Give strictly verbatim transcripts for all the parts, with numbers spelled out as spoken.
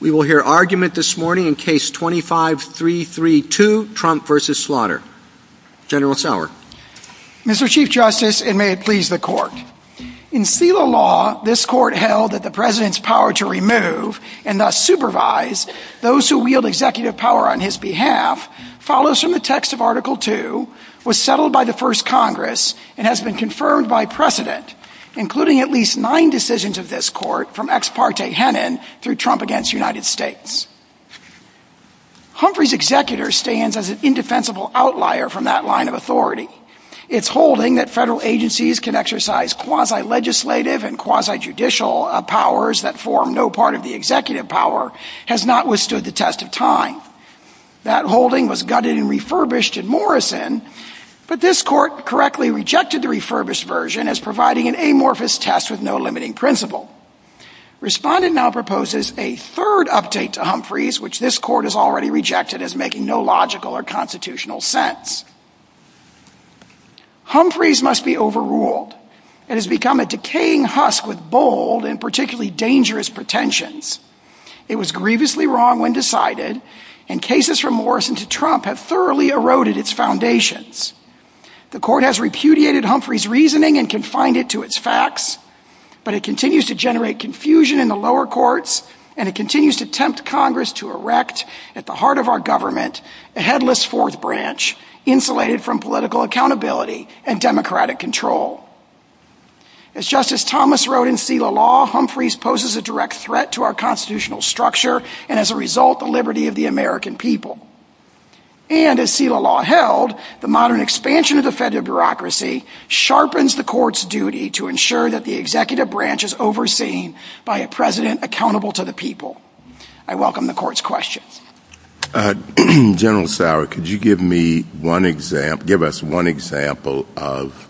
We will hear argument this morning in Case twenty-five three thirty-two, Trump versus Slaughter. General Sauer. Mister Chief Justice, and may it please the Court. In Seila law, this Court held that the President's power to remove and thus supervise those who wield executive power on his behalf follows from the text of Article two, was settled by the first Congress, and has been confirmed by precedent, including at least nine decisions of this Court from Ex parte Hennon through Trump against United States. Humphrey's executor stands as an indefensible outlier from that line of authority. It's holding that federal agencies can exercise quasi-legislative and quasi-judicial uh, powers that form no part of the executive power has not withstood the test of time. That holding was gutted and refurbished in Morrison, but this Court correctly rejected the refurbished version as providing an amorphous test with no limiting principle. Respondent now proposes a third update to Humphreys, which this Court has already rejected as making no logical or constitutional sense. Humphreys must be overruled. It has become a decaying husk with bold and particularly dangerous pretensions. It was grievously wrong when decided, and cases from Morrison to Trump have thoroughly eroded its foundations. The Court has repudiated Humphrey's reasoning and confined it to its facts, but it continues to generate confusion in the lower courts, and it continues to tempt Congress to erect, at the heart of our government, a headless fourth branch, insulated from political accountability and democratic control. As Justice Thomas wrote in Seila law, Humphreys poses a direct threat to our constitutional structure and, as a result, the liberty of the American people. And, as Seila law held, the modern expansion of the federal bureaucracy sharpens the Court's duty to ensure that the executive branch is overseen by a president accountable to the people. I welcome the Court's questions. Uh, General Sauer, could you give me one example, give us one example of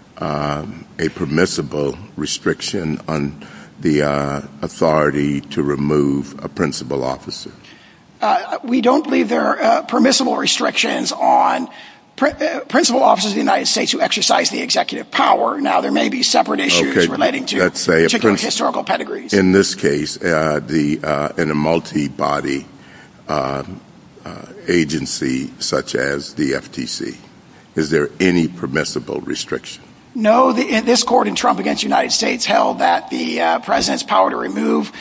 um, a permissible restriction on the uh, authority to remove a principal officer? Uh, we don't believe there are uh, permissible restrictions on pr- uh, principal officers of the United States who exercise the executive power. Now, there may be separate issues okay. relating to Let's say particular princ- historical pedigrees. In this case, uh, the uh, in a multi-body uh, uh, agency such as the F T C, is there any permissible restriction? No, the, in this Court in Trump against the United States held that the uh, president's power to remove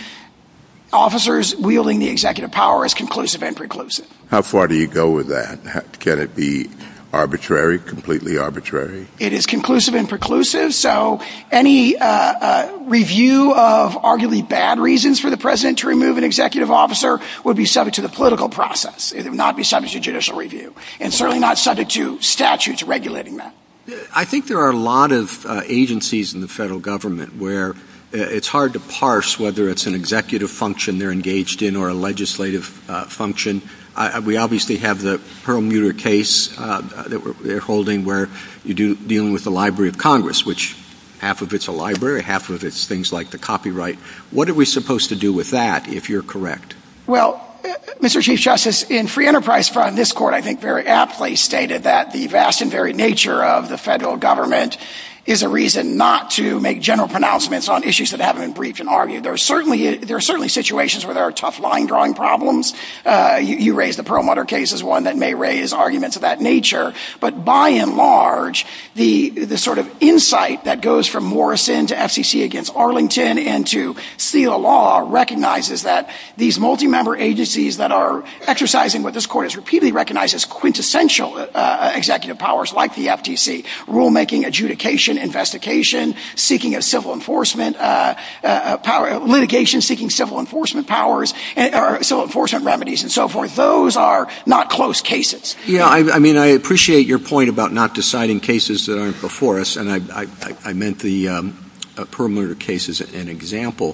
officers wielding the executive power is conclusive and preclusive. How far do you go with that? How, can it be arbitrary, completely arbitrary? It is conclusive and preclusive, so any uh, uh, review of arguably bad reasons for the president to remove an executive officer would be subject to the political process. It would not be subject to judicial review, and certainly not subject to statutes regulating that. I think there are a lot of uh, agencies in the federal government where it's hard to parse whether it's an executive function they're engaged in or a legislative uh, function. Uh, we obviously have the Perlmutter case uh, that we're, they're holding where you do dealing with the Library of Congress, which half of it's a library, half of it's things like the copyright. What are we supposed to do with that, if you're correct? Well, uh, Mister Chief Justice, in Free Enterprise Fund, this Court, I think, very aptly stated that the vast and varied nature of the federal government is a reason not to make general pronouncements on issues that haven't been briefed and argued. There are certainly there are certainly situations where there are tough line drawing problems. Uh, you, you raised the Perlmutter case as one that may raise arguments of that nature, but by and large, the the sort of insight that goes from Morrison to F C C against Arlington and to Seila law recognizes that these multi-member agencies that are exercising what this Court has repeatedly recognized as quintessential uh, executive powers, like the F T C, rulemaking, adjudication, investigation, seeking of civil enforcement, uh, uh, power, litigation, seeking civil enforcement powers, and, or civil enforcement remedies, and so forth. Those are not close cases. Yeah, I, I mean, I appreciate your point about not deciding cases that aren't before us, and I, I, I meant the um, uh, Perlmutter case as an example.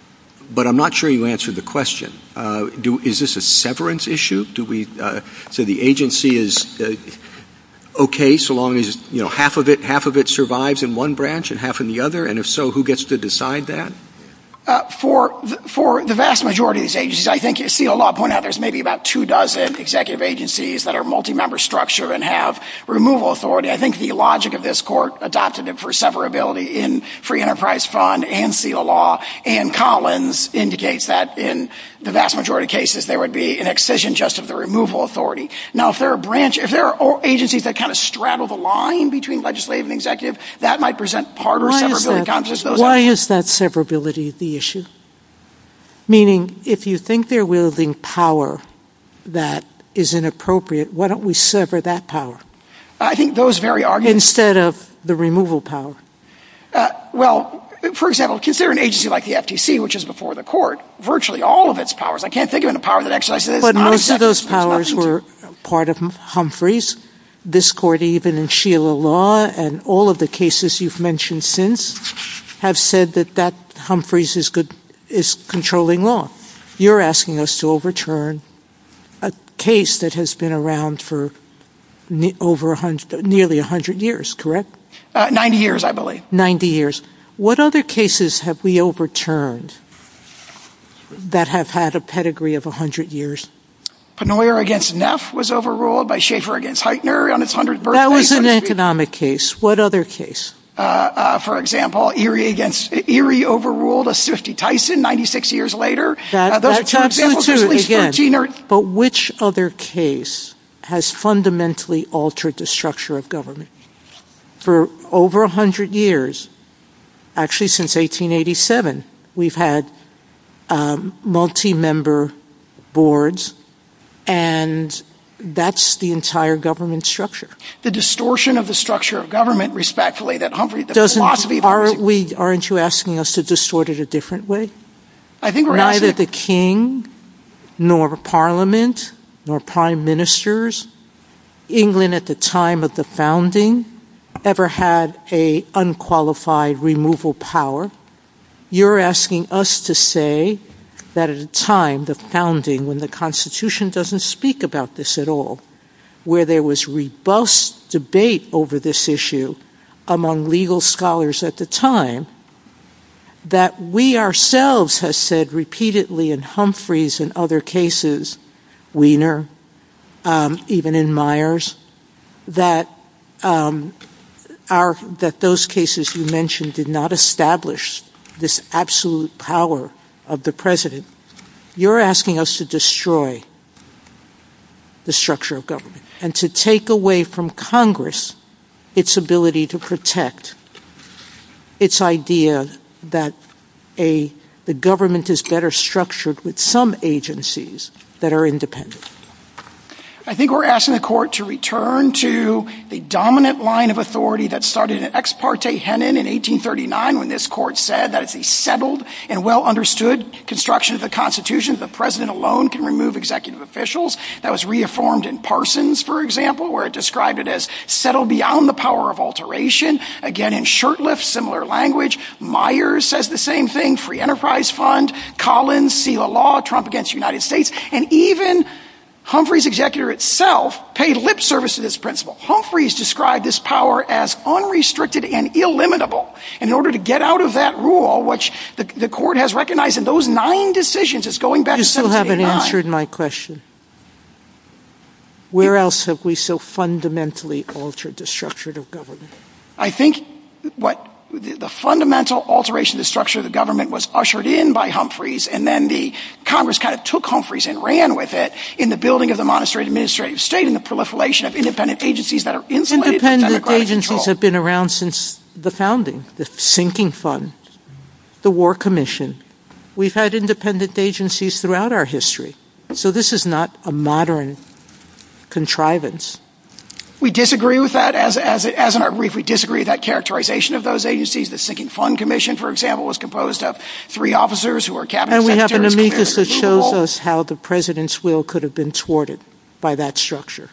But I'm not sure you answered the question. Uh, do, is this a severance issue? Do we uh, so the agency is uh, okay so long as, you know, half of it half of it survives in one branch and half in the other, and if so, who gets to decide that? Uh, for the, for the vast majority of these agencies, I think Seal Law pointed out there's maybe about two dozen executive agencies that are multi-member structure and have removal authority. I think the logic of this court adopted it for severability in Free Enterprise Fund and Seal Law, and Collins indicates that in the vast majority of cases there would be an excision just of the removal authority. Now, if there are branch, if there are agencies that kind of straddle the line between legislative and executive, that might present harder Why severability concepts. Why is that severability the issue? Meaning, if you think they're wielding power that is inappropriate, why don't we sever that power? I think those very arguments... Instead of the removal power. Uh, well, for example, consider an agency like the F T C, which is before the court. Virtually all of its powers. I can't think of a power that exercises... But most of those powers were to. part of Humphreys. This court, even in Sheila Law, and all of the cases you've mentioned since, have said that that Humphreys is good, is controlling law. You're asking us to overturn a case that has been around for ne- over a hundred, nearly a hundred years, correct? Uh, ninety years, I believe. Ninety years. What other cases have we overturned that have had a pedigree of a hundred years? Pennoyer against Neff was overruled by Schaefer against Heitner on its hundredth birthday. That was so an economic case. What other case? Uh, uh, for example, Erie against Erie overruled a Swifty Tyson ninety-six years later. That, uh, those that's are two absolutely examples. true. At least Again, thirteen or... But which other case has fundamentally altered the structure of government? For over a hundred years, actually since eighteen eighty-seven, we've had um, multi-member boards, and that's the entire government structure. The distortion of the structure of government, respectfully, that Humphrey, the Doesn't, philosophy of are Humphrey, we, aren't you asking us to distort it a different way? I think we're Neither asking, the king, nor Parliament, nor prime ministers, England at the time of the founding, ever had a unqualified removal power. You're asking us to say that at a time, the founding, when the Constitution doesn't speak about this at all, where there was robust debate over this issue among legal scholars at the time, that we ourselves has said repeatedly in Humphreys and other cases, Wiener, um, even in Myers, that um, our that those cases you mentioned did not establish this absolute power of the president. You're asking us to destroy the structure of government and to take away from Congress its ability to protect its idea that a the government is better structured with some agencies that are independent. I think we're asking the court to return to the dominant line of authority that started in Ex parte Henin in eighteen thirty-nine, when this court said that it's a settled and well understood construction of the Constitution that the president alone can remove executive officials. That was reaffirmed in Parsons, for example, where it described it as settled beyond the power of alteration. Again, in Shurtleff, similar language. Myers says the same thing. Free Enterprise Fund, Collins, Seal Law, Trump against the United States, and even Humphrey's executor itself paid lip service to this principle. Humphreys described this power as unrestricted and illimitable. And in order to get out of that rule, which the, the court has recognized in those nine decisions, it's going back you to still haven't seventeen eighty-nine. Answered my question. Where else have we so fundamentally altered the structure of government? I think what the, the fundamental alteration of the structure of the government was ushered in by Humphreys, and then the Congress kind of took Humphreys and ran with it in the building of the monastery administrative state and the proliferation of independent agencies that are insulated from Independent democratic agencies control. have been around since the founding. The Sinking Fund, the War Commission. We've had independent agencies throughout our history. So this is not a modern contrivance. We disagree with that. As, as, as in our brief, we disagree with that characterization of those agencies. The Sinking Fund Commission, for example, was composed of three officers who were cabinet And we have an secretaries, amicus that clearly shows removable. us how the president's will could have been thwarted by that structure.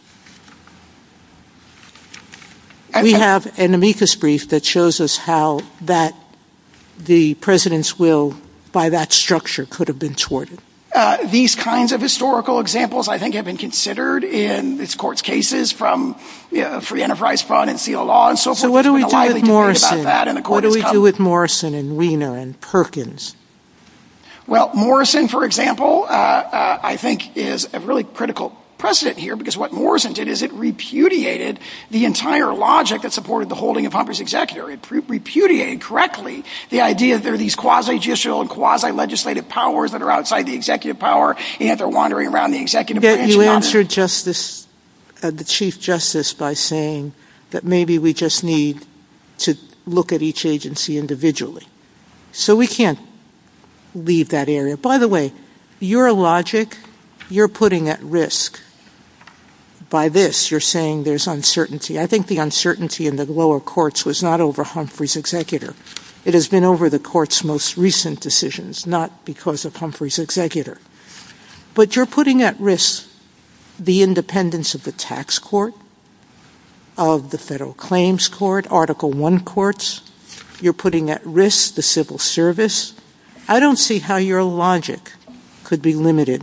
And- We and- have an amicus brief that shows us how that the president's will by that structure could have been thwarted. Uh, these kinds of historical examples, I think, have been considered in this court's cases from you know, Free Enterprise Fund and Seal Law and so forth. So what do we There's do been a lively with debate Morrison? about that, and the What court do has we come- do with Morrison and Wiener and Perkins? Well, Morrison, for example, uh, uh, I think is a really critical precedent here, because what Morrison did is it repudiated the entire logic that supported the holding of Humphrey's executor. It pre- repudiated correctly the idea that there are these quasi-judicial and quasi-legislative powers that are outside the executive power, and yet they're wandering around the executive Yet branch. You answered in- Justice, uh, the Chief Justice by saying that maybe we just need to look at each agency individually. So we can't leave that area. By the way, your logic, you're putting at risk. By this, you're saying there's uncertainty. I think the uncertainty in the lower courts was not over Humphrey's executor. It has been over the court's most recent decisions, not because of Humphrey's executor. But you're putting at risk the independence of the tax court, of the federal claims court, Article One courts. You're putting at risk the civil service. I don't see how your logic could be limited.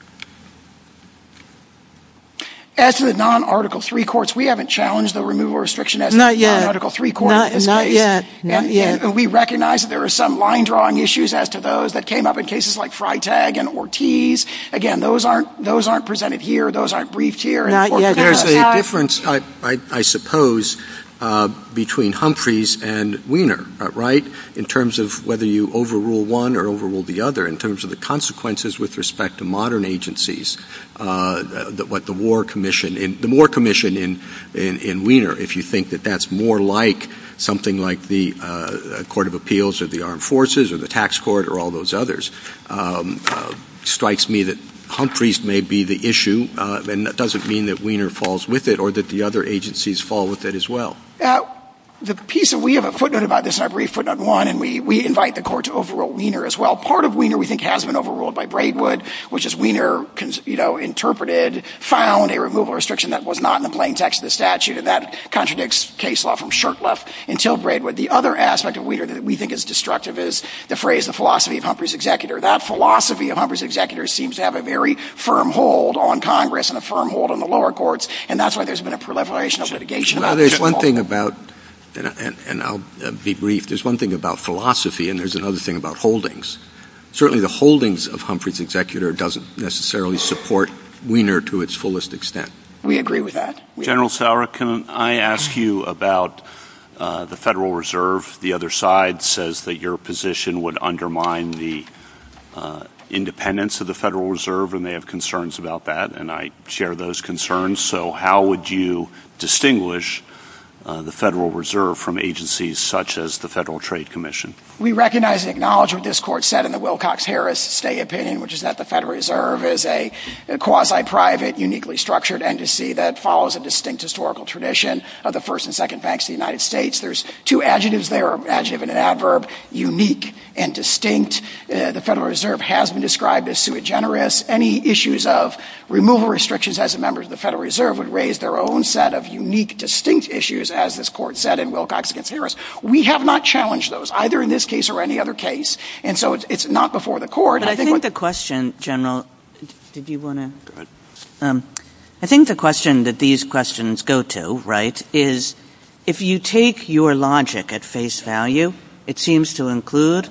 As to the non-Article three courts, we haven't challenged the removal restriction as not the yet. non-Article three court not, in this not case. Yet. Not and, yet. And we recognize that there are some line-drawing issues as to those that came up in cases like Freitag and Ortiz. Again, those aren't those aren't presented here. Those aren't briefed here. Not yet. There's a difference, I, I, I suppose, uh, between Humphreys and Wiener, uh, right, in terms of whether you overrule one or overrule the other, in terms of the consequences with respect to modern agencies. Uh, the, what the War Commission, in, the War Commission in, in, in Wiener, if you think that that's more like something like the uh, Court of Appeals or the Armed Forces or the Tax Court or all those others, um, uh, strikes me that Humphreys may be the issue, uh, and that doesn't mean that Wiener falls with it or that the other agencies fall with it as well. Uh, the piece of, we have a footnote about this in our brief, footnote one, and we, we invite the court to overrule Wiener as well. Part of Wiener we think has been overruled by Braidwood, which is Wiener, you know, interpreted, found a removal restriction that was not in the plain text of the statute, and that contradicts case law from Shurtleff until Braidwood. The other aspect of Wiener that we think is destructive is the phrase, the philosophy of Humphrey's executor. That philosophy of Humphrey's executor seems to have a very firm hold on Congress and a firm hold on the lower courts, and that's why there's been a proliferation of litigation well, about there's this. one thing about And, and, and I'll uh, be brief. There's one thing about philosophy, and there's another thing about holdings. Certainly the holdings of Humphrey's executor doesn't necessarily support Wiener to its fullest extent. We agree with that. We General Sauer, can I ask you about uh, the Federal Reserve? The other side says that your position would undermine the uh, independence of the Federal Reserve, and they have concerns about that, and I share those concerns. So how would you distinguish Uh, the Federal Reserve from agencies such as the Federal Trade Commission? We recognize and acknowledge what this court said in the Wilcox-Harris stay opinion, which is that the Federal Reserve is a, a quasi-private, uniquely structured entity that follows a distinct historical tradition of the first and second banks of the United States. There's two adjectives there, an adjective and an adverb, unique and distinct. Uh, the Federal Reserve has been described as sui generis. Any issues of removal restrictions as a member of the Federal Reserve would raise their own set of unique, distinct issues, as this court said in Wilcox against Harris. We have not challenged those, either in this case or any other case. And so it's, it's not before the court. But I, I think, think the question, General, did you want to? Go ahead. Um, I think the question that these questions go to, right, is if you take your logic at face value, it seems to include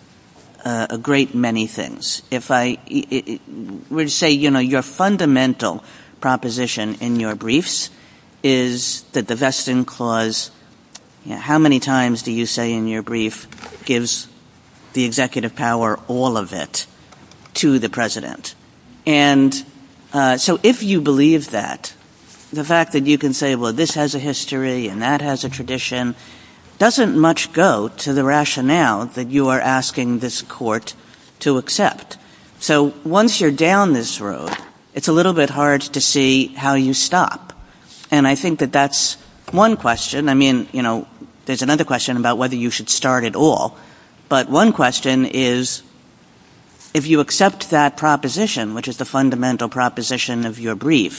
uh, a great many things. If I it, it, were to say, you know, your fundamental proposition in your briefs is that the vesting clause, you know, how many times do you say in your brief, gives the executive power all of it to the president? And uh, so if you believe that, the fact that you can say, well, this has a history and that has a tradition, doesn't much go to the rationale that you are asking this court to accept. So once you're down this road, it's a little bit hard to see how you stop. And I think that that's one question. I mean, you know, there's another question about whether you should start at all. But one question is, if you accept that proposition, which is the fundamental proposition of your brief,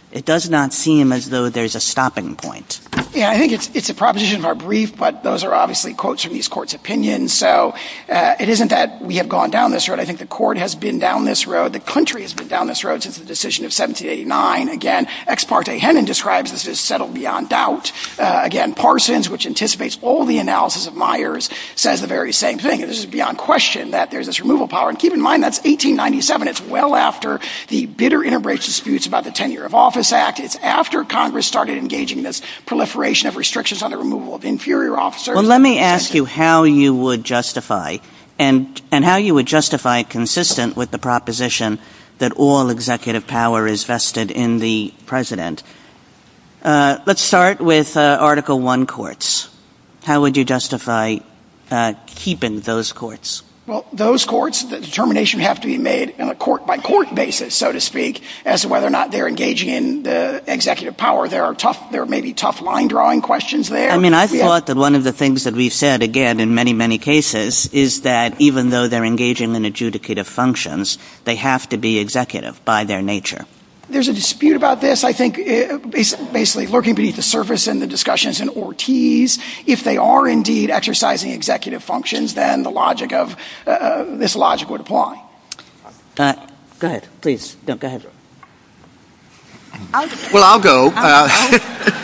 It does not seem as though there's a stopping point. Yeah, I think it's it's a proposition of our brief, but those are obviously quotes from these courts' opinions. So uh, it isn't that we have gone down this road. I think the court has been down this road. The country has been down this road since the decision of seventeen eighty-nine. Again, Ex parte Hennon describes this as settled beyond doubt. Uh, again, Parsons, which anticipates all the analysis of Myers, says the very same thing. This is beyond question that there's this removal power. And keep in mind, that's eighteen ninety-seven. It's well after the bitter interbranch disputes about the Tenure of Office Act. It's after Congress started engaging in this proliferation of restrictions on the removal of inferior officers. Well, let me ask you how you would justify and and how you would justify consistent with the proposition that all executive power is vested in the president. Uh, let's start with uh, Article One courts. How would you justify uh, keeping those courts? Well, those courts, the determination would have to be made on a court-by-court basis, so to speak, as to whether or not they're engaging in the executive power. There are tough, there may be tough line-drawing questions there. I mean, I we thought have, that one of the things that we've said, again, in many, many cases, is that even though they're engaging in adjudicative functions, they have to be executive by their nature. There's a dispute about this, I think, uh, basically lurking beneath the surface in the discussions in Ortiz. If they are indeed exercising executive functions, then the logic of uh, this logic would apply. Uh, go ahead, please. No, go ahead. I'll, well, I'll go. Uh,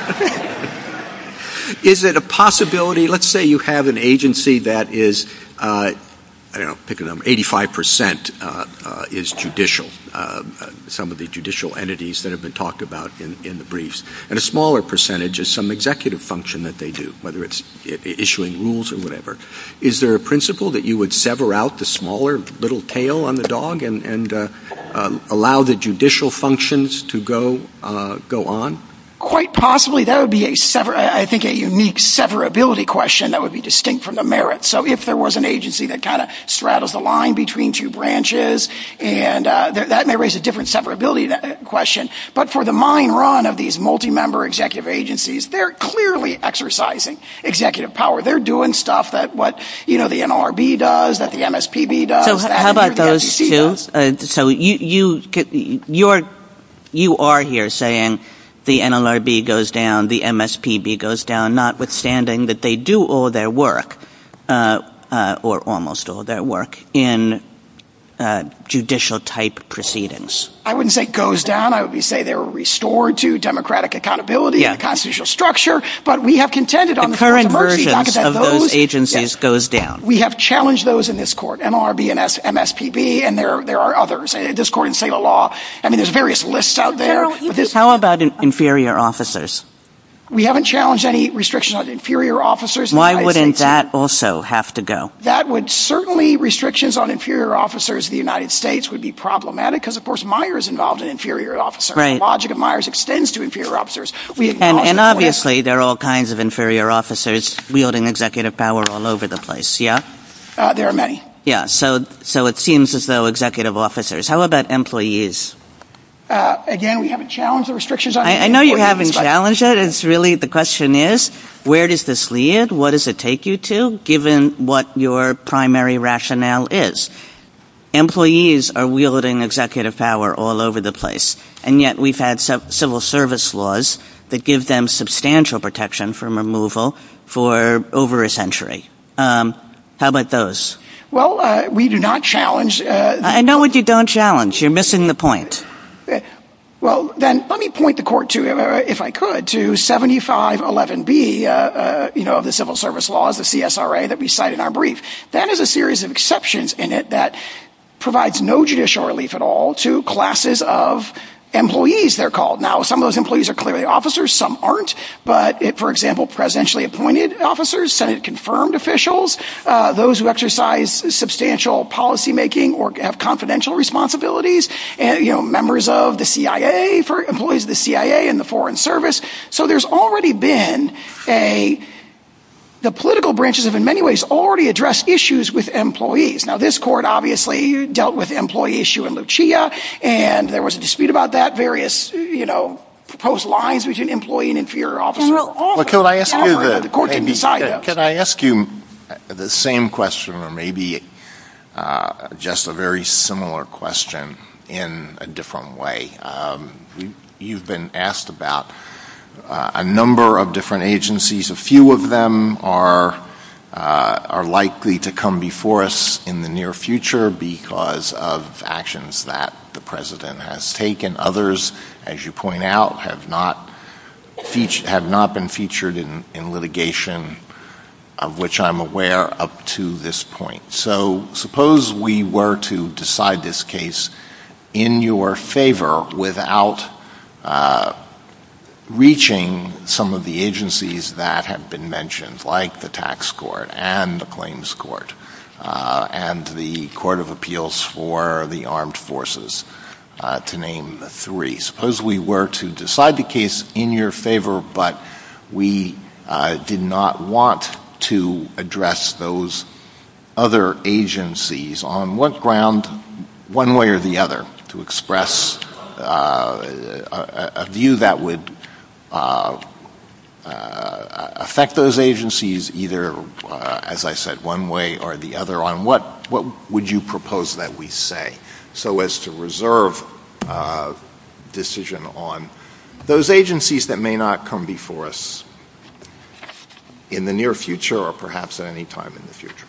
is it a possibility, let's say you have an agency that is uh, I don't know, pick a number, eighty-five percent uh, uh, is judicial, uh, uh, some of the judicial entities that have been talked about in, in the briefs. And a smaller percentage is some executive function that they do, whether it's I- issuing rules or whatever. Is there a principle that you would sever out the smaller little tail on the dog and, and uh, uh, allow the judicial functions to go uh, go on? Quite possibly, that would be a sever, I think, a unique severability question that would be distinct from the merits. So if there was an agency that kind of straddles the line between two branches, and uh, th- that may raise a different severability question. But for the mine run of these multi-member executive agencies, they're clearly exercising executive power. They're doing stuff that what, you know, the N L R B does, that the M S P B does. So that how about the those two? Uh, so you, you, you're, you are here saying the N L R B goes down, the M S P B goes down, notwithstanding that they do all their work, uh, uh, or almost all their work, in uh, judicial-type proceedings. I wouldn't say goes down. I would be say they were restored to democratic accountability yeah. and the constitutional structure. But we have contended on the the current versions docket that of those, those agencies yes, goes down. We have challenged those in this court, N L R B and M S P B, and there there are others. This court in Sailor Law. I mean, there's various lists out there. General, but this, how about in, inferior officers? We haven't challenged any restrictions on inferior officers. In Why the United wouldn't States. that also have to go? That would certainly, restrictions on inferior officers in the United States would be problematic because, of course, Meyer is involved in inferior officers. Right. The logic of Myers extends to inferior officers. We And, acknowledge and the court obviously there are all kinds of inferior officers wielding executive power all over the place, yeah? has- Uh, there are many. Yeah, so so it seems as though executive officers. How about employees? Uh, again, we haven't challenged the restrictions on I, I know you employees, haven't but challenged it. It's really, the question is, where does this lead? What does it take you to, given what your primary rationale is? Employees are wielding executive power all over the place, and yet we've had civil service laws that give them substantial protection from removal for over a century. Um, how about those? Well, uh, we do not challenge. Uh, I know what you don't challenge. You're missing the point. Well, then let me point the court to, uh, if I could, to seventy-five eleven B, uh, uh, you know, of the civil service laws, the C S R A that we cite in our brief. That is a series of exceptions in it that provides no judicial relief at all to classes of employees, they're called. Now, some of those employees are clearly officers, some aren't, but it, for example, presidentially appointed officers, Senate-confirmed officials, uh, those who exercise substantial policymaking or have confidential responsibilities, and, you know, members of the C I A, for employees of the C I A and the Foreign Service. So there's already been a The political branches have in many ways already addressed issues with employees. Now, this court obviously dealt with the employee issue in Lucia, and there was a dispute about that, various, you know, proposed lines between employee and inferior officer. Well, could I ask you the, the court didn't maybe, decide could, those. could I ask you the same question, or maybe uh, just a very similar question in a different way? Um, we, you've been asked about uh, a number of different agencies. A few of them are uh, are likely to come before us in the near future because of actions that the president has taken. Others, as you point out, have not featured, have not been featured in, in litigation of which I'm aware up to this point. So suppose we were to decide this case in your favor without uh, reaching some of the agencies that have been mentioned, like the tax court and the claims court uh, and the Court of Appeals for the Armed Forces, uh, to name three. Suppose we were to decide the case in your favor, but we uh, did not want to address those other agencies. On what ground, one way or the other, to express uh, a, a view that would uh, uh, affect those agencies, either, uh, as I said, one way or the other? On what what would you propose that we say, so as to reserve uh, decision on those agencies that may not come before us in the near future or perhaps at any time in the future?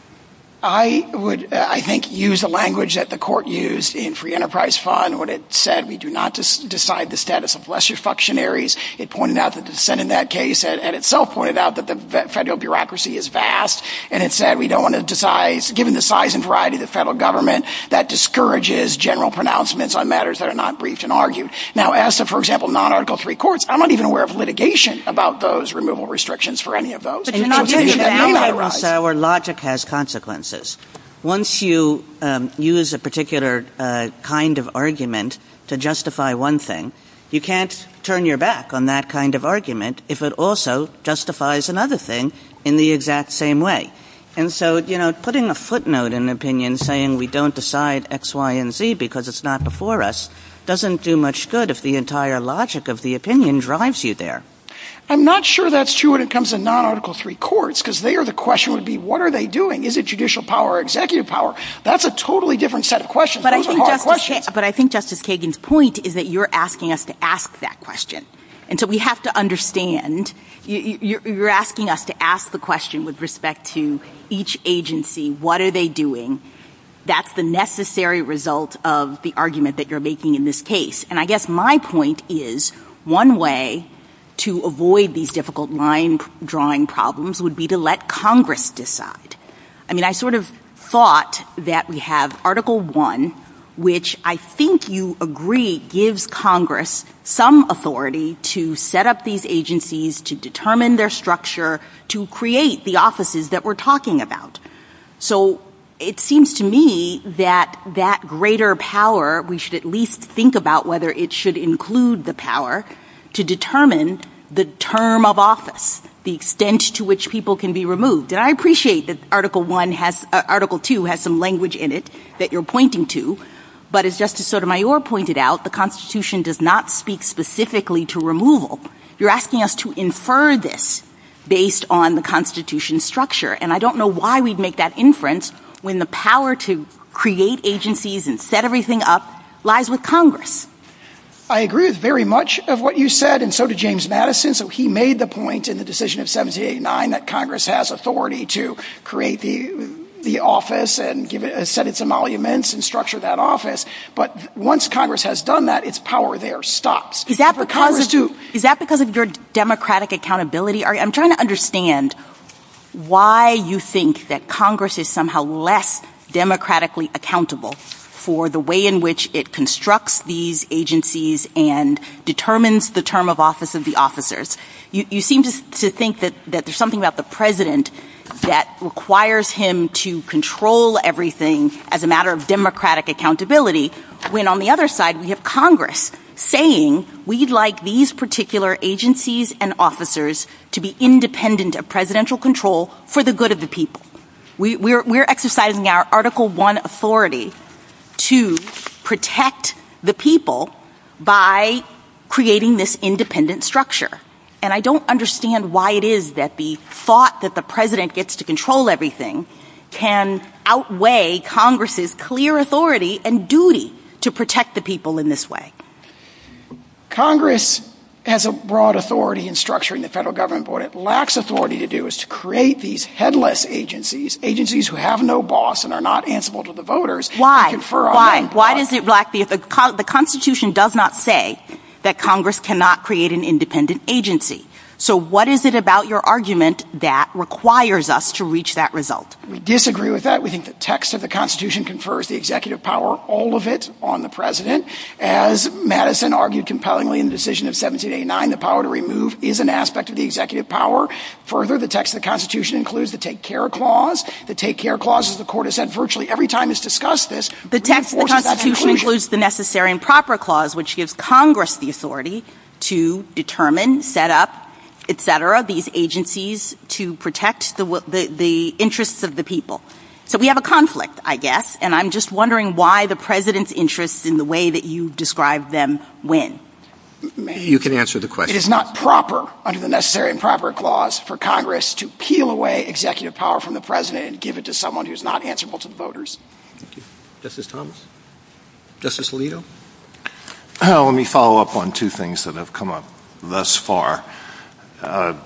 I would, uh, I think, use the language that the court used in Free Enterprise Fund when it said we do not dis- decide the status of lesser functionaries. It pointed out that the dissent in that case had, had itself pointed out that the federal bureaucracy is vast, and it said we don't want to decide, given the size and variety of the federal government, that discourages general pronouncements on matters that are not briefed and argued. Now, as to, for example, non-Article three courts, I'm not even aware of litigation about those removal restrictions for any of those. But you're not saying that our logic has consequences. Once you um, use a particular uh, kind of argument to justify one thing, you can't turn your back on that kind of argument if it also justifies another thing in the exact same way. And so, you know, putting a footnote in an opinion saying we don't decide X, Y, and Z because it's not before us doesn't do much good if the entire logic of the opinion drives you there. I'm not sure that's true when it comes to non-Article three courts, because there the question would be, what are they doing? Is it judicial power or executive power? That's a totally different set of questions. But, Those I think, are hard Justice questions. Ka- but I think Justice Kagan's point is that you're asking us to ask that question. And so we have to understand, you, you're, you're asking us to ask the question with respect to each agency, what are they doing? That's the necessary result of the argument that you're making in this case. And I guess my point is one way to avoid these difficult line drawing problems would be to let Congress decide. I mean, I sort of thought that we have Article one, which I think you agree gives Congress some authority to set up these agencies, to determine their structure, to create the offices that we're talking about. So it seems to me that that greater power, we should at least think about whether it should include the power to determine the term of office, the extent to which people can be removed. And I appreciate that Article one has, uh, Article two has some language in it that you're pointing to, but as Justice Sotomayor pointed out, the Constitution does not speak specifically to removal. You're asking us to infer this based on the Constitution's structure, and I don't know why we'd make that inference when the power to create agencies and set everything up lies with Congress. I agree with very much of what you said, and so did James Madison. So he made the point in the decision of seventeen eighty-nine that Congress has authority to create the the office and give it, uh, set its emoluments and structure that office. But th- once Congress has done that, its power there stops. Is that For because of, to, is that because of your democratic accountability? I'm trying to understand why you think that Congress is somehow less democratically accountable for the way in which it constructs these agencies and determines the term of office of the officers. You, you seem to, to think that, that there's something about the president that requires him to control everything as a matter of democratic accountability, when on the other side we have Congress saying we'd like these particular agencies and officers to be independent of presidential control for the good of the people. We, we're, we're exercising our Article one authority to protect the people by creating this independent structure. And I don't understand why it is that the thought that the president gets to control everything can outweigh Congress's clear authority and duty to protect the people in this way. Congress has a broad authority in structuring the federal government, but what it lacks authority to do is to create these headless agencies, agencies who have no boss and are not answerable to the voters. Why? Confer on Why? them Why does it lack the, the the Constitution does not say that Congress cannot create an independent agency. So what is it about your argument that requires us to reach that result? We disagree with that. We think the text of the Constitution confers the executive power, all of it, on the president. As Madison argued compellingly in the decision of seventeen eighty-nine, the power to remove is an aspect of the executive power. Further, the text of the Constitution includes the take care clause. The take care clause, as the court has said virtually every time it's discussed this, the text of the Constitution includes the necessary and proper clause, which gives Congress the authority to determine, set up, et cetera, these agencies to protect the, the the interests of the people. So we have a conflict, I guess, and I'm just wondering why the president's interests in the way that you described them win. You can answer the question. It is not proper under the necessary and proper clause for Congress to peel away executive power from the president and give it to someone who's not answerable to the voters. Thank you. Justice Thomas? Justice Alito? Uh, let me follow up on two things that have come up thus far. Uh,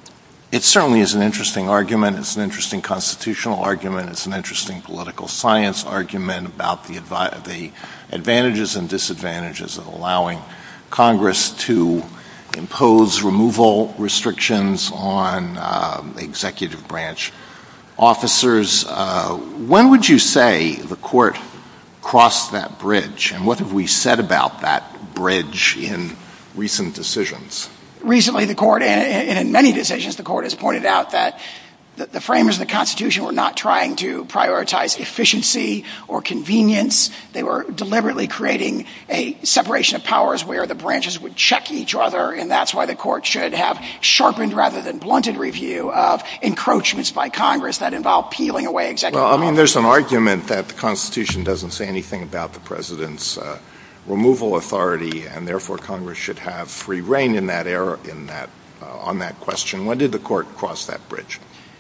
it certainly is an interesting argument. It's an interesting constitutional argument. It's an interesting political science argument about the, advi- the advantages and disadvantages of allowing Congress to impose removal restrictions on uh, executive branch officers. Uh, when would you say the court crossed that bridge, and what have we said about that bridge in recent decisions? Recently, the court, and in many decisions, the court has pointed out that the framers of the Constitution were not trying to prioritize efficiency or convenience. They were deliberately creating a separation of powers where the branches would check each other, and that's why the court should have sharpened rather than blunted review of encroachments by Congress that involve peeling away executive Well, I mean, power. there's an argument that the Constitution doesn't say anything about the president's uh, removal authority, and therefore Congress should have free rein in that era, in that uh, on that question. When did the court cross that bridge?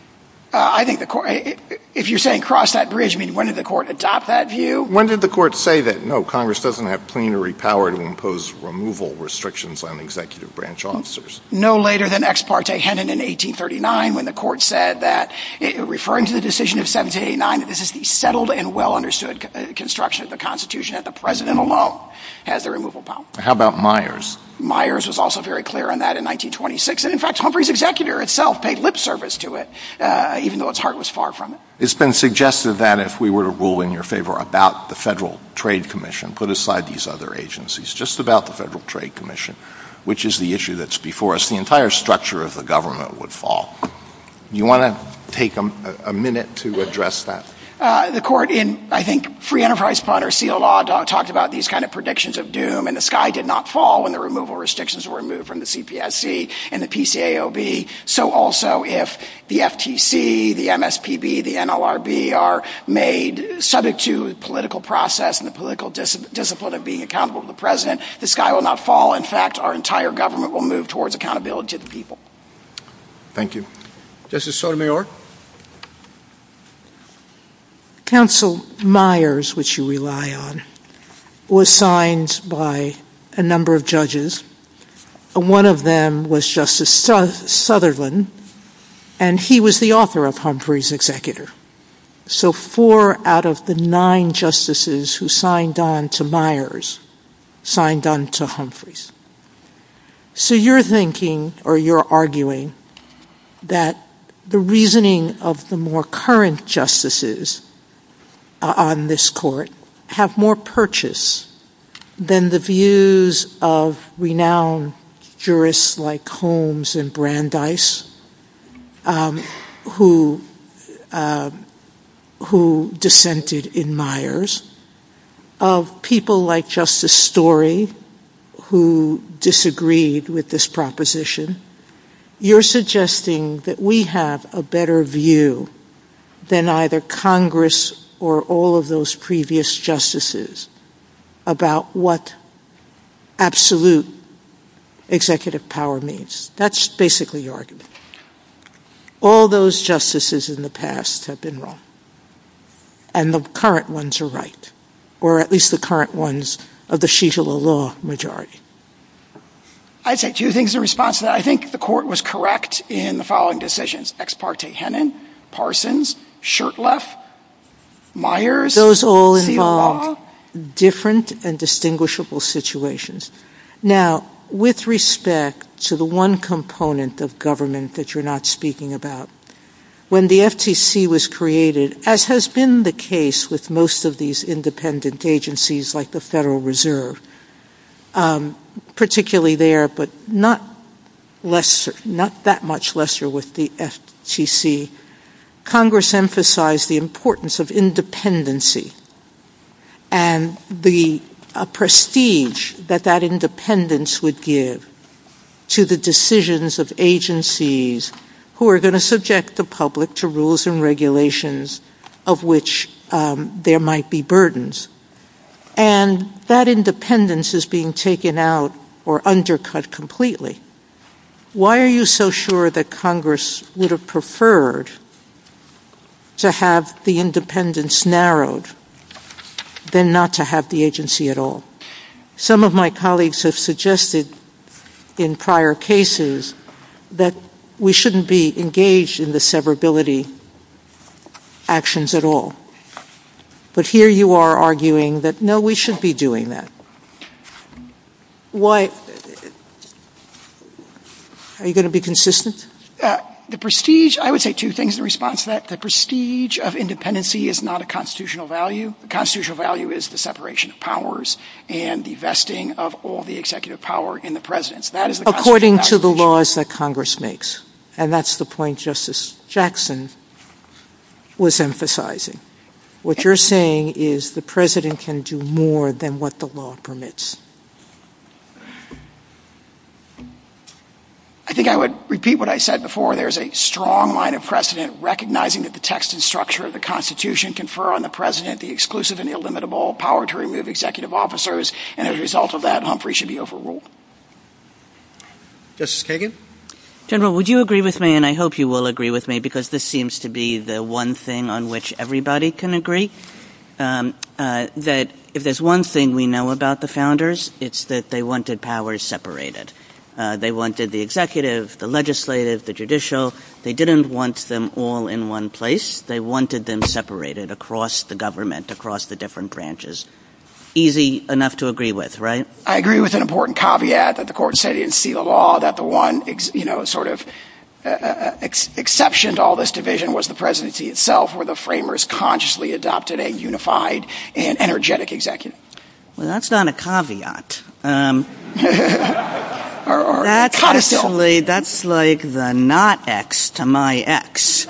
Uh, I think the court, if you're saying cross that bridge, I mean, when did the court adopt that view? When did the court say that, no, Congress doesn't have plenary power to impose removal restrictions on executive branch officers? No later than Ex parte Hennon in eighteen thirty-nine, when the court said that, it, referring to the decision of seventeen eighty-nine, that this is the settled and well-understood co- construction of the Constitution, that the president alone has the removal power. How about Myers? Myers was also very clear on that in nineteen twenty-six. And in fact, Humphrey's executor itself paid lip service to it, uh, even though its heart was far from it. It's been suggested that if we were to rule in your favor about the Federal Trade Commission, put aside these other agencies, just about the Federal Trade Commission, which is the issue that's before us, the entire structure of the government would fall. You want to take a, a minute to address that? Uh, the court in, I think, Free Enterprise Fund or Seal Law do- talked about these kind of predictions of doom, and the sky did not fall when the removal restrictions were removed from the C P S C and the P C A O B. So also if the F T C, the M S P B, the N L R B are made subject to political process and the political dis- discipline of being accountable to the president, the sky will not fall. In fact, our entire government will move towards accountability to the people. Thank you. Justice Sotomayor? Counsel Myers, which you rely on, was signed by a number of judges. One of them was Justice Sutherland, and he was the author of Humphrey's executor. So four out of the nine justices who signed on to Myers signed on to Humphrey's. So you're thinking, or you're arguing, that the reasoning of the more current justices uh, on this court have more purchase than the views of renowned jurists like Holmes and Brandeis, um, who uh, who dissented in Myers, of people like Justice Story, who disagreed with this proposition. You're suggesting that we have a better view than either Congress or all of those previous justices about what absolute executive power means. That's basically your argument. All those justices in the past have been wrong, and the current ones are right, or at least the current ones of the Shishala law majority. I'd say two things in response to that. I think the court was correct in the following decisions: Ex parte Hennon, Parsons, Shurtleff, Myers. Those all involve different and distinguishable situations. Now, with respect to the one component of government that you're not speaking about, when the F T C was created, as has been the case with most of these independent agencies like the Federal Reserve, um, particularly there, but not lesser, not that much lesser with the F T C, Congress emphasized the importance of independency and the uh, prestige that that independence would give to the decisions of agencies who are going to subject the public to rules and regulations of which um, there might be burdens. And that independence is being taken out or undercut completely. Why are you so sure that Congress would have preferred to have the independence narrowed than not to have the agency at all? Some of my colleagues have suggested in prior cases that we shouldn't be engaged in the severability actions at all. But here you are arguing that, no, we should be doing that. Why? Are you going to be consistent? Uh, the prestige, I would say two things in response to that. The prestige of independency is not a constitutional value. The constitutional value is the separation of powers and the vesting of all the executive power in the presidents. That is the according to the laws that Congress makes. And that's the point Justice Jackson was emphasizing. What you're saying is the president can do more than what the law permits. I think I would repeat what I said before. There's a strong line of precedent recognizing that the text and structure of the Constitution confer on the president the exclusive and illimitable power to remove executive officers, and as a result of that, Humphrey should be overruled. Justice Kagan? General, would you agree with me, and I hope you will agree with me, because this seems to be the one thing on which everybody can agree, um, uh, that if there's one thing we know about the founders, it's that they wanted powers separated. Uh, they wanted the executive, the legislative, the judicial. They didn't want them all in one place. They wanted them separated across the government, across the different branches. Easy enough to agree with, right? I agree with an important caveat that the court said it didn't see the law, that the one, ex, you know, sort of uh, ex- exception to all this division was the presidency itself, where the framers consciously adopted a unified and energetic executive. Well, that's not a caveat. Um, or, or that's codicil. actually, that's like the not X to my X.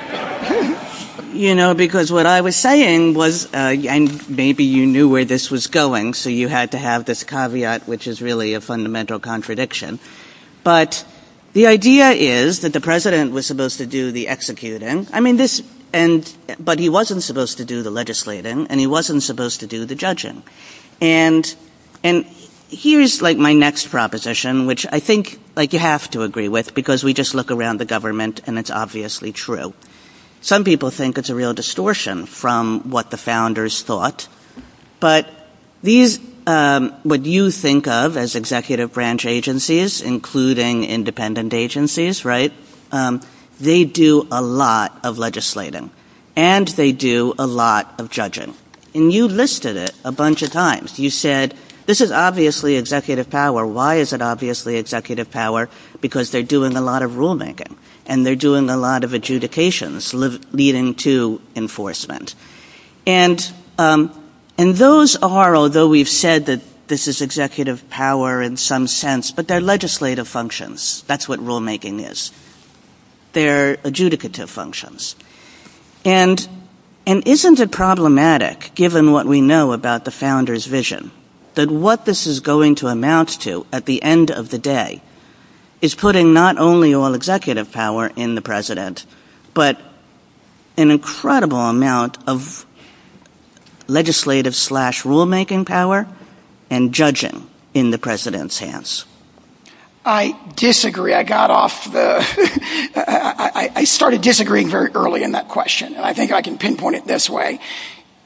You know, because what I was saying was, uh, and maybe you knew where this was going, so you had to have this caveat, which is really a fundamental contradiction. But the idea is that the president was supposed to do the executing. I mean, this, and, but he wasn't supposed to do the legislating, and he wasn't supposed to do the judging. And, and here's like my next proposition, which I think, like, you have to agree with, because we just look around the government and it's obviously true. Some people think it's a real distortion from what the founders thought, but these, um, what you think of as executive branch agencies, including independent agencies, right, um, they do a lot of legislating, and they do a lot of judging. And you listed it a bunch of times. You said, this is obviously executive power. Why is it obviously executive power? Because they're doing a lot of rulemaking. And they're doing a lot of adjudications li- leading to enforcement. And um, and those are, although we've said that this is executive power in some sense, but they're legislative functions. That's what rulemaking is. They're adjudicative functions. And and isn't it problematic, given what we know about the founders' vision, that what this is going to amount to at the end of the day is putting not only all executive power in the president, but an incredible amount of legislative slash rulemaking power and judging in the president's hands? I disagree. I got off the – I, I started disagreeing very early in that question, and I think I can pinpoint it this way.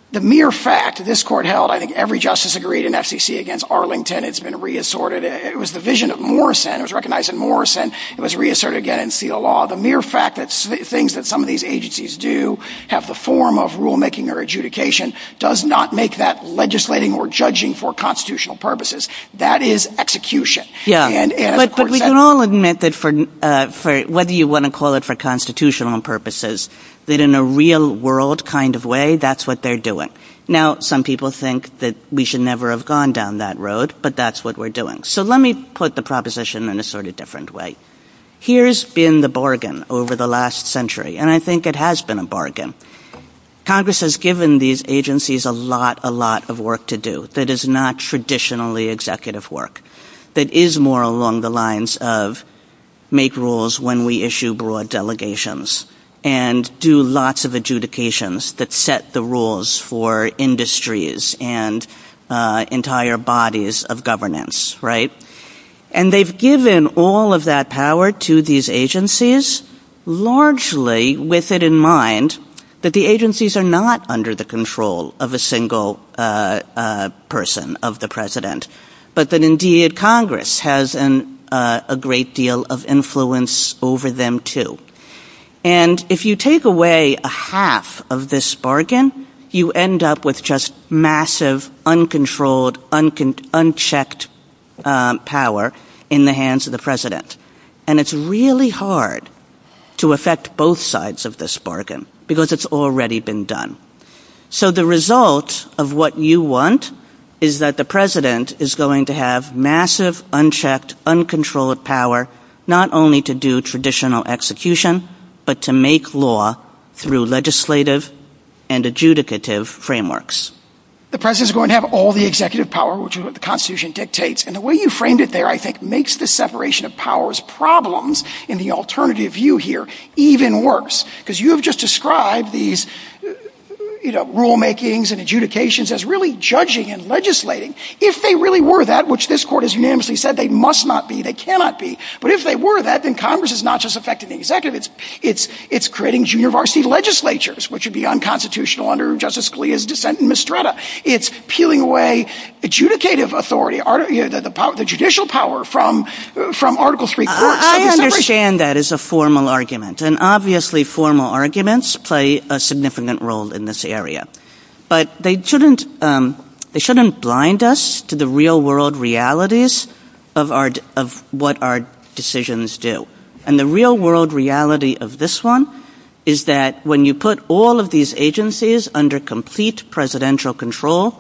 the mere fact this court held, I think every justice agreed in F C C against Arlington. It's been reasserted. It was the vision of Morrison. It was recognized in Morrison. It was reasserted again in Seal Law. The mere fact that things that some of these agencies do have the form of rulemaking or adjudication does not make that legislating or judging for constitutional purposes. That is execution. Yeah, and, and but, but we said, can all admit that for, uh, for whether you want to call it for constitutional purposes, that in a real world kind of way, that's what they're doing. Now, some people think that we should never have gone down that road, but that's what we're doing. So let me put the proposition in a sort of different way. Here's been the bargain over the last century, and I think it has been a bargain. Congress has given these agencies a lot, a lot of work to do that is not traditionally executive work, that is more along the lines of make rules when we issue broad delegations, and do lots of adjudications that set the rules for industries and uh, entire bodies of governance, right? And they've given all of that power to these agencies largely with it in mind that the agencies are not under the control of a single uh, uh, person, of the president, but that indeed Congress has an, uh, a great deal of influence over them too. And if you take away a half of this bargain, you end up with just massive, uncontrolled, uncon- unchecked um, power in the hands of the president. And it's really hard to affect both sides of this bargain because it's already been done. So the result of what you want is that the president is going to have massive, unchecked, uncontrolled power not only to do traditional execution, but to make law through legislative and adjudicative frameworks. The president is going to have all the executive power, which is what the Constitution dictates. And the way you framed it there, I think, makes the separation of powers problems in the alternative view here even worse. Because you have just described these you know, rulemakings and adjudications as really judging and legislating. If they really were that, which this court has unanimously said they must not be, they cannot be, but if they were that, then Congress is not just affecting the executive, it's it's it's creating junior varsity legislatures, which would be unconstitutional under Justice Scalia's dissent in Mistretta. It's peeling away adjudicative authority, art, you know, the, the, power, the judicial power from from Article three courts. I, so I understand that as a formal argument, and obviously formal arguments play a significant role in this area. Area. But they shouldn't um, they shouldn't blind us to the real world realities of our of what our decisions do. And the real world reality of this one is that when you put all of these agencies under complete presidential control,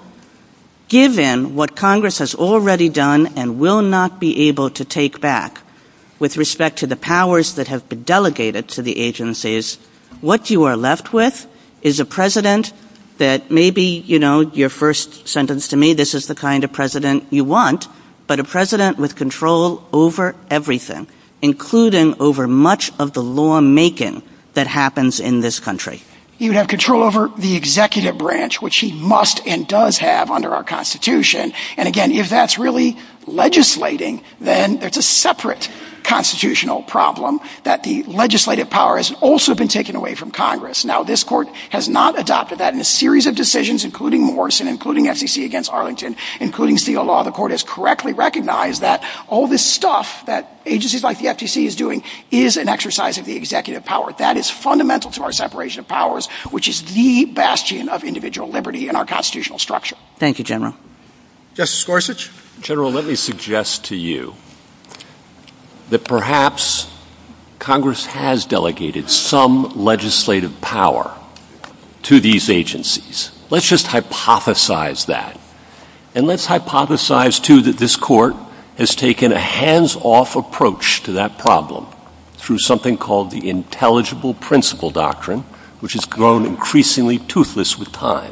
given what Congress has already done and will not be able to take back with respect to the powers that have been delegated to the agencies, what you are left with is a president that maybe, you know, your first sentence to me, this is the kind of president you want, but a president with control over everything, including over much of the lawmaking that happens in this country. He would have control over the executive branch, which he must and does have under our Constitution. And again, if that's really legislating, then there's a separate constitutional problem that the legislative power has also been taken away from Congress. Now, this court has not adopted that in a series of decisions, including Morrison, including F C C against Arlington, including Steele Law. The court has correctly recognized that all this stuff that agencies like the F T C is doing is an exercise of the executive power. That is fundamental to our separation of powers, which is the bastion of individual liberty in our constitutional structure. Thank you, General. Justice Gorsuch? General, let me suggest to you that perhaps Congress has delegated some legislative power to these agencies. Let's just hypothesize that. And let's hypothesize, too, that this Court has taken a hands-off approach to that problem through something called the intelligible principle doctrine, which has grown increasingly toothless with time.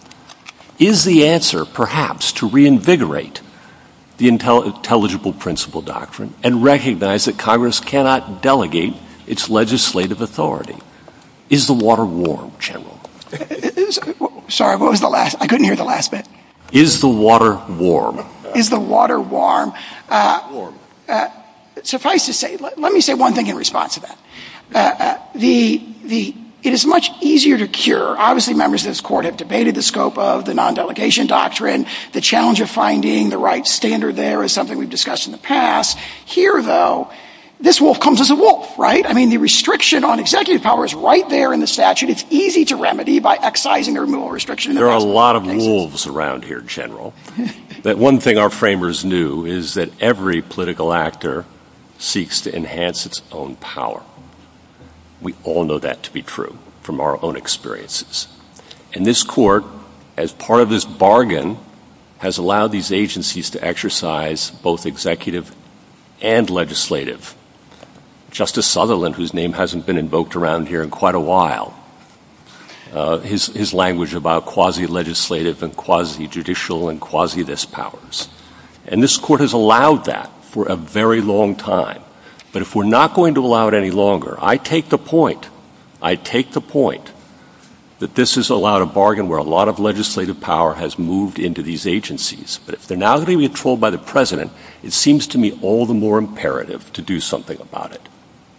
Is the answer, perhaps, to reinvigorate the intelligible principle doctrine and recognize that Congress cannot delegate its legislative authority? Is the water warm, General? Sorry, what was the last? I couldn't hear the last bit. Is the water warm? Is the water warm? Uh, warm. Uh, suffice to say, let, let me say one thing in response to that. Uh, uh, the the it is much easier to cure. Obviously, members of this court have debated the scope of the non-delegation doctrine. The challenge of finding the right standard there is something we've discussed in the past. Here, though, this wolf comes as a wolf, right? I mean, the restriction on executive power is right there in the statute. It's easy to remedy by excising the removal restriction. In the there are a lot of cases. wolves around here, General. That one thing our framers knew is that every political actor seeks to enhance its own power. We all know that to be true from our own experiences. And this court, as part of this bargain, has allowed these agencies to exercise both executive and legislative. Justice Sutherland, whose name hasn't been invoked around here in quite a while, uh, his, his language about quasi-legislative and quasi-judicial and quasi-this powers. And this court has allowed that for a very long time. But if we're not going to allow it any longer, I take the point, I take the point that this has allowed a bargain where a lot of legislative power has moved into these agencies. But if they're now going to be controlled by the president, it seems to me all the more imperative to do something about it.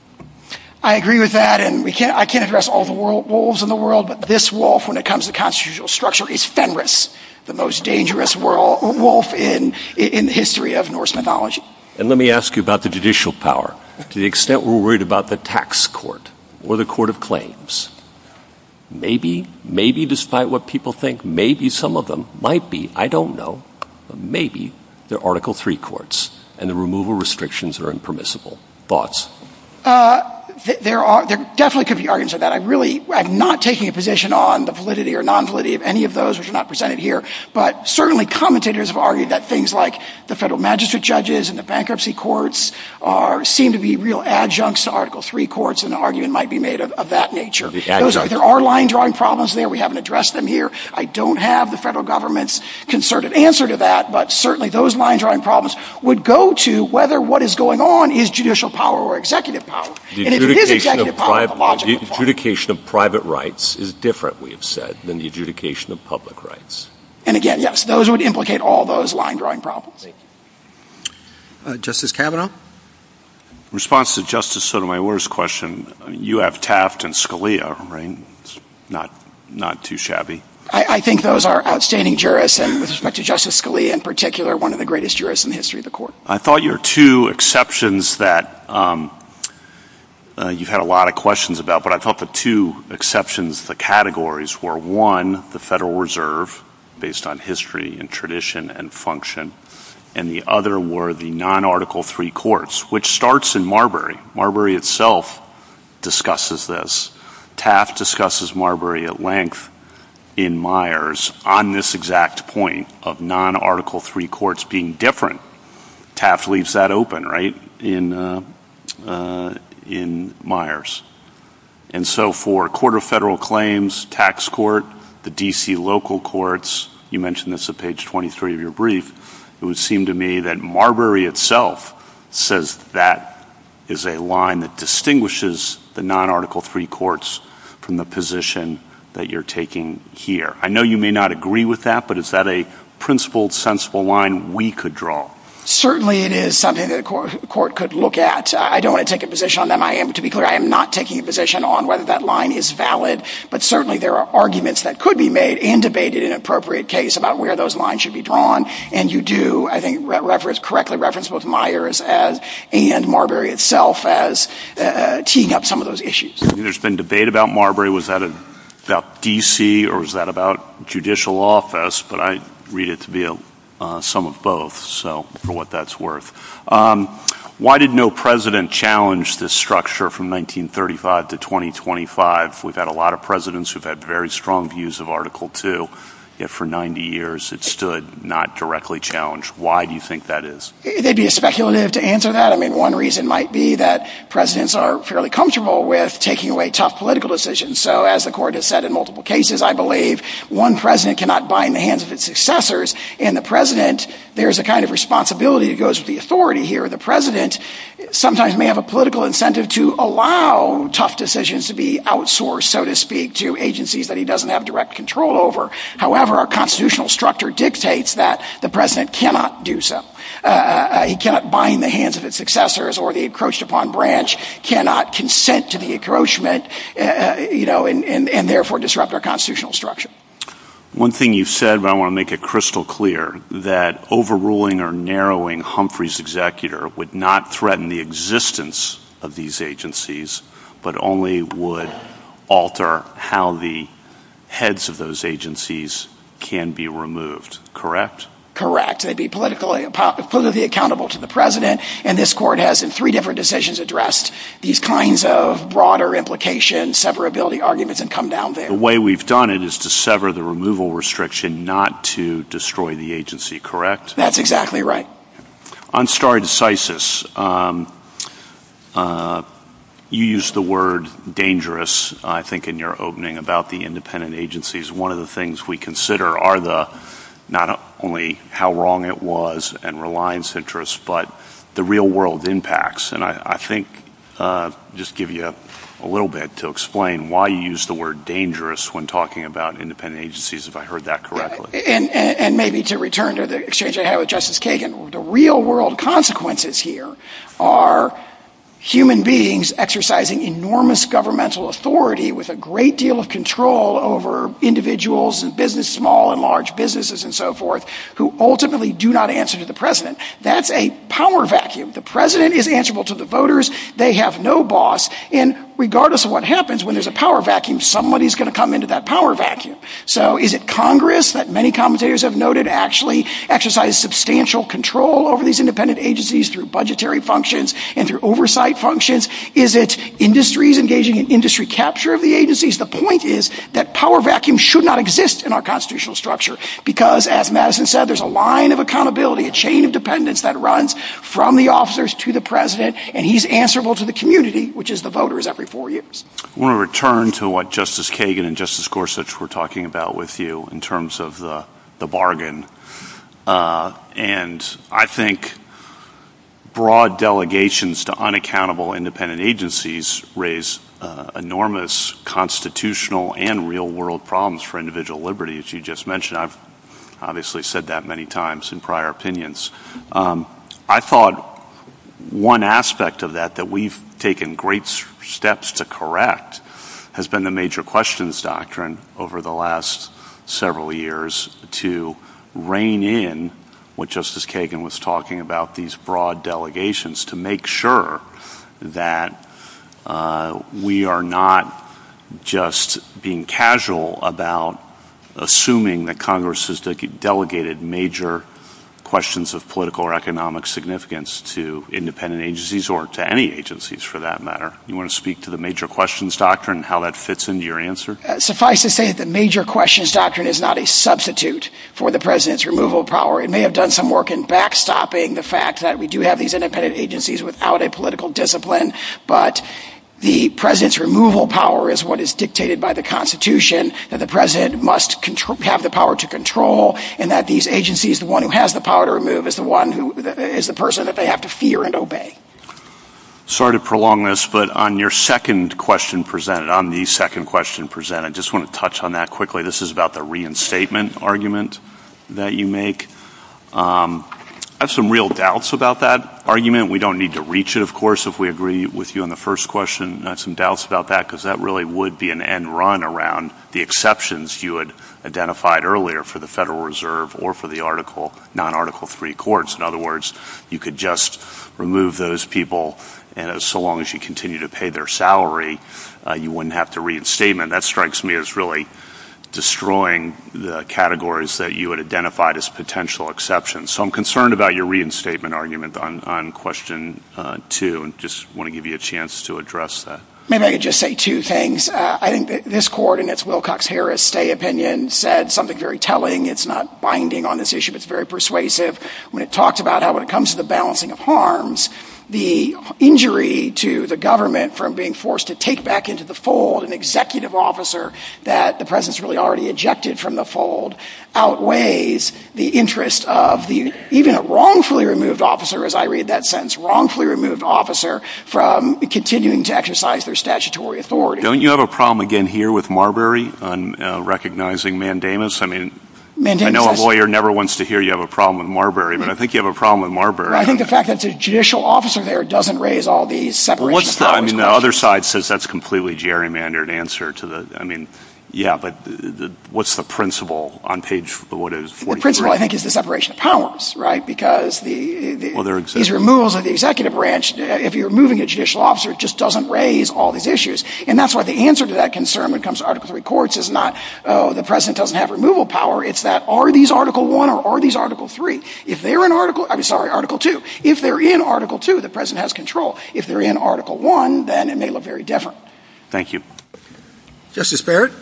I agree with that, and we can't, I can't address all the world, wolves in the world, but this wolf, when it comes to constitutional structure, is Fenris, the most dangerous world, wolf in, in the history of Norse mythology. And let me ask you about the judicial power. To the extent we're worried about the tax court or the court of claims, maybe, maybe despite what people think, maybe some of them might be, I don't know, but maybe they're Article three courts and the removal restrictions are impermissible. Thoughts? Uh, th- there are, there definitely could be arguments of that. I really, I'm not taking a position on the validity or non-validity of any of those, which are not presented here, but certainly commentators have argued that things like the federal magistrate judges and the bankruptcy courts are, seem to be real adjuncts to Article three courts, and an argument might be made of, of that nature. Those are, there are line drawing problems there. We haven't addressed them here. I don't have the federal government's concerted answer to that, but certainly those line drawing problems would go to whether what is going on is judicial power or executive power. The and if it is executive power, private, the logic the would follow. adjudication of private rights is different, we have said, than the adjudication of public rights. And again, yes, those would implicate all those line drawing problems. Uh, Justice Kavanaugh? In response to Justice Sotomayor's question, you have Taft and Scalia, right? It's not, not too shabby. I, I think those are outstanding jurists, and with respect to Justice Scalia in particular, one of the greatest jurists in the history of the court. I thought your two exceptions that um, uh, you've had a lot of questions about, but I thought the two exceptions, the categories, were one, the Federal Reserve, based on history and tradition and function, and the other were the non-Article three courts, which starts in Marbury. Marbury itself discusses this. Taft discusses Marbury at length in Myers on this exact point of non-Article three courts being different. Taft leaves that open, right, in uh, uh, in Myers. And so for Court of Federal Claims, Tax Court, the D C local courts, you mentioned this at page twenty-three of your brief, it would seem to me that Marbury itself says that is a line that distinguishes the non-Article three courts from the position that you're taking here. I know you may not agree with that, but is that a principled, sensible line we could draw? Certainly it is something that the court, court could look at. I don't want to take a position on them. I am, to be clear, I am not taking a position on whether that line is valid, but certainly there are arguments that could be made and debated in an appropriate case about where those lines should be drawn. And you do, I think, re- reference, correctly reference both Myers as and Marbury itself as uh, teeing up some of those issues. There's been debate about Marbury. Was that a, about D C or was that about judicial office? But I read it to be a Uh, some of both, so for what that's worth. Um, why did no president challenge this structure from nineteen thirty-five to twenty twenty-five? We've had a lot of presidents who've had very strong views of Article two, yet for ninety years it stood not directly challenged. Why do you think that is? They'd be speculative to answer that. I mean, one reason might be that presidents are fairly comfortable with taking away tough political decisions. So as the court has said in multiple cases, I believe, one president cannot bind the hands of its successors, and the president, there's a kind of responsibility that goes with the authority here. The president sometimes may have a political incentive to allow tough decisions to be outsourced, so to speak, to agencies that he doesn't have direct control over. However, our constitutional structure dictates that the president cannot do so. Uh, he cannot bind the hands of its successors, or the encroached upon branch cannot consent to the encroachment, uh, you know, and, and, and therefore disrupt our constitutional structure. One thing you've said, but I want to make it crystal clear, that overruling or narrowing Humphrey's executor would not threaten the existence of these agencies, but only would alter how the heads of those agencies can be removed, correct? Correct. They'd be politically, politically accountable to the president, and this court has in three different decisions addressed these kinds of broader implication, severability arguments, and come down there. The way we've done it is to sever the removal restriction, not to destroy the agency, correct? That's exactly right. On stare decisis, um, uh, you used the word dangerous, I think, in your opening about the independent agencies. One of the things we consider are the not only how wrong it was and reliance interests, but the real-world impacts. And I, I think uh, just give you a, a little bit to explain why you use the word dangerous when talking about independent agencies, if I heard that correctly. And, and, and maybe to return to the exchange I had with Justice Kagan, the real-world consequences here are human beings exercising enormous governmental authority with a great deal of control over individuals and business, small and large businesses and so forth, who ultimately do not answer to the president. That's a power vacuum. The president is answerable to the voters. They have no boss. And regardless of what happens, when there's a power vacuum, somebody's going to come into that power vacuum. So is it Congress that many commentators have noted actually exercises substantial control over these independent agencies through budgetary functions and through oversight functions? Is it industries engaging in industry capture of the agencies? The point is that power vacuum should not exist in our constitutional structure because, as Madison said, there's a line of accountability, a chain of dependence that runs from the officers to the president, and he's answerable to the community, which is the voters, every four years. I want to return to what Justice Kagan and Justice Gorsuch were talking about with you in terms of the, the bargain. Uh, and I think broad delegations to unaccountable independent agencies raise uh, enormous constitutional and real-world problems for individual liberty, as you just mentioned. I've obviously said that many times in prior opinions. Um, I thought one aspect of that that we've taken great steps to correct has been the major questions doctrine over the last several years to rein in what Justice Kagan was talking about, these broad delegations, to make sure that uh, we are not just being casual about assuming that Congress has de- delegated major questions of political or economic significance to independent agencies or to any agencies for that matter. You want to speak to the major questions doctrine and how that fits into your answer? Uh, suffice to say that the major questions doctrine is not a substitute for the president's removal power. It may have done some work in backstopping the fact that we do have these independent agencies without a political discipline, but the president's removal power is what is dictated by the Constitution, that the president must control, have the power to control, and that these agencies, the one who has the power to remove is the one who is the person that they have to fear and obey. Sorry to prolong this, but on your second question presented, on the second question presented, I just want to touch on that quickly. This is about the reinstatement argument that you make. Um, I have some real doubts about that argument. We don't need to reach it, of course, if we agree with you on the first question. I have some doubts about that because that really would be an end run around the exceptions you had identified earlier for the Federal Reserve or for the article, non-Article three courts. In other words, you could just remove those people, and so long as you continue to pay their salary, uh, you wouldn't have to reinstatement. That strikes me as really destroying the categories that you had identified as potential exceptions. So I'm concerned about your reinstatement argument on, on question uh, two, and just want to give you a chance to address that. Maybe I could just say two things. Uh, I think that this court in its Wilcox-Harris stay opinion said something very telling. It's not binding on this issue, but it's very persuasive when it talked about how when it comes to the balancing of harms, the injury to the government from being forced to take back into the fold an executive officer that the president's really already ejected from the fold outweighs the interest of the even a wrongfully removed officer, as I read that sentence, wrongfully removed officer from continuing to exercise their statutory authority. Don't you have a problem again here with Marbury on uh, recognizing mandamus? I mean, maintain. I know a lawyer never wants to hear you have a problem with Marbury, but I think you have a problem with Marbury. Well, I think the fact that it's a judicial officer there doesn't raise all these separation well, what's of the, powers I mean, questions. the other side says that's completely gerrymandered answer to the, I mean, yeah, but the, the, what's the principle on page, what is forty-three? The principle, I think, is the separation of powers, right? Because the, the well, these removals of the executive branch, if you're removing a judicial officer, it just doesn't raise all these issues. And that's why the answer to that concern when it comes to Article three courts is not, oh, the president doesn't have removal power. It's that, are these Article one or are these Article three? If they're in Article, I'm sorry, Article two. If they're in Article two, the president has control. If they're in Article one, then it may look very different. Thank you. Justice Barrett?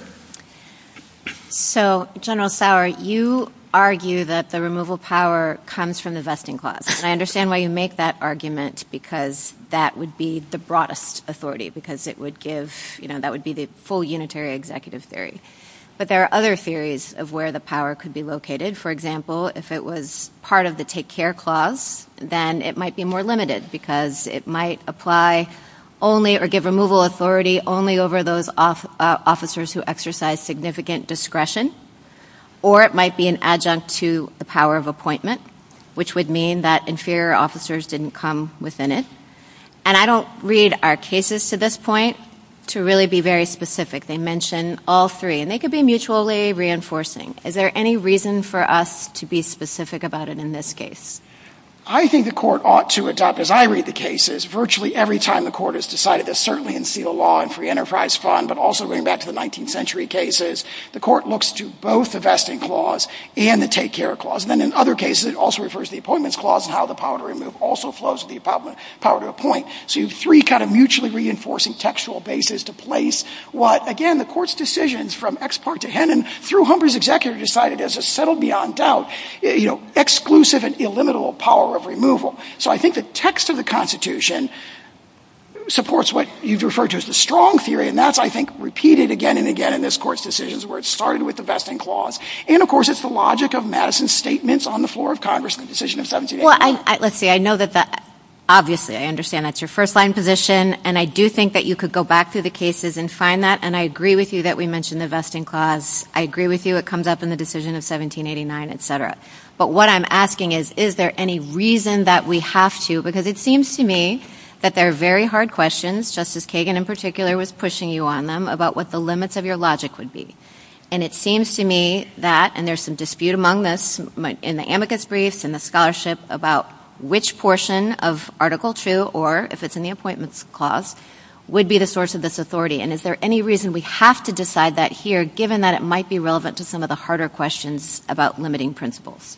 So, General Sauer, you argue that the removal power comes from the vesting clause. And I understand why you make that argument, because that would be the broadest authority, because it would give, you know, that would be the full unitary executive theory. But there are other theories of where the power could be located. For example, if it was part of the take care clause, then it might be more limited, because it might apply only or give removal authority only over those off, uh, officers who exercise significant discretion, or it might be an adjunct to the power of appointment, which would mean that inferior officers didn't come within it. And I don't read our cases to this point to really be very specific. They mention all three, and they could be mutually reinforcing. Is there any reason for us to be specific about it in this case? I think the court ought to adopt, as I read the cases, virtually every time the court has decided this, certainly in Seal Law and Free Enterprise Fund, but also going back to the nineteenth century cases, the court looks to both the vesting clause and the take care clause. And then in other cases, it also refers to the appointments clause and how the power to remove also flows with the power to appoint. So you have three kind of mutually reinforcing textual bases to place what, again, the court's decisions from Ex parte Hennon through Humphrey's executor decided as a settled beyond doubt, you know, exclusive and illimitable power of removal. So I think the text of the Constitution supports what you've referred to as the strong theory, and that's, I think, repeated again and again in this Court's decisions, where it started with the vesting clause. And, of course, it's the logic of Madison's statements on the floor of Congress in the decision of seventeen eighty-nine. Well, I, I, let's see. I know that that obviously, I understand that's your first-line position, and I do think that you could go back through the cases and find that, and I agree with you that we mentioned the vesting clause. I agree with you it comes up in the decision of seventeen eighty-nine, et cetera. But what I'm asking is, is there any reason that we have to? Because it seems to me that there are very hard questions. Justice Kagan in particular was pushing you on them about what the limits of your logic would be. And it seems to me that, and there's some dispute among this in the amicus briefs and the scholarship about which portion of Article two, or if it's in the appointments clause, would be the source of this authority. And is there any reason we have to decide that here, given that it might be relevant to some of the harder questions about limiting principles?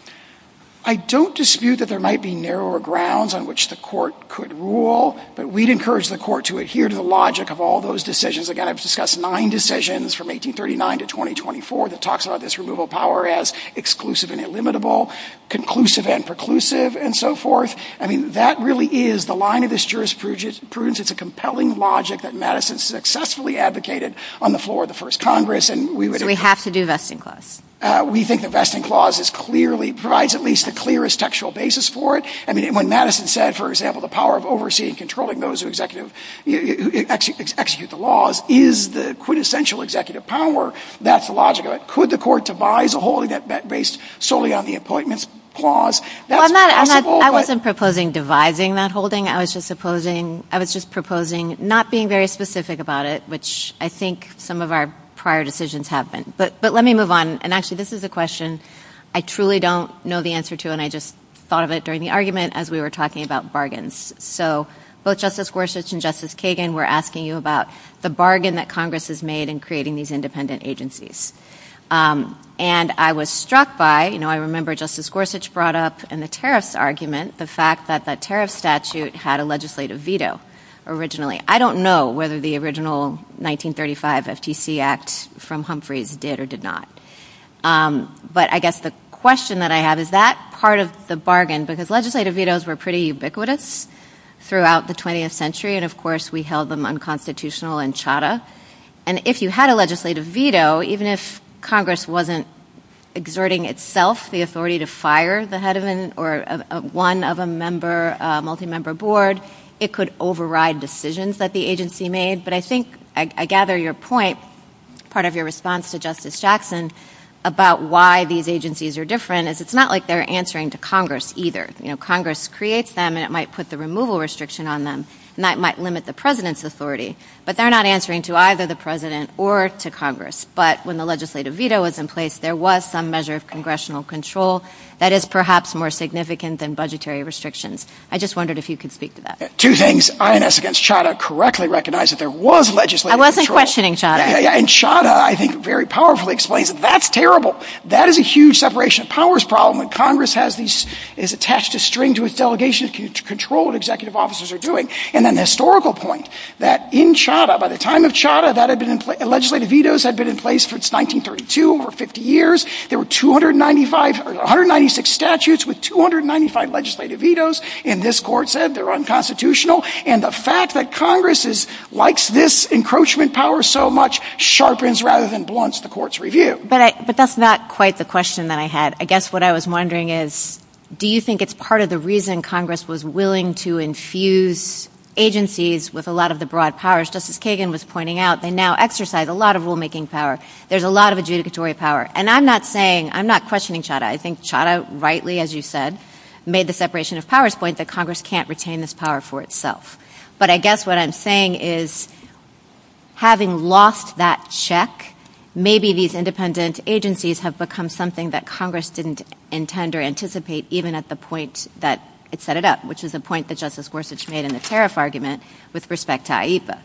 I don't dispute that there might be narrower grounds on which the court could rule, but we'd encourage the court to adhere to the logic of all those decisions. Again, I've discussed nine decisions from eighteen thirty-nine to twenty twenty-four that talks about this removal power as exclusive and illimitable, conclusive and preclusive, and so forth. I mean, that really is the line of this jurisprudence. It's a compelling logic that Madison successfully advocated on the floor of the first Congress, and we would— So we have to do vesting clause. Uh, we think the vesting clause is clearly, provides at least the clearest textual basis for it. I mean, when Madison said, for example, the power of overseeing and controlling those who executive, who ex- execute the laws is the quintessential executive power, that's the logic of it. Could the court devise a holding that based solely on the appointments clause? That's well, I'm not, possible. I'm not, I wasn't proposing devising that holding. I was just supposing, I was just proposing not being very specific about it, which I think some of our prior decisions have been. But but let me move on. And actually, this is a question I truly don't know the answer to, and I just thought of it during the argument as we were talking about bargains. So both Justice Gorsuch and Justice Kagan were asking you about the bargain that Congress has made in creating these independent agencies. Um, and I was struck by, you know, I remember Justice Gorsuch brought up in the tariffs argument the fact that that tariff statute had a legislative veto originally. I don't know whether the original nineteen thirty-five F T C Act from Humphreys did or did not. Um, but I guess the question that I have is that part of the bargain, because legislative vetoes were pretty ubiquitous throughout the twentieth century, and of course we held them unconstitutional in Chadha. And if you had a legislative veto, even if Congress wasn't exerting itself the authority to fire the head of an or a, a, one of a member, uh, multi-member board, it could override decisions that the agency made. But I think I, I gather your point, part of your response to Justice Jackson, about why these agencies are different is it's not like they're answering to Congress either. You know, Congress creates them and it might put the removal restriction on them, and that might limit the president's authority. But they're not answering to either the president or to Congress. But when the legislative veto was in place, there was some measure of congressional control that is perhaps more significant than budgetary restrictions. I just wondered if you could speak to that. Two things. I N S against Chadha correctly recognized that there was legislative I wasn't control. questioning Chadha. Yeah, yeah, and Chadha, I think, very powerfully explains that that's terrible. That is a huge separation of powers problem when Congress has these, is attached a string to its delegation to control what executive officers are doing. And then the historical point that in Chadha, by the time of Chadha, that had been in place, legislative vetoes had been in place since nineteen thirty-two, over fifty years. There were two hundred ninety-five, or one hundred ninety-six statutes with two hundred ninety-five legislative vetoes, and this court said they're unconstitutional. And the fact that Congress is, likes this encroachment power so much sharpens rather than blunts the court's review. But I, but that's not quite the question that I had. I guess what I was wondering is, do you think it's part of the reason Congress was willing to infuse agencies with a lot of the broad powers? Justice Kagan was pointing out they now exercise a lot of rulemaking power. There's a lot of adjudicatory power. And I'm not saying, I'm not questioning Chadha. I think Chadha, rightly, as you said, made the separation of powers point that Congress can't retain this power for itself. But I guess what I'm saying is, having lost that check, maybe these independent agencies have become something that Congress didn't intend or anticipate even at the point that it set it up, which is the point that Justice Gorsuch made in the tariff argument with respect to I E P A.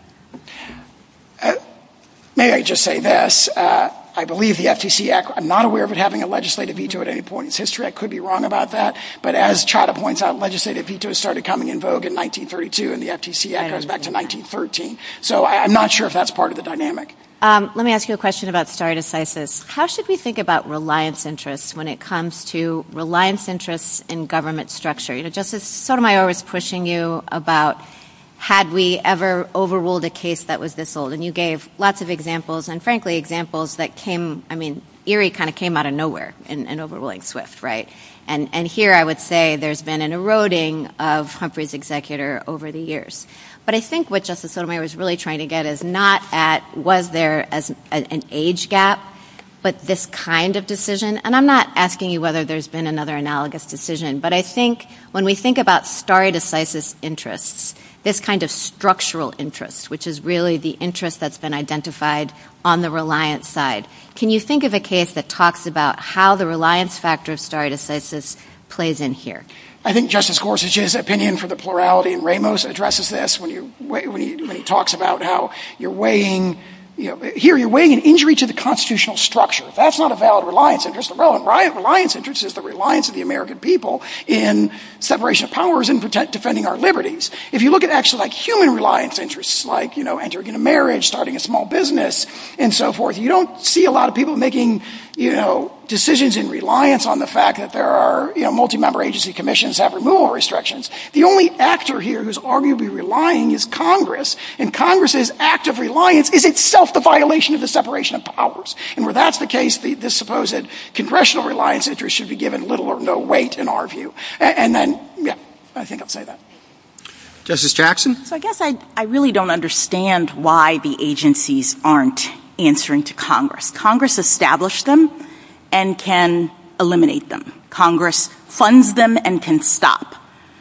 Uh, may I just say this? Uh, I believe the F T C Act, I'm not aware of it having a legislative veto at any point in its history. I could be wrong about that. But as Chadha points out, legislative vetoes started coming in vogue in nineteen thirty-two, and the F T C Act goes back to nineteen thirteen. So I, I'm not sure if that's part of the dynamic. Um, let me ask you a question about stare decisis. How should we think about reliance interests when it comes to reliance interests in government structure? You know, Justice Sotomayor was pushing you about had we ever overruled a case that was this old, and you gave lots of examples, and frankly, examples that came, I mean, Erie kind of came out of nowhere in, in overruling Swift, right? And, and here I would say there's been an eroding of Humphrey's executor over the years. But I think what Justice Sotomayor was really trying to get is not at was there as a, an age gap, but this kind of decision. And I'm not asking you whether there's been another analogous decision, but I think when we think about stare decisis interests, this kind of structural interest, which is really the interest that's been identified on the reliance side, can you think of a case that talks about how the reliance factor of stare decisis plays in here? I think Justice Gorsuch's opinion for the plurality in Ramos addresses this when, you, when, he, when he talks about how you're weighing, you know, here you're weighing an injury to the constitutional structure. That's not a valid reliance interest. The relevant reliance interest is the reliance of the American people in separation of powers and protect, defending our liberties. If you look at actually like human reliance interests, like, you know, entering into marriage, starting a small business, and so forth, you don't see a lot of people making, you know, decisions in reliance on the fact that there are, you know, multi-member agency commissions have removal restrictions. The only actor here who's arguably relying is Congress, and Congress's act of reliance is itself the violation of the separation of powers. And where that's the case, the, this supposed congressional reliance interest should be given little or no weight in our view. And, and then, yeah, I think I'll say that. Justice Jackson? So I guess I, I really don't understand why the agencies aren't answering to Congress. Congress established them and can eliminate them. Congress funds them and can stop.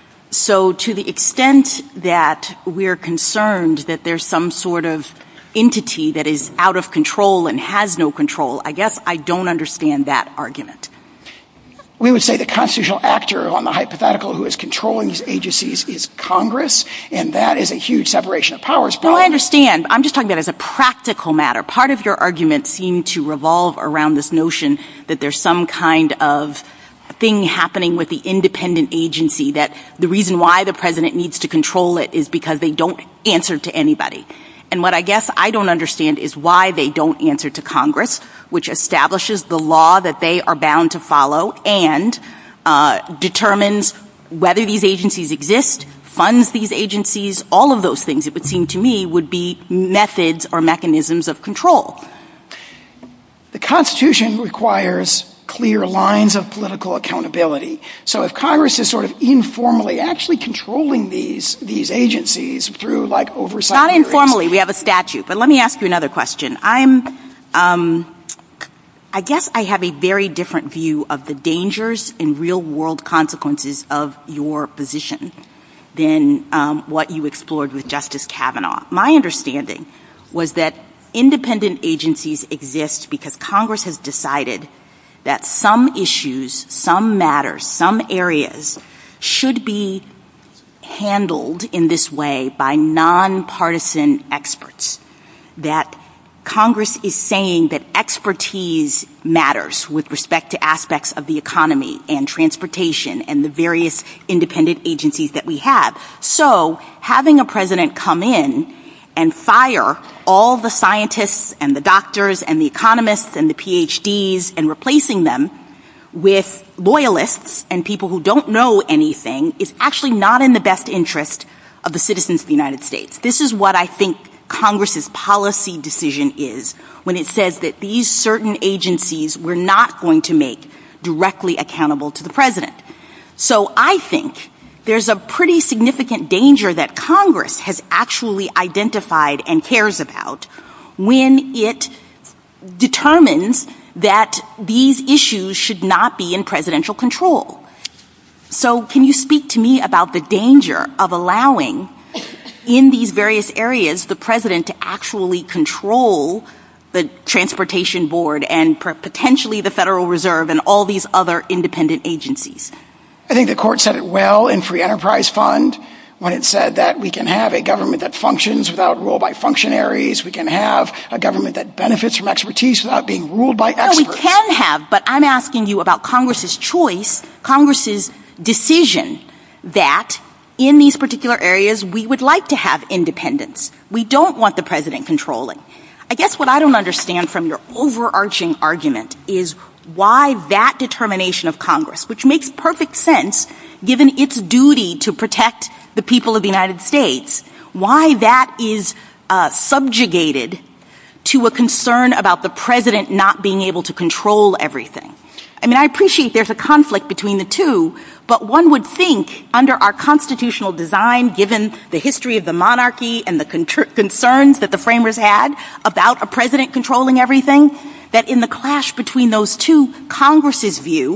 So to the extent that we're concerned that there's some sort of entity that is out of control and has no control, I guess I don't understand that argument. We would say the constitutional actor on the hypothetical who is controlling these agencies is Congress, and that is a huge separation of powers problem. No, I understand. I'm just talking about as a practical matter. Part of your argument seemed to revolve around this notion that there's some kind of thing happening with the independent agency, that the reason why the president needs to control it is because they don't answer to anybody. And what I guess I don't understand is why they don't answer to Congress, which establishes the law that they are bound to follow and uh, determines whether these agencies exist, funds these agencies, all of those things, it would seem to me, would be methods or mechanisms of control. The Constitution requires clear lines of political accountability. So if Congress is sort of informally actually controlling these these agencies through like oversight Not hearings. informally, we have a statute. But let me ask you another question. I'm um, I guess I have a very different view of the dangers and real-world consequences of your position than um, what you explored with Justice Kavanaugh. My understanding was that independent agencies exist because Congress has decided that some issues, some matters, some areas should be handled in this way by nonpartisan experts, that Congress is saying that expertise matters with respect to aspects of the economy and transportation and the various independent agencies that we have. So having a president come in and fire all the scientists and the doctors and the economists and the P H Ds and replacing them with loyalists and people who don't know anything is actually not in the best interest of the citizens of the United States. This is what I think Congress's policy decision is when it says that these certain agencies we're not going to make directly accountable to the president. So I think there's a pretty significant danger that Congress has actually identified and cares about when it determines that these issues should not be in presidential control. So can you speak to me about the danger of allowing in these various areas the president to actually control the Transportation Board and potentially the Federal Reserve and all these other independent agencies? I think the court said it well in Free Enterprise Fund when it said that we can have a government that functions without rule by functionaries. We can have a government that benefits from expertise without being ruled by experts. No, we can have, but I'm asking you about Congress's choice, Congress's decision that in these particular areas we would like to have independence. We don't want the president controlling. I guess what I don't understand from your overarching argument is why that determination of Congress, which makes perfect sense given its duty to protect the people of the United States, why that is uh, subjugated to a concern about the president not being able to control everything. I mean, I appreciate there's a conflict between the two, but one would think under our constitutional design, given the history of the monarchy and the con- concerns that the framers had about a president controlling everything, that in the clash between those two, Congress's view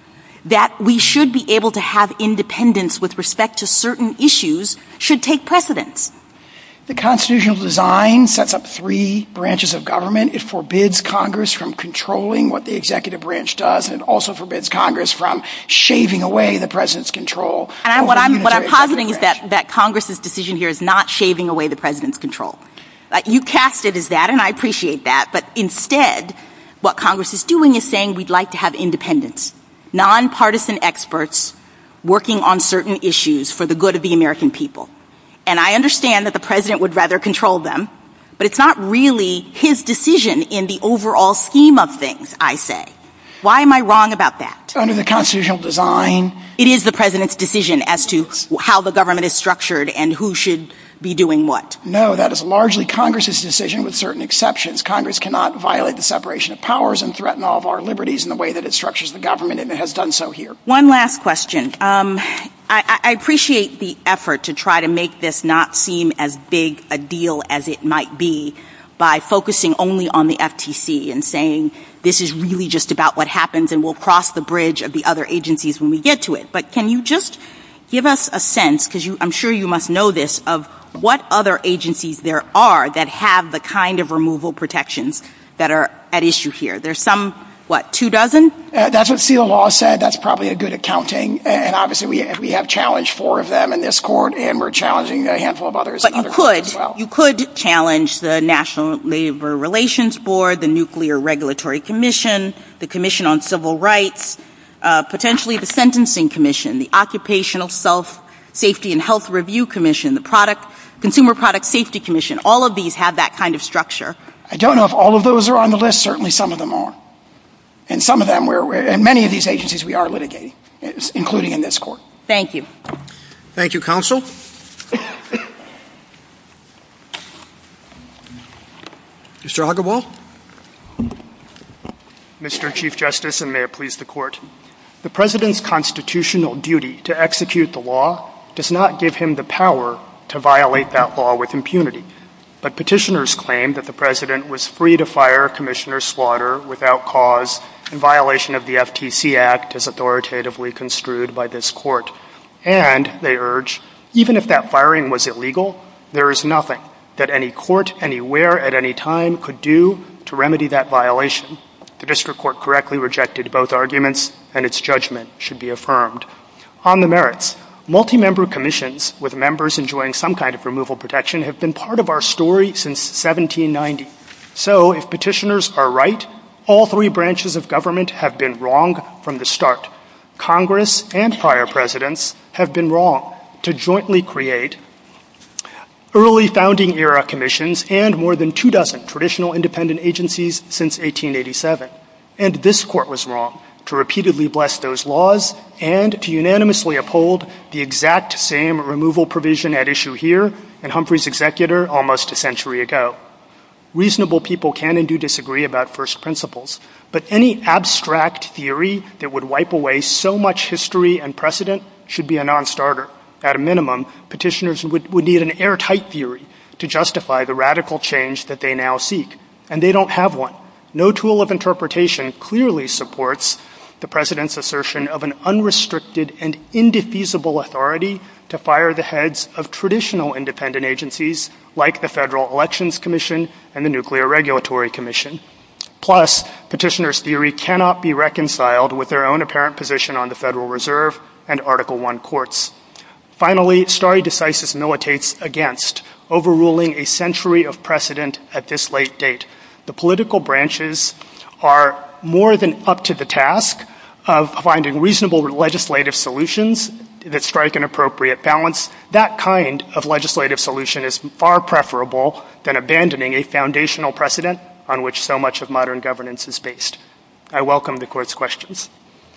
that we should be able to have independence with respect to certain issues should take precedence. The constitutional design sets up three branches of government. It forbids Congress from controlling what the executive branch does, and it also forbids Congress from shaving away the president's control. And I, what I'm what I'm positing is that, that Congress's decision here is not shaving away the president's control. Uh, you cast it as that, and I appreciate that, but instead, what Congress is doing is saying we'd like to have independence, nonpartisan experts working on certain issues for the good of the American people. And I understand that the president would rather control them, but it's not really his decision in the overall scheme of things, I say. Why am I wrong about that? Under the constitutional design, it is the president's decision as to how the government is structured and who should be doing what. No, that is largely Congress's decision with certain exceptions. Congress cannot violate the separation of powers and threaten all of our liberties in the way that it structures the government, and it has done so here. One last question. Um, I, I appreciate the effort to try to make this not seem as big a deal as it might be by focusing only on the F T C and saying this is really just about what happens and we'll cross the bridge of the other agencies when we get to it. But can you just give us a sense, because I'm sure you must know this, of what other agencies there are that have the kind of removal protections that are at issue here? There's some, what, two dozen? Uh, that's what SEAL law said. That's probably a good accounting. And obviously we we have challenged four of them in this court, and we're challenging a handful of others. But in you other could, as well. you could challenge the National Labor Relations Board, the Nuclear Regulatory Commission, the Commission on Civil Rights, uh, potentially the Sentencing Commission, the Occupational Self Safety and Health Review Commission, the Product Consumer Product Safety Commission. All of these have that kind of structure. I don't know if all of those are on the list. Certainly some of them are. And some of them, we're, we're, and many of these agencies we are litigating, including in this court. Thank you. Thank you, counsel. Mister Agarwal. Mister Chief Justice, and may it please the Court. The President's constitutional duty to execute the law does not give him the power to violate that law with impunity. But petitioners claim that the president was free to fire Commissioner Slaughter without cause in violation of the F T C Act as authoritatively construed by this court. And, they urge, even if that firing was illegal, there is nothing that any court anywhere at any time could do to remedy that violation. The district court correctly rejected both arguments, and its judgment should be affirmed. On the merits, multi-member commissions with members enjoying some kind of removal protection have been part of our story since seventeen ninety. So, if petitioners are right, all three branches of government have been wrong from the start. Congress and prior presidents have been wrong to jointly create early founding-era commissions and more than two dozen traditional independent agencies since eighteen eighty-seven. And this court was wrong to repeatedly bless those laws and to unanimously uphold the exact same removal provision at issue here in Humphrey's Executor almost a century ago. Reasonable people can and do disagree about first principles, but any abstract theory that would wipe away so much history and precedent should be a non-starter. At a minimum, petitioners would, would need an airtight theory to justify the radical change that they now seek, and they don't have one. No tool of interpretation clearly supports the president's assertion of an unrestricted and indefeasible authority to fire the heads of traditional independent agencies like the Federal Elections Commission and the Nuclear Regulatory Commission. Plus, petitioners' theory cannot be reconciled with their own apparent position on the Federal Reserve and Article one courts. Finally, stare decisis militates against overruling a century of precedent at this late date. The political branches are more than up to the task of finding reasonable legislative solutions that strike an appropriate balance. That kind of legislative solution is far preferable than abandoning a foundational precedent on which so much of modern governance is based. I welcome the Court's questions.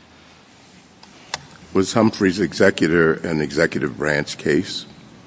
Was Humphrey's Executor an executive branch case?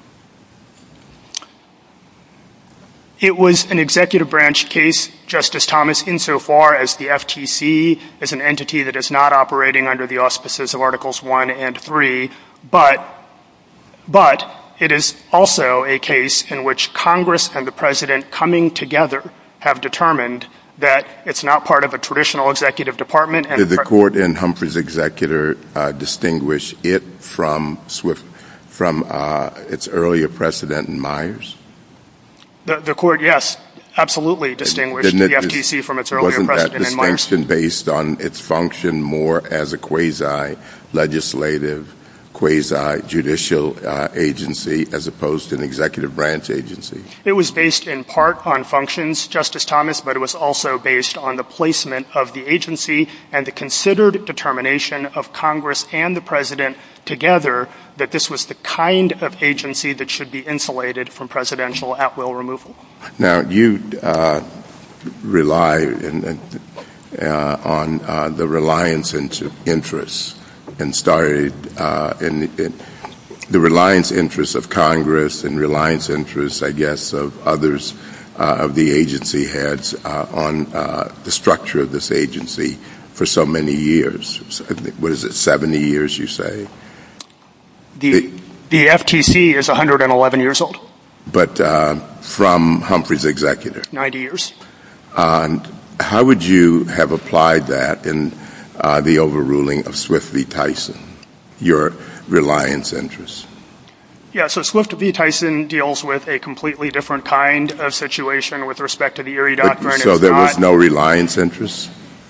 It was an executive branch case, Justice Thomas, insofar as the F T C is an entity that is not operating under the auspices of Articles one and three, but, but it is also a case in which Congress and the President coming together have determined that it's not part of a traditional executive department. And Did the court in Humphrey's Executor uh, distinguish it from Swift, from uh, its earlier precedent in Myers? The, the court, yes, absolutely distinguished Didn't the it F T C from its earlier wasn't precedent that in Myers. distinction based on its function more as a quasi-legislative, quasi-judicial uh, agency as opposed to an executive branch agency? It was based in part on functions, Justice Thomas, but it was also based on the placement of the agency and the considered determination of Congress and the President together that this was the kind of agency that should be insulated from presidential at-will removal. Now, you uh, rely in, uh, on uh, the reliance into interests and started uh, in, in the reliance interests of Congress and reliance interests, I guess, of others uh, of the agency heads uh, on uh, the structure of this agency for so many years. What is it, seventy years, you say? The, the, the F T C is one hundred eleven years old. But uh, from Humphrey's Executor? ninety years. Uh, how would you have applied that in uh, the overruling of Swift v. Tyson, your reliance interests? Yeah, so Swift v. Tyson deals with a completely different kind of situation with respect to the Erie Doctrine. But, so it's there not, was no reliance interest?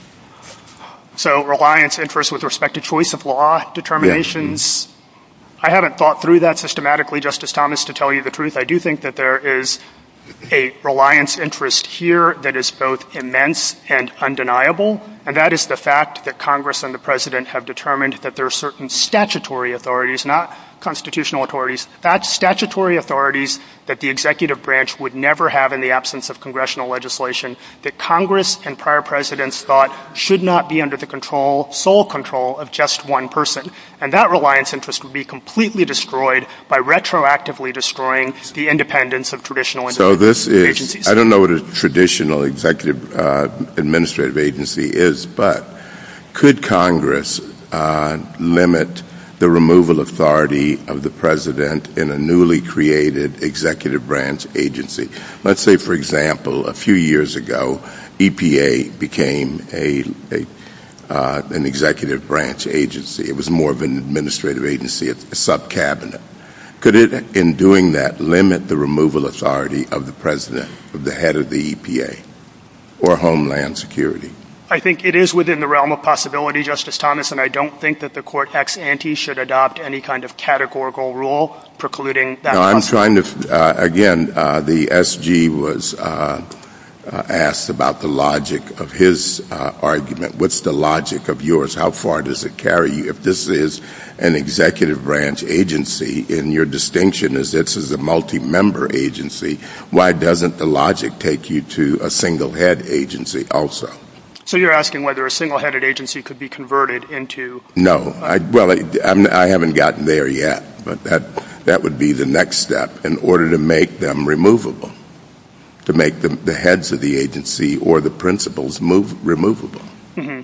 So reliance interest with respect to choice of law determinations. Yeah. I haven't thought through that systematically, Justice Thomas, to tell you the truth. I do think that there is a reliance interest here that is both immense and undeniable, and that is the fact that Congress and the President have determined that there are certain statutory authorities, not constitutional authorities, that statutory authorities that the executive branch would never have in the absence of congressional legislation, that Congress and prior presidents thought should not be under the control, sole control of just one person. And that reliance interest would be completely destroyed by retroactively destroying the independence of traditional so independent this is, agencies. I don't know what a traditional executive uh, administrative agency is, but could Congress uh, limit the removal authority of the president in a newly created executive branch agency. Let's say, for example, a few years ago, E P A became a, a uh, an executive branch agency. It was more of an administrative agency, a, a sub-cabinet. Could it, in doing that, limit the removal authority of the president, of the head of the E P A, or Homeland Security? I think it is within the realm of possibility, Justice Thomas, and I don't think that the court ex ante should adopt any kind of categorical rule precluding that. No, I'm trying to, uh, again, uh, the S G was uh, uh, asked about the logic of his uh, argument. What's the logic of yours? How far does it carry you? If this is an executive branch agency, and your distinction is this is a multi-member agency, why doesn't the logic take you to a single-head agency also? So you're asking whether a single-headed agency could be converted into... No. I, well, I, I'm, I haven't gotten there yet, but that that would be the next step in order to make them removable, to make the, the heads of the agency or the principals move, removable. Mm-hmm.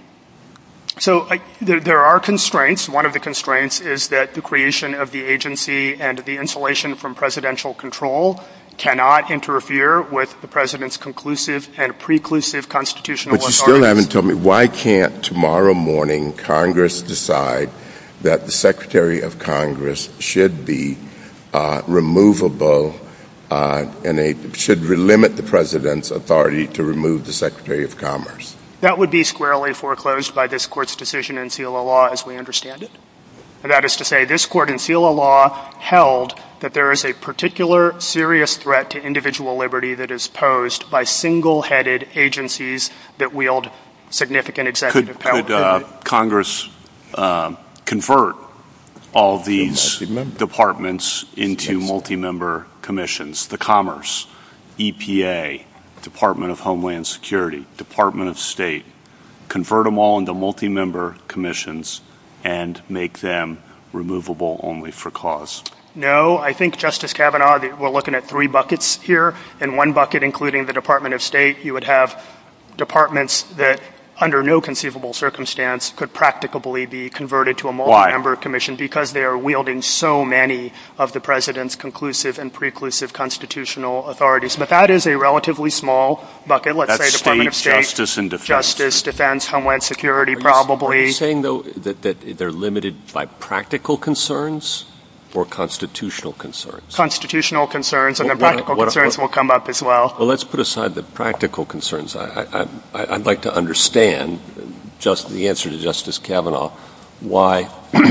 So uh, there, there are constraints. One of the constraints is that the creation of the agency and the insulation from presidential control cannot interfere with the president's conclusive and preclusive constitutional authorities. But you authorities. still haven't told me, why can't tomorrow morning Congress decide that the Secretary of Congress should be uh, removable uh, and they should limit the president's authority to remove the Secretary of Commerce? That would be squarely foreclosed by this court's decision in Selah Law as we understand it. And that is to say, this court in Selah Law held that there is a particular serious threat to individual liberty that is posed by single-headed agencies that wield significant executive could, power. Could uh, Congress uh, convert all these departments into multi-member commissions? The Commerce, E P A, Department of Homeland Security, Department of State, convert them all into multi-member commissions and make them removable only for cause? No, I think, Justice Kavanaugh, that we're looking at three buckets here. In one bucket, including the Department of State, you would have departments that, under no conceivable circumstance, could practicably be converted to a multi-member commission because they are wielding so many of the president's conclusive and preclusive constitutional authorities. But that is a relatively small bucket. Let's That's say Department of State, State, Justice, and Defense. Justice, Defense, Homeland Security, Are you, probably. Are you saying, though, that, that they're limited by practical concerns or constitutional concerns? Constitutional concerns, and Well, then practical what- what- concerns what- will come up as well. Well, let's put aside the practical concerns. I, I, I, I'd like to understand just the answer to Justice Kavanaugh why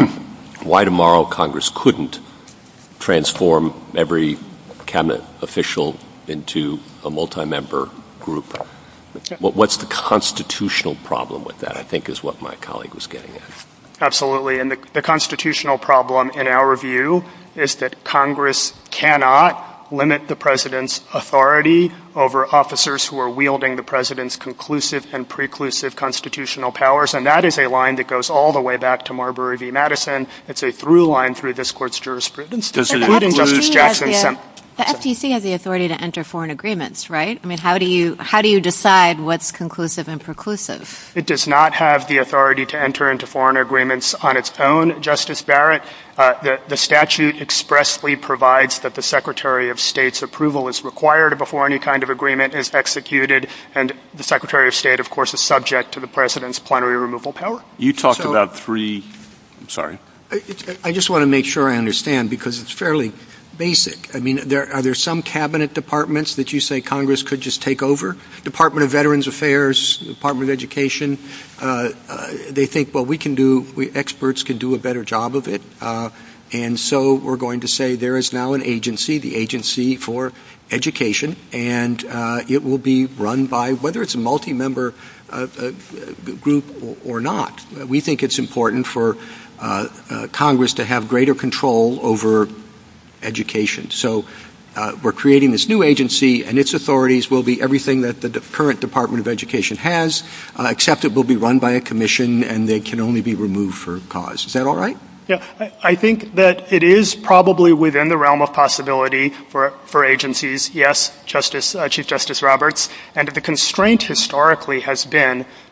why tomorrow Congress couldn't transform every cabinet official into a multi-member group. What, what's the constitutional problem with that, I think, is what my colleague was getting at. Absolutely. And the, the constitutional problem, in our view, is that Congress cannot limit the president's authority over officers who are wielding the president's conclusive and preclusive constitutional powers. And that is a line that goes all the way back to Marbury v. Madison. It's a through line through this court's jurisprudence, Does it including include- Justice Jackson's. The, the F T C has the authority to enter foreign agreements, right? I mean, how do you how do you decide what's conclusive and preclusive? It does not have the authority to enter into foreign agreements on its own, Justice Barrett. Uh, the, the statute expressly provides that the Secretary of State's approval is required before any kind of agreement is executed, and the Secretary of State, of course, is subject to the President's plenary removal power. You talked So- about three – I'm sorry. I, I just want to make sure I understand, because it's fairly basic. I mean, there, are there some cabinet departments that you say Congress could just take over? Department of Veterans Affairs, Department of Education, uh, uh, they think, well, we can do, we, experts can do a better job of it. Uh, and so we're going to say there is now an agency, the Agency for Education, and uh, it will be run by, whether it's a multi-member uh, uh, group or, or not. We think it's important for uh, uh, Congress to have greater control over education. So uh, we're creating this new agency, and its authorities will be everything that the de- current Department of Education has, uh, except it will be run by a commission, and they can only be removed for cause. Is that all right? Yeah, I, I think that it is probably within the realm of possibility for for agencies. Yes, Justice uh, Chief Justice Roberts, and the constraint historically has been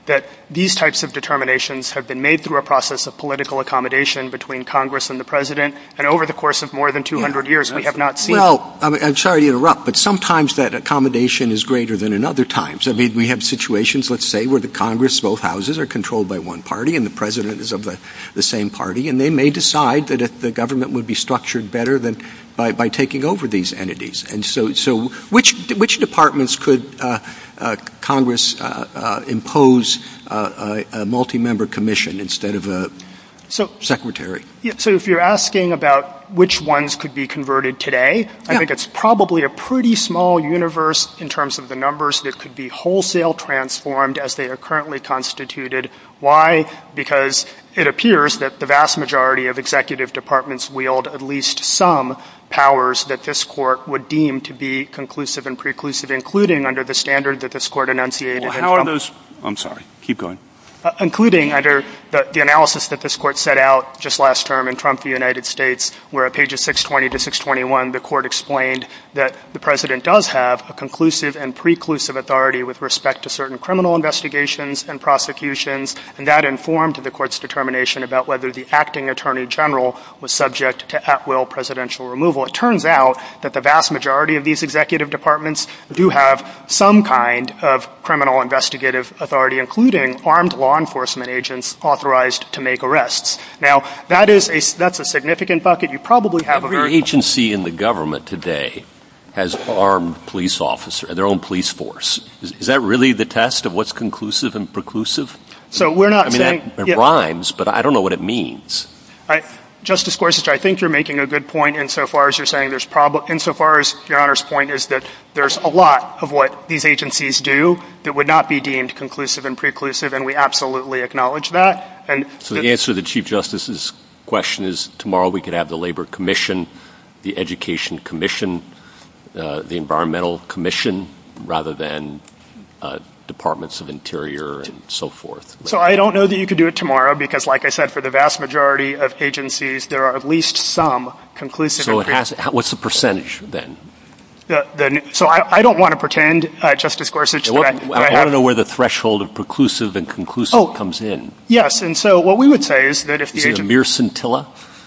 that these types of determinations have been made through a process of political accommodation between Congress and the president, and over the course of more than two hundred yeah, years, we have not seen. Well, I mean, I'm sorry to interrupt, but sometimes that accommodation is greater than in other times. I mean, we have situations, let's say, where the Congress, both houses, are controlled by one party, and the president is of the, the same party, and they may decide that if the government would be structured better than by, by taking over these entities. And so, so which which departments could uh, uh, Congress uh, uh, impose uh, a, a multi-member commission instead of a so, secretary? Yeah, so if you're asking about which ones could be converted today, I yeah. think it's probably a pretty small universe in terms of the numbers that could be wholesale transformed as they are currently constituted. Why? Because it appears that the vast majority of executive departments wield at least some powers that this court would deem to be conclusive and preclusive, including under the standard that this court enunciated. Well, how are those? I'm sorry. Keep going. Uh, including under the, the analysis that this court set out just last term in Trump v. United States, where at pages six twenty to six twenty-one, the court explained that the president does have a conclusive and preclusive authority with respect to certain criminal investigations and prosecutions, and that informed the court's determination about whether the acting attorney general was subject to at-will presidential removal. It turns out that the vast majority of these executive departments do have some kind of criminal investigative authority, including armed law enforcement agents authorized to make arrests. Now, that is a, that's a significant bucket. You probably have Every a very... agency in the government today has armed police officers, their own police force. Is, is that really the test of what's conclusive and preclusive? So we're not I mean, saying... That, it yeah. rhymes, but I don't know what it means. I, Justice Gorsuch, I think you're making a good point insofar as you're saying there's probably, insofar as Your Honor's point is that there's a lot of what these agencies do that would not be deemed conclusive and preclusive, and we absolutely acknowledge that. And so the, the answer to the Chief Justice's question is tomorrow we could have the Labor Commission, the Education Commission, uh, the Environmental Commission, rather than uh, Departments of Interior and so forth. So I don't know that you could do it tomorrow because, like I said, for the vast majority of agencies, there are at least some conclusive. So it has. What's the percentage then? The, the, so I, I don't want to pretend, uh, Justice Gorsuch. Yeah, what, that I, I, that I, I want to know where the threshold of preclusive and conclusive oh, comes in. Yes, and so what we would say is that if the is it agent, a mere scintilla?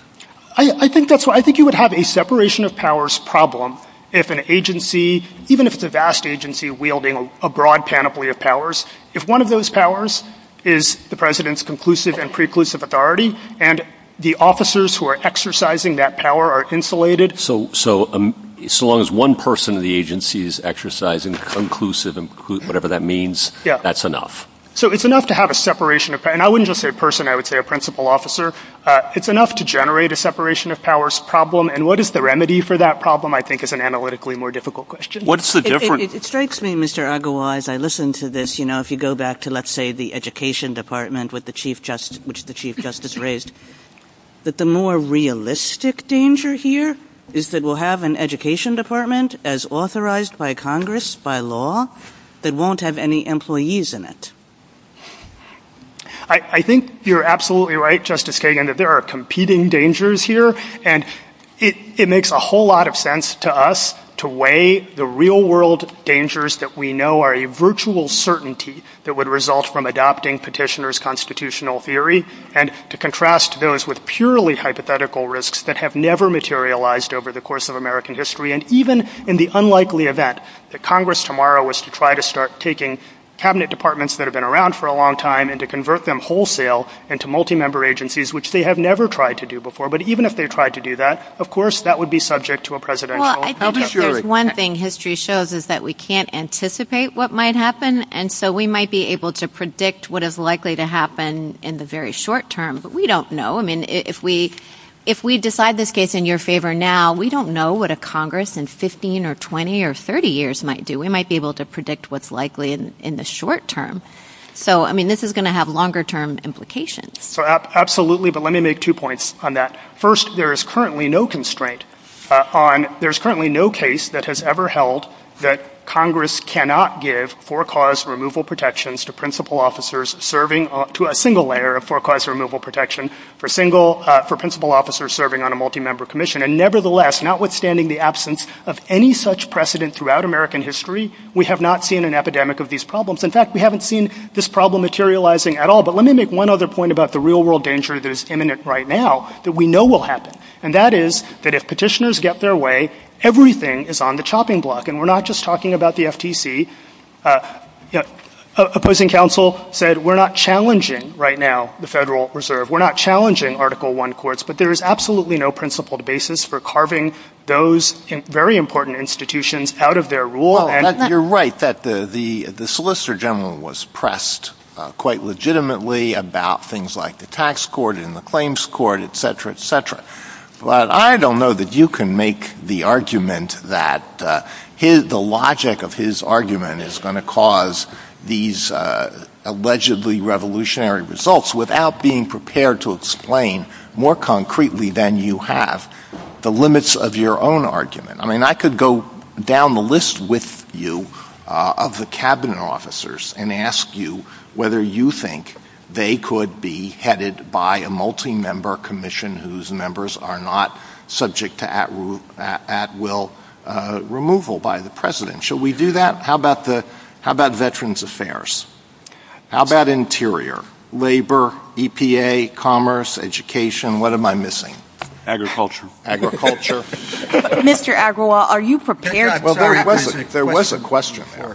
I, I think that's what I think you would have a separation of powers problem if an agency, even if it's a vast agency wielding a, a broad panoply of powers, if one of those powers is the president's conclusive and preclusive authority, and the officers who are exercising that power are insulated. So, so, um, so long as one person in the agency is exercising conclusive and whatever that means, yeah. that's enough. So it's enough to have a separation of, and I wouldn't just say a person, I would say a principal officer. Uh, it's enough to generate a separation of powers problem, and what is the remedy for that problem, I think, is an analytically more difficult question. What's the difference? It, it, it strikes me, Mister Agawa, as I listen to this, you know, if you go back to, let's say, the Education Department with the Chief Justice, which the Chief Justice raised, that the more realistic danger here is that we'll have an Education Department as authorized by Congress, by law, that won't have any employees in it. I, I think you're absolutely right, Justice Kagan, that there are competing dangers here, and it, it makes a whole lot of sense to us to weigh the real-world dangers that we know are a virtual certainty that would result from adopting petitioner's constitutional theory, and to contrast those with purely hypothetical risks that have never materialized over the course of American history. And even in the unlikely event that Congress tomorrow was to try to start taking cabinet departments that have been around for a long time and to convert them wholesale into multi-member agencies, which they have never tried to do before. But even if they tried to do that, of course, that would be subject to a presidential... Well, I think if there's one thing history shows is that we can't anticipate what might happen, and so we might be able to predict what is likely to happen in the very short term, but we don't know. I mean, if we... If we decide this case in your favor now, we don't know what a Congress in fifteen or twenty or thirty years might do. We might be able to predict what's likely in, in the short term. So, I mean, this is going to have longer-term implications. So ab- absolutely, but let me make two points on that. First, there is currently no constraint uh, on – there's currently no case that has ever held that Congress cannot give for-cause removal protections to principal officers serving uh, to a single layer of for-cause removal protection for single uh, for principal officers serving on a multi-member commission. And nevertheless, notwithstanding the absence of any such precedent throughout American history, we have not seen an epidemic of these problems. In fact, we haven't seen this problem materializing at all. But let me make one other point about the real-world danger that is imminent right now that we know will happen. And that is that if petitioners get their way, everything is on the chopping block. And we're not just talking about the F T C. Uh, you know, opposing counsel said we're not challenging right now the Federal Reserve. We're not challenging Article one courts, but there is absolutely no principled basis for carving those in very important institutions out of their rule. Well, and that, you're right that the, the, the Solicitor General was pressed uh, quite legitimately about things like the tax court and the claims court, et cetera, et cetera. But I don't know that you can make the argument that uh, his, the logic of his argument is going to cause these uh, allegedly revolutionary results without being prepared to explain more concretely than you have the limits of your own argument. I mean, I could go down the list with you uh, of the cabinet officers and ask you whether you think they could be headed by a multi-member commission whose members are not subject to at-will at, at will, uh, removal by the president. Shall we do that? How about the how about Veterans Affairs? How about Interior, Labor, E P A, Commerce, Education? What am I missing? Agriculture. Agriculture. Mister Agrawal, are you prepared? Well, there was a, there was a question there.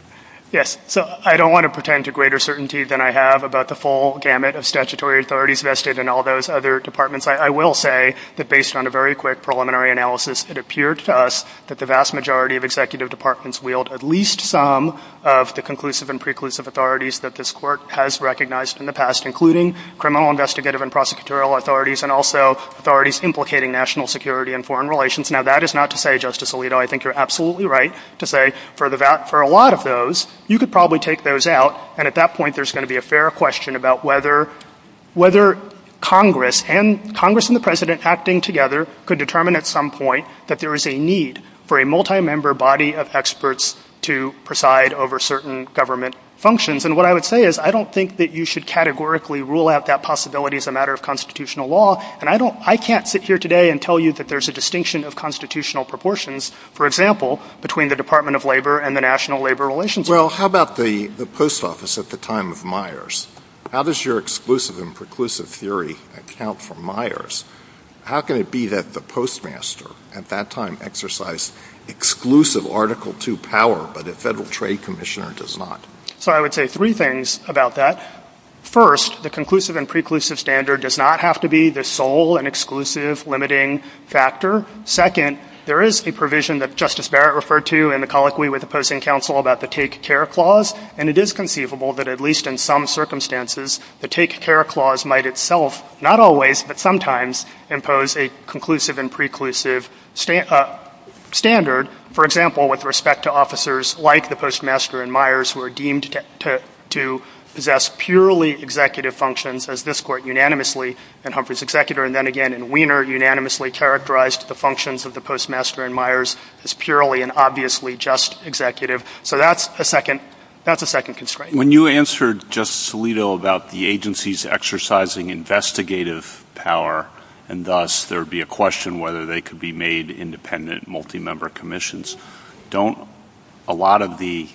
Yes. So I don't want to pretend to greater certainty than I have about the full gamut of statutory authorities vested in all those other departments. I, I will say that based on a very quick preliminary analysis, it appeared to us that the vast majority of executive departments wield at least some of the conclusive and preclusive authorities that this Court has recognized in the past, including criminal, investigative, and prosecutorial authorities, and also authorities implicating national security and foreign relations. Now, that is not to say, Justice Alito, I think you're absolutely right to say for the va- for a lot of those, you could probably take those out, and at that point there's going to be a fair question about whether whether Congress and Congress and the President acting together could determine at some point that there is a need for a multi-member body of experts to preside over certain government functions. And what I would say is I don't think that you should categorically rule out that possibility as a matter of constitutional law. And I don't, I can't sit here today and tell you that there's a distinction of constitutional proportions, for example, between the Department of Labor and the National Labor Relations. Well, how about the, the post office at the time of Myers? How does your exclusive and preclusive theory account for Myers? How can it be that the postmaster at that time exercised exclusive Article two power, but a Federal Trade Commissioner does not? So I would say three things about that. First, the conclusive and preclusive standard does not have to be the sole and exclusive limiting factor. Second, there is a provision that Justice Barrett referred to in the colloquy with opposing counsel about the take care clause, and it is conceivable that at least in some circumstances, the take care clause might itself, not always, but sometimes, impose a conclusive and preclusive sta- uh, standard, for example, with respect to officers like the postmaster and Myers who are deemed to, to, to possess purely executive functions, as this Court unanimously in Humphrey's Executor and then again in Wiener unanimously characterized the functions of the postmaster and Myers as purely and obviously just executive. So that's a second That's a second constraint. When you answered Justice Alito about the agencies exercising investigative power, and thus there would be a question whether they could be made independent multi-member commissions, don't a lot of the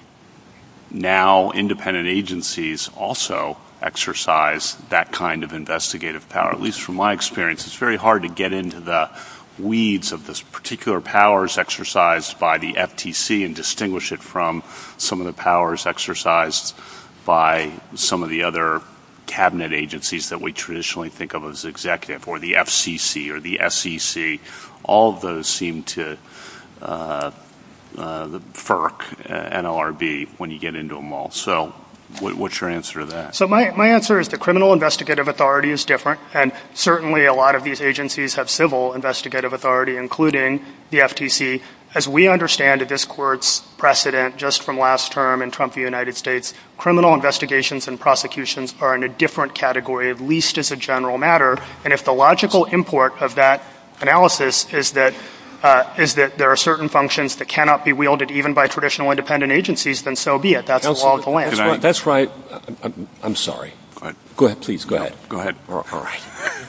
now independent agencies also exercise that kind of investigative power? At least from my experience, it's very hard to get into the weeds of this particular powers exercised by the F T C and distinguish it from some of the powers exercised by some of the other cabinet agencies that we traditionally think of as executive, or the F C C or the S E C. All of those seem to uh, uh, the F E R C, uh, N L R B, when you get into them all. So what, what's your answer to that? So my, my answer is the criminal investigative authority is different, and certainly a lot of these agencies have civil investigative authority, including the F T C. As we understand it, this Court's precedent just from last term in Trump v. United States, criminal investigations and prosecutions are in a different category, at least as a general matter. And if the logical import of that analysis is that uh, is that there are certain functions that cannot be wielded even by traditional independent agencies, then so be it. That's Counsel, the law of the land. That's right. That's right. I'm, I'm sorry. Go ahead. Go ahead, please. Go no, ahead. Go ahead. All right.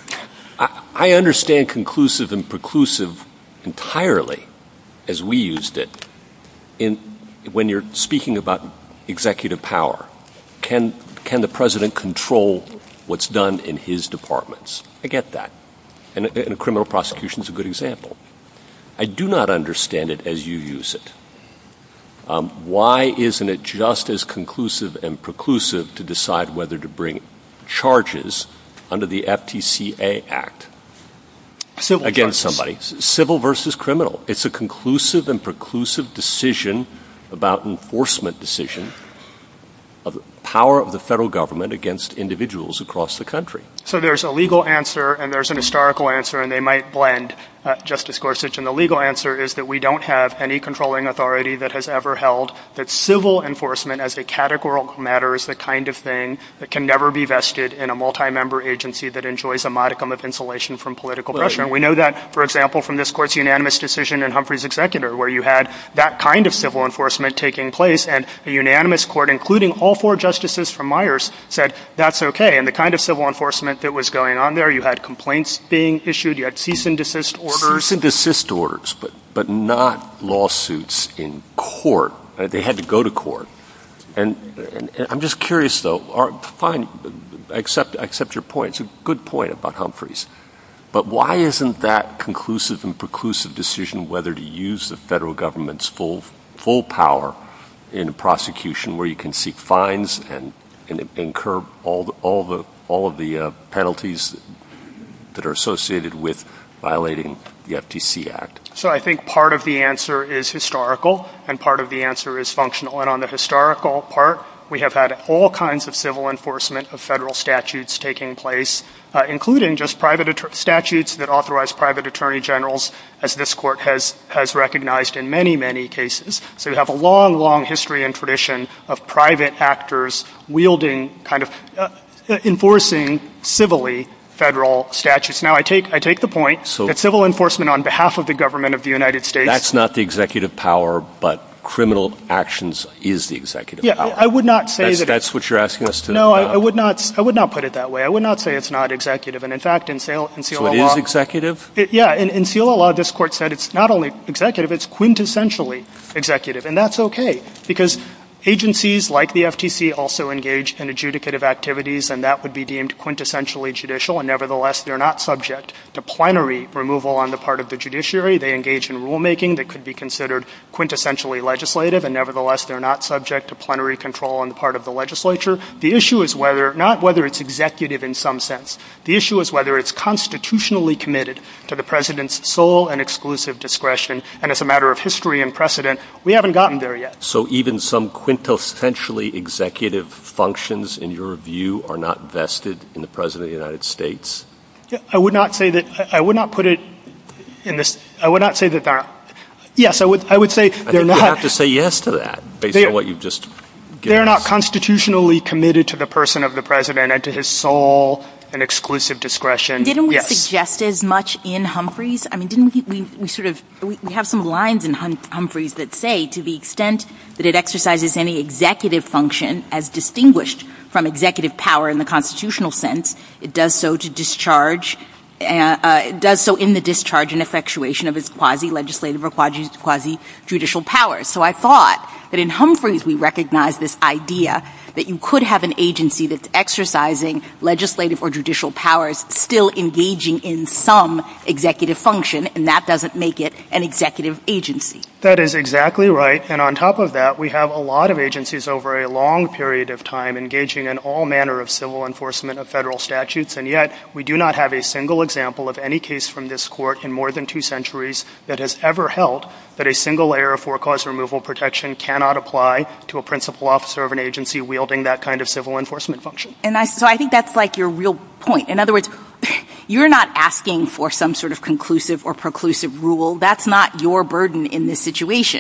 I, I understand conclusive and preclusive entirely as we used it in when you're speaking about executive power. Can can the president control what's done in his departments? I get that. And, and a criminal prosecution is a good example. I do not understand it as you use it. Um, why isn't it just as conclusive and preclusive to decide whether to bring charges under the F T C A Act Civil against charges. somebody? Civil versus criminal. It's a conclusive and preclusive decision about enforcement decision of the power of the federal government against individuals across the country. So there's a legal answer and there's an historical answer, and they might blend, uh, Justice Gorsuch. And the legal answer is that we don't have any controlling authority that has ever held that civil enforcement as a categorical matter is the kind of thing that can never be vested in a multi-member agency that enjoys a modicum of insulation from political well, pressure. And we know that, for example, from this Court's unanimous decision in Humphrey's Executor, where you had that kind of civil enforcement taking place, and a unanimous court, including all four justices from Myers, said that's okay. And the kind of civil enforcement that was going on there, you had complaints being issued, you had cease and desist orders. Cease and desist orders, but, but not lawsuits in court. They had to go to court. And, and, and I'm just curious, though. Are, fine, I accept, I accept your point. It's a good point about Humphreys. But why isn't that conclusive and preclusive decision whether to use the federal government's full full power in a prosecution where you can seek fines and, and incur all the, all the all of the uh, penalties that are associated with violating the F T C Act? So I think part of the answer is historical and part of the answer is functional. And on the historical part, we have had all kinds of civil enforcement of federal statutes taking place, uh, including just private att- statutes that authorize private attorney generals, as this Court has, has recognized in many, many cases. So you have a long, long history and tradition of private actors wielding kind of uh, enforcing civilly federal statutes. Now, I take I take the point so that civil enforcement on behalf of the government of the United States— That's not the executive power, but criminal actions is the executive yeah, power. I, I would not say that's, that— That's what you're asking us to— No, I, I would not I would not put it that way. I would not say it's not executive. And in fact, in, Seal, in Seala law— So it law, is executive? It, yeah, in, in Seala law, this Court said it's not only executive, it's quintessentially executive. And that's okay, because agencies like the F T C also engage in adjudicative activities, and that would be deemed quintessentially judicial, and nevertheless they're not subject to plenary removal on the part of the judiciary. They engage in rulemaking that could be considered quintessentially legislative, and nevertheless they're not subject to plenary control on the part of the legislature. The issue is whether, not whether it's executive in some sense. The issue is whether it's constitutionally committed to the President's sole and exclusive discretion, and as a matter of history and precedent, we haven't gotten there yet. So even some quintessentially executive functions, in your view, are not vested in the President of the United States? Yeah, I would not say that. I would not put it in this. I would not say that they're. Yes, I would. I would say I they're think not. You have to say yes to that, based on what you've just given They're us. not constitutionally committed to the person of the President and to his sole and exclusive discretion. Didn't we yes. suggest as much in Humphreys? I mean, didn't we, we, we sort of, we, we have some lines in hum, Humphreys that say, to the extent that it exercises any executive function as distinguished from executive power in the constitutional sense, it does so to discharge, uh, uh, it does so in the discharge and effectuation of its quasi-legislative or quasi, quasi-judicial powers. So I thought that in Humphreys we recognized this idea that you could have an agency that's exercising legislative or judicial powers still engaging in some executive function, and that doesn't make it an executive agency. That is exactly right. And on top of that, we have a lot of agencies over a long period of time engaging in all manner of civil enforcement of federal statutes, and yet we do not have a single example of any case from this Court in more than two centuries that has ever held that a single layer of for-cause removal protection cannot apply to a principal officer of an agency wielding that kind of civil enforcement function. And I, so I think that's like your real point. In other words, you're not asking for some sort of conclusive or preclusive rule. That's not your burden in this situation.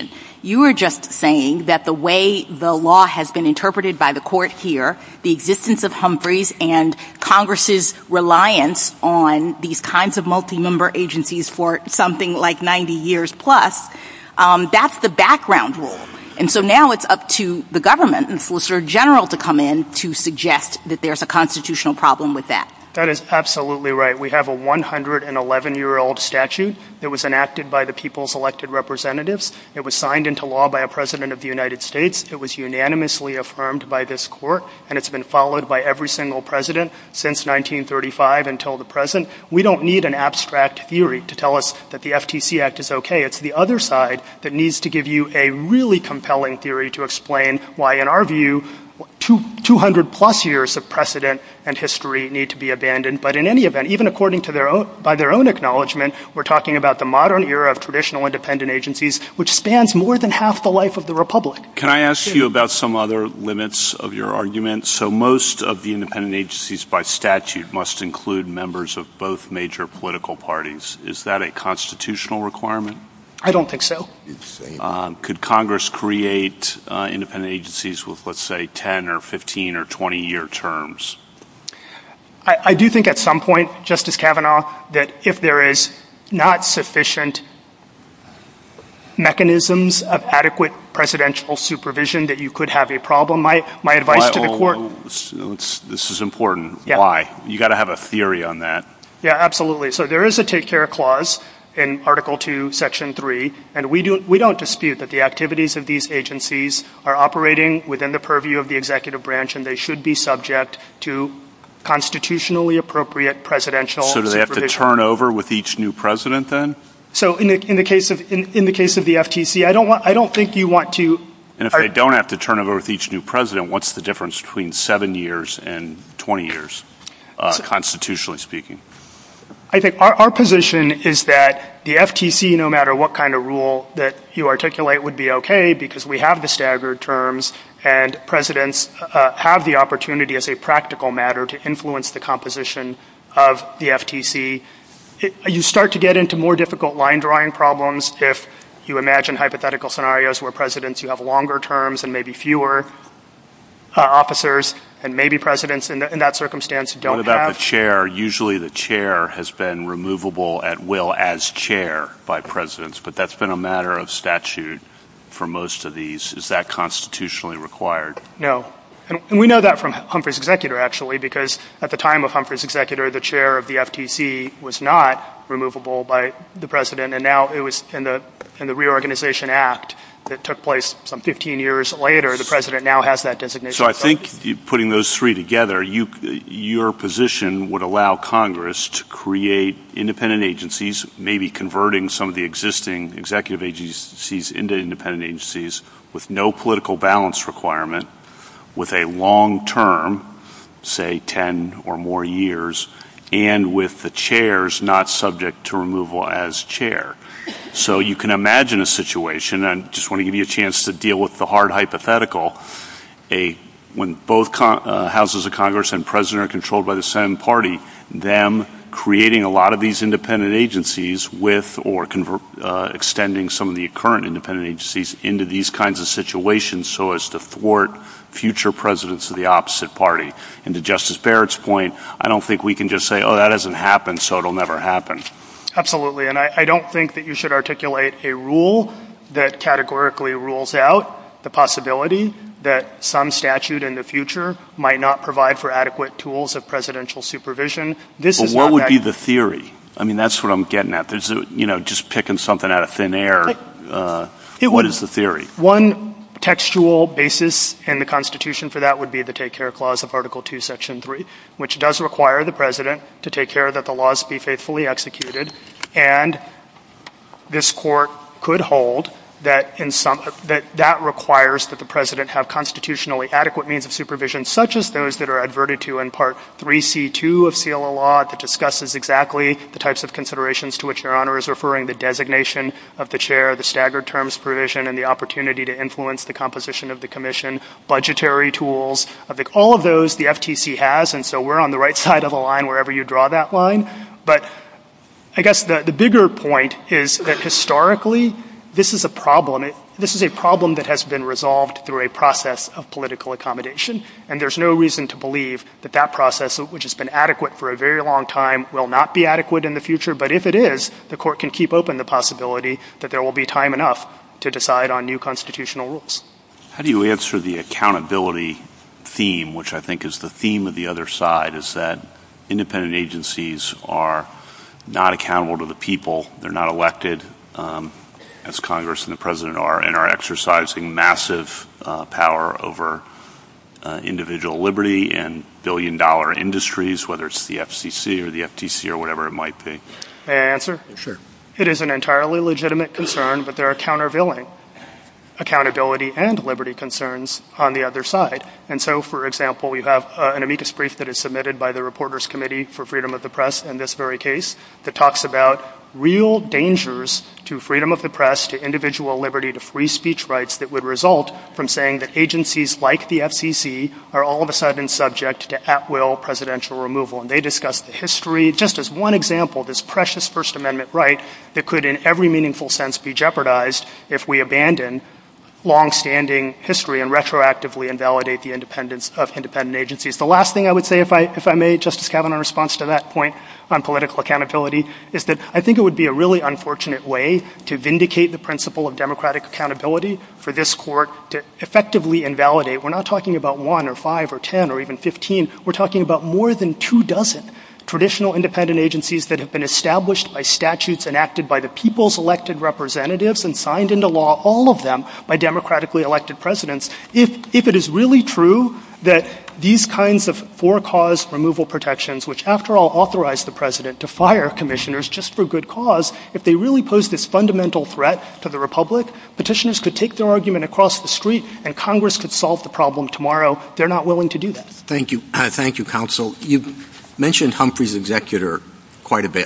You were just saying that the way the law has been interpreted by the court here, the existence of Humphreys and Congress's reliance on these kinds of multi-member agencies for something like ninety years plus, um, that's the background rule. And so now it's up to the government and the Solicitor General to come in to suggest that there's a constitutional problem with that. That is absolutely right. We have a one hundred eleven-year-old statute that was enacted by the people's elected representatives. It was signed into law by a president of the United States. It was unanimously affirmed by this court, and it's been followed by every single president since nineteen thirty-five until the present. We don't need an abstract theory to tell us that the F T C Act is okay. It's the other side that needs to give you a really compelling theory to explain why, in our view, two hundred plus years of precedent and history need to be abandoned. But in any event, even according to their own, by their own acknowledgement, we're talking about the modern era of traditional independent agencies, which spans more than half the life of the Republic. Can I ask you about some other limits of your argument? So most of the independent agencies by statute must include members of both major political parties. Is that a constitutional requirement? I don't think so. Um, could Congress create uh, independent agencies with, let's say, ten or fifteen or twenty-year terms? I, I do think at some point, Justice Kavanaugh, that if there is not sufficient mechanisms of adequate presidential supervision, that you could have a problem. My, my advice Why, to the oh, court... Oh, let's, let's, this is important. Yeah. Why? You got to have a theory on that. Yeah, absolutely. So there is a take care clause in Article two, Section three, and we, do, we don't dispute that the activities of these agencies are operating within the purview of the executive branch, and they should be subject to constitutionally appropriate presidential So do they supervision. have to turn over with each new president then? So in the, in the case of in, in the case of the F T C, I don't want I don't think you want to. And if are, they don't have to turn over with each new president, what's the difference between seven years and twenty years, uh, so, constitutionally speaking? I think our, our position is that the F T C, no matter what kind of rule that you articulate, would be okay because we have the staggered terms and presidents uh, have the opportunity as a practical matter to influence the composition of the F T C. It, you start to get into more difficult line drawing problems if you imagine hypothetical scenarios where presidents, you have longer terms and maybe fewer uh, officers, and maybe presidents in, the, in that circumstance don't have. What about have. the chair? Usually the chair has been removable at will as chair by presidents, but that's been a matter of statute for most of these. Is that constitutionally required? No. And, and we know that from Humphrey's executor, actually, because at the time of Humphrey's executor, the chair of the F T C was not removable by the president, and now it was in the in the Reorganization Act that took place some fifteen years later. The president now has that designation. So I think you, putting those three together, you, your position would allow Congress to create independent agencies, maybe converting some of the existing executive agencies into independent agencies with no political balance requirement, with a long term, say ten or more years, and with the chairs not subject to removal as chair. So you can imagine a situation, and I just want to give you a chance to deal with the hard hypothetical, a when both con- uh, houses of Congress and president are controlled by the same party, them creating a lot of these independent agencies with or convert, uh, extending some of the current independent agencies into these kinds of situations so as to thwart future presidents of the opposite party. And to Justice Barrett's point, I don't think we can just say, oh, that hasn't happened, so it'll never happen. Absolutely. And I, I don't think that you should articulate a rule that categorically rules out the possibility that some statute in the future might not provide for adequate tools of presidential supervision. This but is what not would that be the theory? I mean, that's what I'm getting at. There's a, you know, just picking something out of thin air. Uh, what would, is the theory? One textual basis in the Constitution for that would be the Take Care Clause of Article two, Section three, which does require the president to take care that the laws be faithfully executed. And this court could hold that in some that that requires that the president have constitutionally adequate means of supervision, such as those that are adverted to in Part three C two of C L A law that discusses exactly the types of considerations to which Your Honor is referring, the designation of the chair, the staggered terms provision, and the opportunity to influence the composition of the commission, budgetary tools. Of the, all of those the F T C has, and so we're on the right side of the line wherever you draw that line. But I guess the, the bigger point is that historically, this is a problem. It, this is a problem that has been resolved through a process of political accommodation, and there's no reason to believe that that process, which has been adequate for a very long time, will not be adequate in the future. But if it is, the court can keep open the possibility that there will be time enough to decide on new constitutional rules. How do you answer the accountability theme, which I think is the theme of the other side, is that independent agencies are not accountable to the people. They're not elected, um, as Congress and the President are, and are exercising massive uh, power over uh, individual liberty and billion-dollar industries, whether it's the F C C or the F T C or whatever it might be. May I answer? Sure. It is an entirely legitimate concern, but there are countervailing accountability and liberty concerns on the other side. And so, for example, we have uh, an amicus brief that is submitted by the Reporters Committee for Freedom of the Press in this very case that talks about real dangers to freedom of the press, to individual liberty, to free speech rights that would result from saying that agencies like the F C C are all of a sudden subject to at-will presidential removal. And they discuss the history, just as one example, this precious First Amendment right that could in every meaningful sense be jeopardized if we abandon long-standing history and retroactively invalidate the independence of independent agencies. The last thing I would say, if I, if I may, Justice Kavanaugh, in response to that point on political accountability, is that I think it would be a really unfortunate way to vindicate the principle of democratic accountability for this court to effectively invalidate. We're not talking about one or five or ten or even fifteen. We're talking about more than two dozen traditional independent agencies that have been established by statutes enacted by the people's elected representatives and signed into law, all of them by democratically elected presidents. If, if it is really true that these kinds of for-cause removal protections, which after all authorize the president to fire commissioners just for good cause, if they really pose this fundamental threat to the republic, petitioners could take their argument across the street and Congress could solve the problem tomorrow. They're not willing to do that. Thank you. Uh, thank you, counsel. You've mentioned Humphrey's executor quite a bit,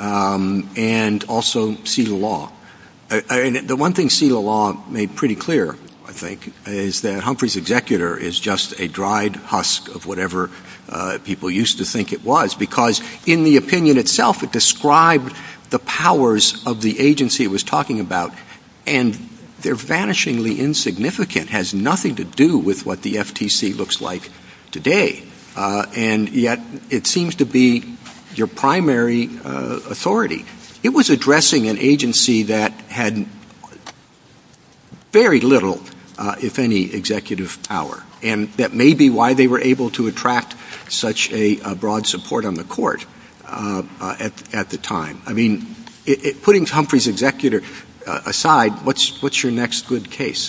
um, and also Selah Law. Uh, and the one thing Selah Law made pretty clear, I think, is that Humphrey's executor is just a dried husk of whatever uh, people used to think it was, because in the opinion itself it described the powers of the agency it was talking about, and they're vanishingly insignificant, has nothing to do with what the F T C looks like today. Uh, and yet it seems to be your primary uh, authority. It was addressing an agency that had very little, uh, if any, executive power. And that may be why they were able to attract such a, a broad support on the court uh, uh, at, at the time. I mean, it, it, putting Humphrey's executor uh, aside, what's, what's your next good case?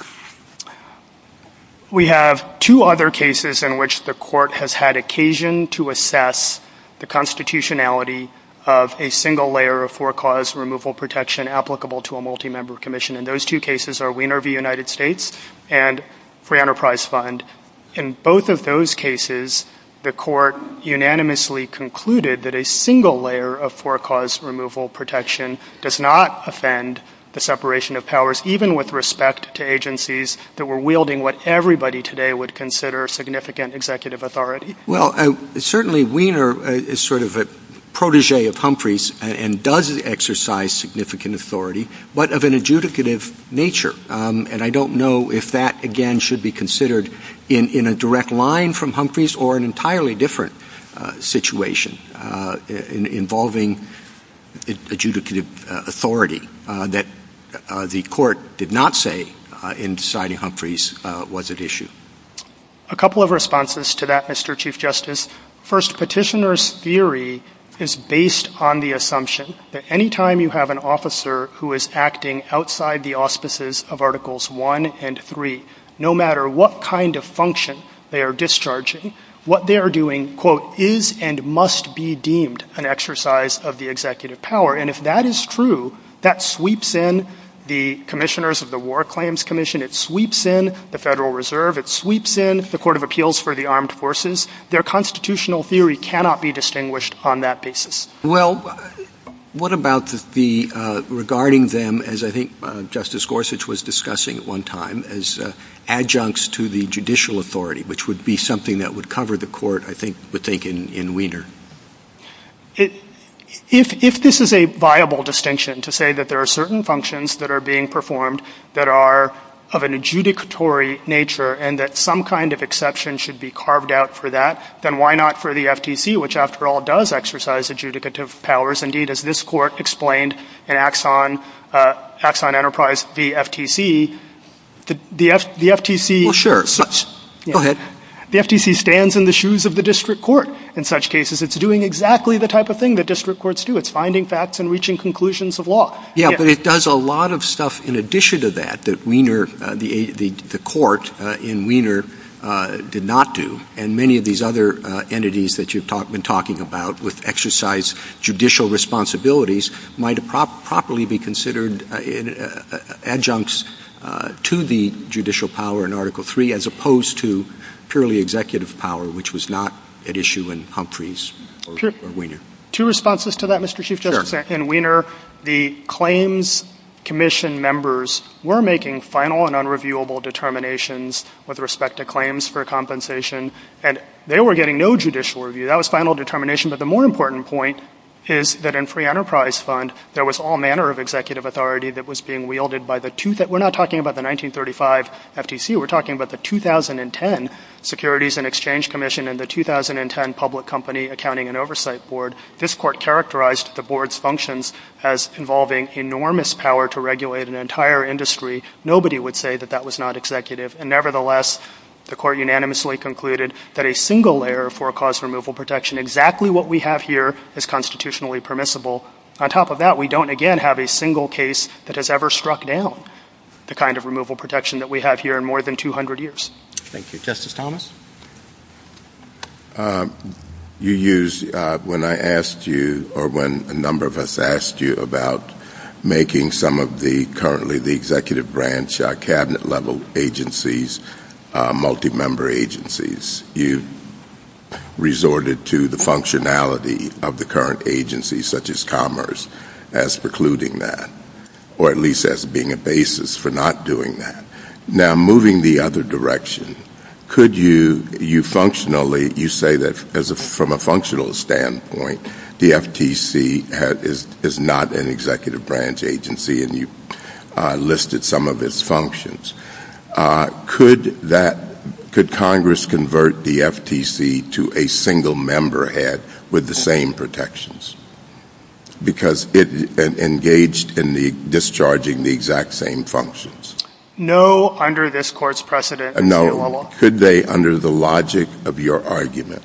We have two other cases in which the court has had occasion to assess the constitutionality of a single layer of for-cause removal protection applicable to a multi-member commission. And those two cases are Weiner v. United States and Free Enterprise Fund. In both of those cases, the court unanimously concluded that a single layer of for-cause removal protection does not offend the separation of powers, even with respect to agencies that were wielding what everybody today would consider significant executive authority. Well, uh, certainly Weiner uh, is sort of a protege of Humphrey's and, and does exercise significant authority, but of an adjudicative nature. Um, and I don't know if that, again, should be considered in, in a direct line from Humphrey's or an entirely different uh, situation uh, in, involving adjudicative uh, authority uh, that Uh, the court did not say uh, in deciding Humphrey's uh, was at issue. A couple of responses to that, Mister Chief Justice. First, petitioner's theory is based on the assumption that any time you have an officer who is acting outside the auspices of Articles one and three, no matter what kind of function they are discharging, what they are doing, quote, is and must be deemed an exercise of the executive power. And if that is true, that sweeps in the commissioners of the War Claims Commission. It sweeps in the Federal Reserve. It sweeps in the Court of Appeals for the Armed Forces. Their constitutional theory cannot be distinguished on that basis. Well, what about the, the uh, regarding them, as I think uh, Justice Gorsuch was discussing at one time, as uh, adjuncts to the judicial authority, which would be something that would cover the court, I think, would think in, in Weiner? It, if, if this is a viable distinction to say that there are certain functions that are being performed that are of an adjudicatory nature and that some kind of exception should be carved out for that, then why not for the F T C, which after all does exercise adjudicative powers? Indeed, as this court explained in Axon, uh, Axon Enterprise v. F T C, the, the, F, the F T C... Well, sure. But, yeah. Go ahead. The F T C stands in the shoes of the district court. In such cases, it's doing exactly the type of thing that district courts do. It's finding facts and reaching conclusions of law. Yeah, yeah. But it does a lot of stuff in addition to that that Wiener, uh, the, the the court uh, in Wiener uh, did not do, and many of these other uh, entities that you've talk, been talking about with exercise judicial responsibilities might prop- properly be considered uh, in, uh, adjuncts uh, to the judicial power in Article three as opposed to purely executive power, which was not at issue in Humphreys or, Pure, or Wiener. Two responses to that, Mister Chief Justice. Sure. In Wiener, the claims commission members were making final and unreviewable determinations with respect to claims for compensation, and they were getting no judicial review. That was final determination, but the more important point is that in Free Enterprise Fund, there was all manner of executive authority that was being wielded by the two, th- we're not talking about the nineteen thirty-five F T C, we're talking about the two thousand ten Securities and Exchange Commission and the two thousand ten Public Company Accounting and Oversight Board. This court characterized the board's functions as involving enormous power to regulate an entire industry. Nobody would say that that was not executive, and nevertheless, the court unanimously concluded that a single layer of for-cause removal protection, exactly what we have here, is constitutionally permissible. On top of that, we don't, again, have a single case that has ever struck down the kind of removal protection that we have here in more than two hundred years. Thank you. Justice Thomas? Uh, you used, uh, when I asked you, or when a number of us asked you about making some of the currently the executive branch uh, cabinet-level agencies Uh, multi-member agencies, you resorted to the functionality of the current agencies, such as Commerce, as precluding that, or at least as being a basis for not doing that. Now, moving the other direction, could you, you functionally, you say that as a, from a functional standpoint, the F T C ha, is, is not an executive branch agency, and you uh, listed some of its functions. Uh, could that, could Congress convert the F T C to a single member head with the same protections? Because it uh, engaged in the discharging the exact same functions. No, under this court's precedent. Uh, no, could they under the logic of your argument?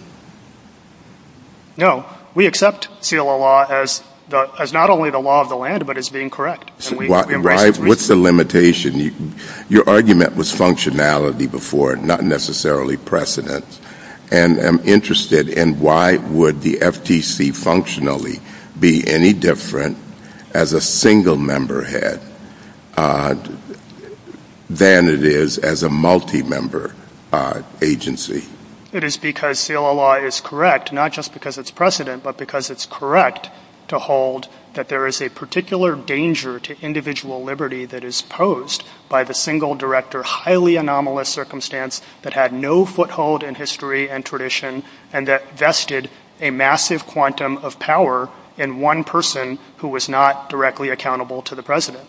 No, we accept S E A L A law as The, as not only the law of the land, but as being correct. So we, why, we why, what's the limitation? You, your argument was functionality before, not necessarily precedent. And I'm interested in why would the F T C functionally be any different as a single member head uh, than it is as a multi-member uh, agency? It is because S E A L A law is correct, not just because it's precedent, but because it's correct to hold that there is a particular danger to individual liberty that is posed by the single director, highly anomalous circumstance that had no foothold in history and tradition and that vested a massive quantum of power in one person who was not directly accountable to the president.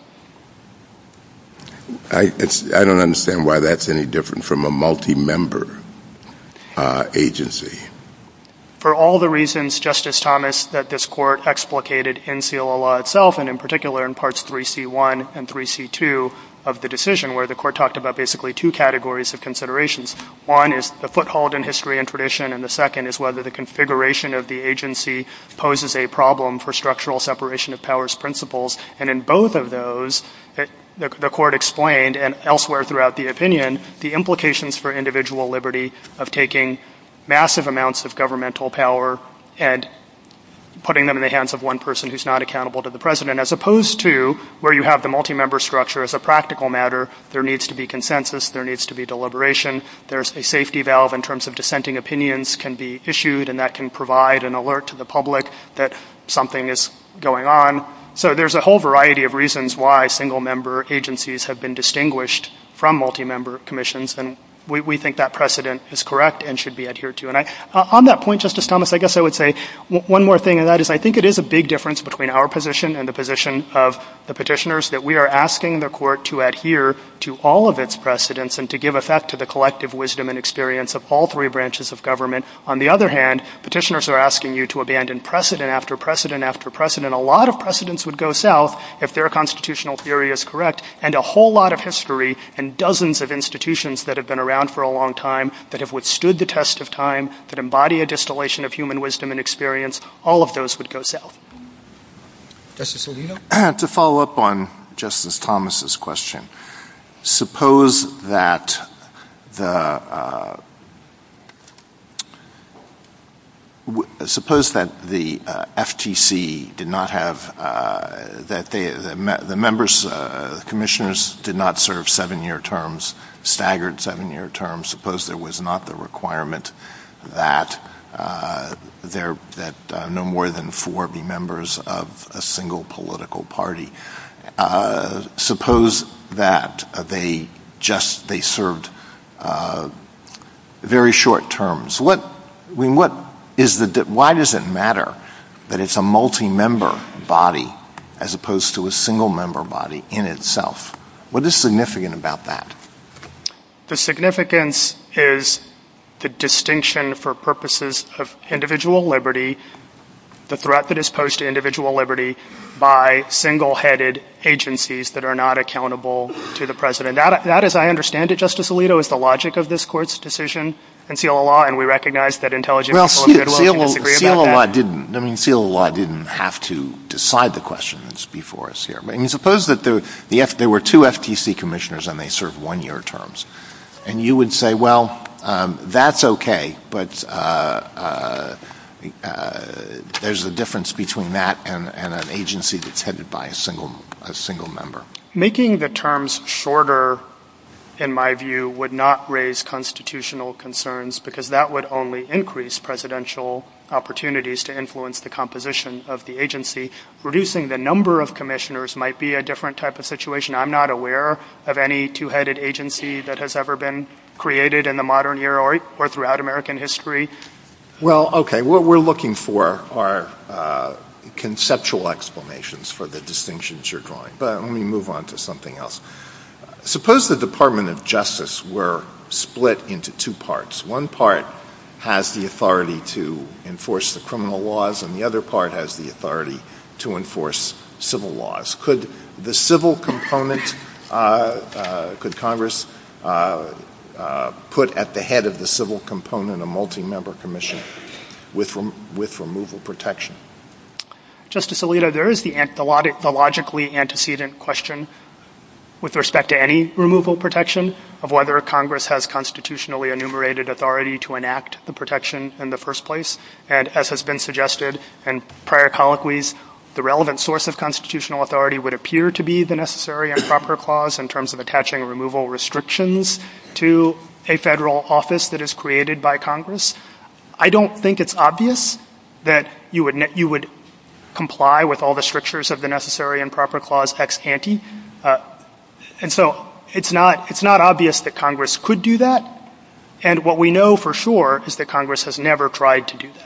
I, it's, I don't understand why that's any different from a multi-member uh, agency. For all the reasons, Justice Thomas, that this court explicated in S E A L A law itself, and in particular in parts three C one and three C two of the decision, where the court talked about basically two categories of considerations. One is the foothold in history and tradition, and the second is whether the configuration of the agency poses a problem for structural separation of powers principles. And in both of those, it, the, the court explained, and elsewhere throughout the opinion, the implications for individual liberty of taking massive amounts of governmental power and putting them in the hands of one person who's not accountable to the president, as opposed to where you have the multi-member structure. As a practical matter, there needs to be consensus, there needs to be deliberation, there's a safety valve in terms of dissenting opinions can be issued, and that can provide an alert to the public that something is going on. So there's a whole variety of reasons why single-member agencies have been distinguished from multi-member commissions, and we, we think that precedent is correct and should be adhered to. And I, uh, on that point, Justice Thomas, I guess I would say w- one more thing, and that is I think it is a big difference between our position and the position of the petitioners, that we are asking the court to adhere to all of its precedents and to give effect to the collective wisdom and experience of all three branches of government. On the other hand, petitioners are asking you to abandon precedent after precedent after precedent. A lot of precedents would go south if their constitutional theory is correct, and a whole lot of history and dozens of institutions that have been around for a long time, that have withstood the test of time, that embody a distillation of human wisdom and experience, all of those would go south. Justice Alito? To follow up on Justice Thomas's question, suppose that the uh, w- suppose that the uh, F T C did not have uh, that they the, me- the members, uh, the commissioners, did not serve seven-year terms, staggered seven-year terms. Suppose there was not the requirement that uh, there that uh, no more than four be members of a single political party. Uh, suppose that uh, they just they served uh, very short terms. What I mean, what is the why does it matter that it's a multi-member body as opposed to a single-member body in itself? What is significant about that? The significance is the distinction for purposes of individual liberty, the threat that is posed to individual liberty by single-headed agencies that are not accountable to the president. That, that, as I understand it, Justice Alito, is the logic of this court's decision in Seal of Law, and we recognize that intelligent well, people of goodwill Seal, can disagree Seal about of Law that. didn't. I mean, Seal of Law didn't have to decide the question that's before us here. But I mean, suppose that the, the F, there were two F T C commissioners and they served one-year terms, and you would say, well, um, that's okay, but uh, uh, uh, there's a difference between that and, and an agency that's headed by a single a single member. Making the terms shorter, in my view, would not raise constitutional concerns because that would only increase presidential opportunities to influence the composition of the agency. Reducing the number of commissioners might be a different type of situation. I'm not aware of any two-headed agency that has ever been created in the modern era or, or throughout American history. Well, okay, what we're looking for are uh, conceptual explanations for the distinctions you're drawing. But let me move on to something else. Suppose the Department of Justice were split into two parts. One part has the authority to enforce the criminal laws, and the other part has the authority to enforce civil laws. Could the civil component, uh, uh, could Congress uh, uh, put at the head of the civil component a multi-member commission with rem- with removal protection? Justice Alito, there is the, the, log- the logically antecedent question with respect to any removal protection of whether Congress has constitutionally enumerated authority to enact the protection in the first place. And as has been suggested in prior colloquies, the relevant source of constitutional authority would appear to be the necessary and proper clause in terms of attaching removal restrictions to a federal office that is created by Congress. I don't think it's obvious that you would, ne- you would comply with all the strictures of the necessary and proper clause ex ante. Uh, And so it's not it's not obvious that Congress could do that. And what we know for sure is that Congress has never tried to do that.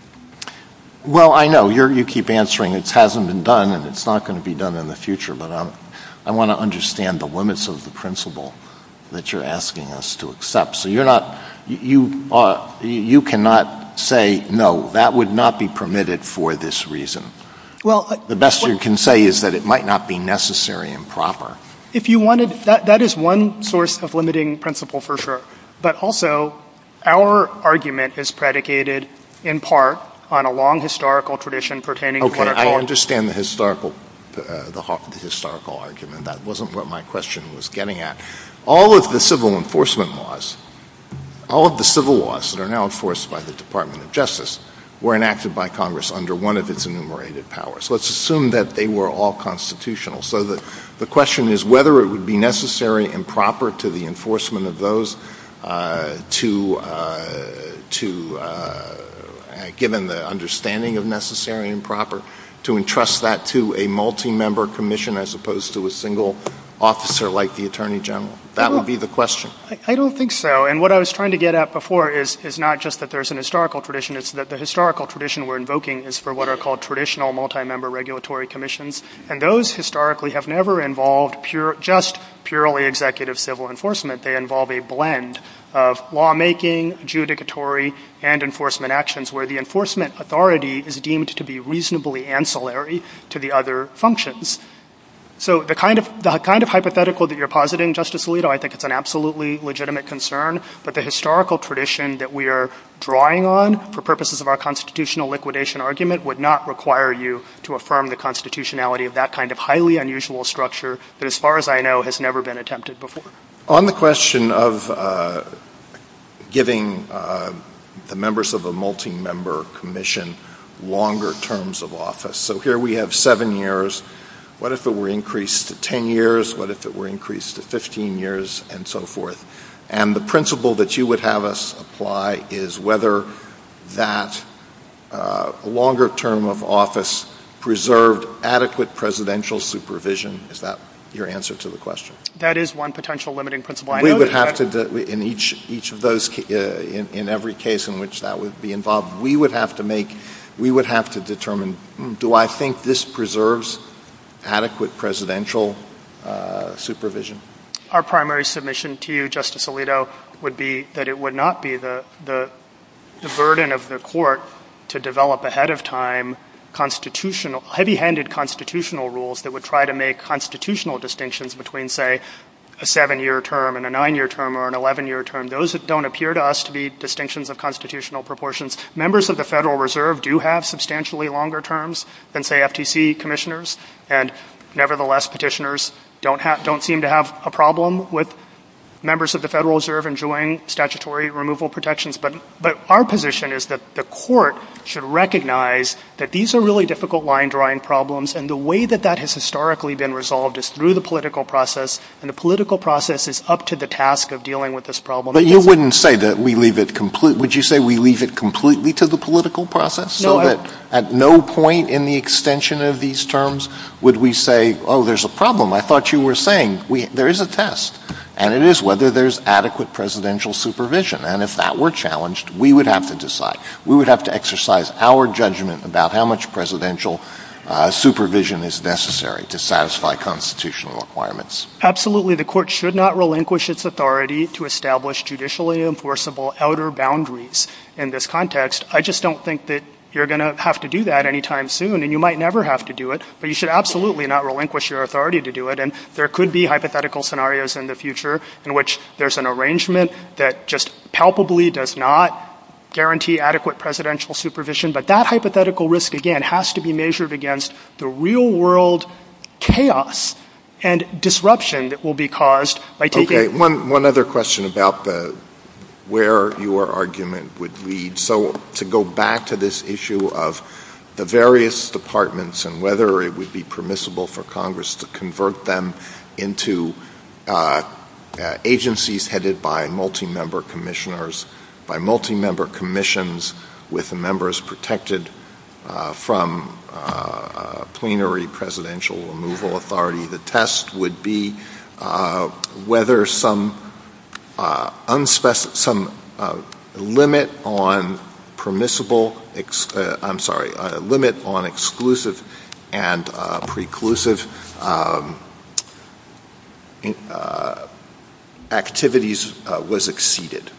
Well, I know you're, you keep answering it hasn't been done and it's not going to be done in the future, but I'm, I want to understand the limits of the principle that you're asking us to accept. So you're not you uh, you cannot say no, that would not be permitted for this reason. Well, uh, the best well, you can say is that it might not be necessary and proper. If you wanted, that, that is one source of limiting principle for sure. But also, our argument is predicated in part on a long historical tradition pertaining okay, to what are called... Okay, I understand the historical, uh, the, the historical argument. That wasn't what my question was getting at. All of the civil enforcement laws, all of the civil laws that are now enforced by the Department of Justice were enacted by Congress under one of its enumerated powers. Let's assume that they were all constitutional. So the, the question is whether it would be necessary and proper to the enforcement of those uh, to, uh, to uh, given the understanding of necessary and proper, to entrust that to a multi-member commission as opposed to a single officer like the Attorney General? That would be the question. I, I don't think so. And what I was trying to get at before is, is not just that there's an historical tradition, it's that the historical tradition we're invoking is for what are called traditional multi-member regulatory commissions. And those historically have never involved pure, just purely executive civil enforcement. They involve a blend of lawmaking, adjudicatory, and enforcement actions where the enforcement authority is deemed to be reasonably ancillary to the other functions. So the kind of the kind of hypothetical that you're positing, Justice Alito, I think it's an absolutely legitimate concern, but the historical tradition that we are drawing on for purposes of our constitutional liquidation argument would not require you to affirm the constitutionality of that kind of highly unusual structure that, as far as I know, has never been attempted before. On the question of uh, giving uh, the members of a multi-member commission longer terms of office, so here we have seven years. What if it were increased to ten years? What if it were increased to fifteen years, and so forth? And the principle that you would have us apply is whether that uh, longer term of office preserved adequate presidential supervision. Is that your answer to the question? That is one potential limiting principle. I we know would that have to, do, in each each of those, uh, in, in every case in which that would be involved, we would have to make, we would have to determine, do I think this preserves adequate presidential uh, supervision? Our primary submission to you, Justice Alito, would be that it would not be the, the, the burden of the court to develop ahead of time constitutional, heavy-handed constitutional rules that would try to make constitutional distinctions between, say, a seven-year term and a nine-year term or an eleven-year term. Those don't appear to us to be distinctions of constitutional proportions. Members of the Federal Reserve do have substantially longer terms than, say, F T C commissioners, and nevertheless petitioners don't have, don't seem to have a problem with members of the Federal Reserve enjoying statutory removal protections. But, but our position is that the court should recognize that these are really difficult line-drawing problems, and the way that that has historically been resolved is through the political process, and the political process is up to the task of dealing with this problem. But you wouldn't say that we leave it complete. Would you say we leave it completely to the political process? No, so that at no point in the extension of these terms would we say, oh, there's a problem. I thought you were saying we, there is a test. And it is whether there's adequate presidential supervision. And if that were challenged, we would have to decide. We would have to exercise our judgment about how much presidential uh, supervision is necessary to satisfy constitutional requirements. Absolutely. The court should not relinquish its authority to establish judicially enforceable outer boundaries in this context. I just don't think that you're going to have to do that anytime soon, and you might never have to do it, but you should absolutely not relinquish your authority to do it. And there could be hypothetical scenarios in the future in which there's an arrangement that just palpably does not guarantee adequate presidential supervision, but that hypothetical risk, again, has to be measured against the real-world chaos and disruption that will be caused by taking— Okay, one, one other question about the where your argument would lead. So to go back to this issue of the various departments and whether it would be permissible for Congress to convert them into uh, uh, agencies headed by multi-member commissioners, by multi-member commissions with the members protected uh, from uh, uh, plenary presidential removal authority, the test would be uh, whether some Uh, unspec- some uh, limit on permissible, ex- uh, I'm sorry, uh, limit on exclusive and uh, preclusive um, in, uh, activities uh, was exceeded.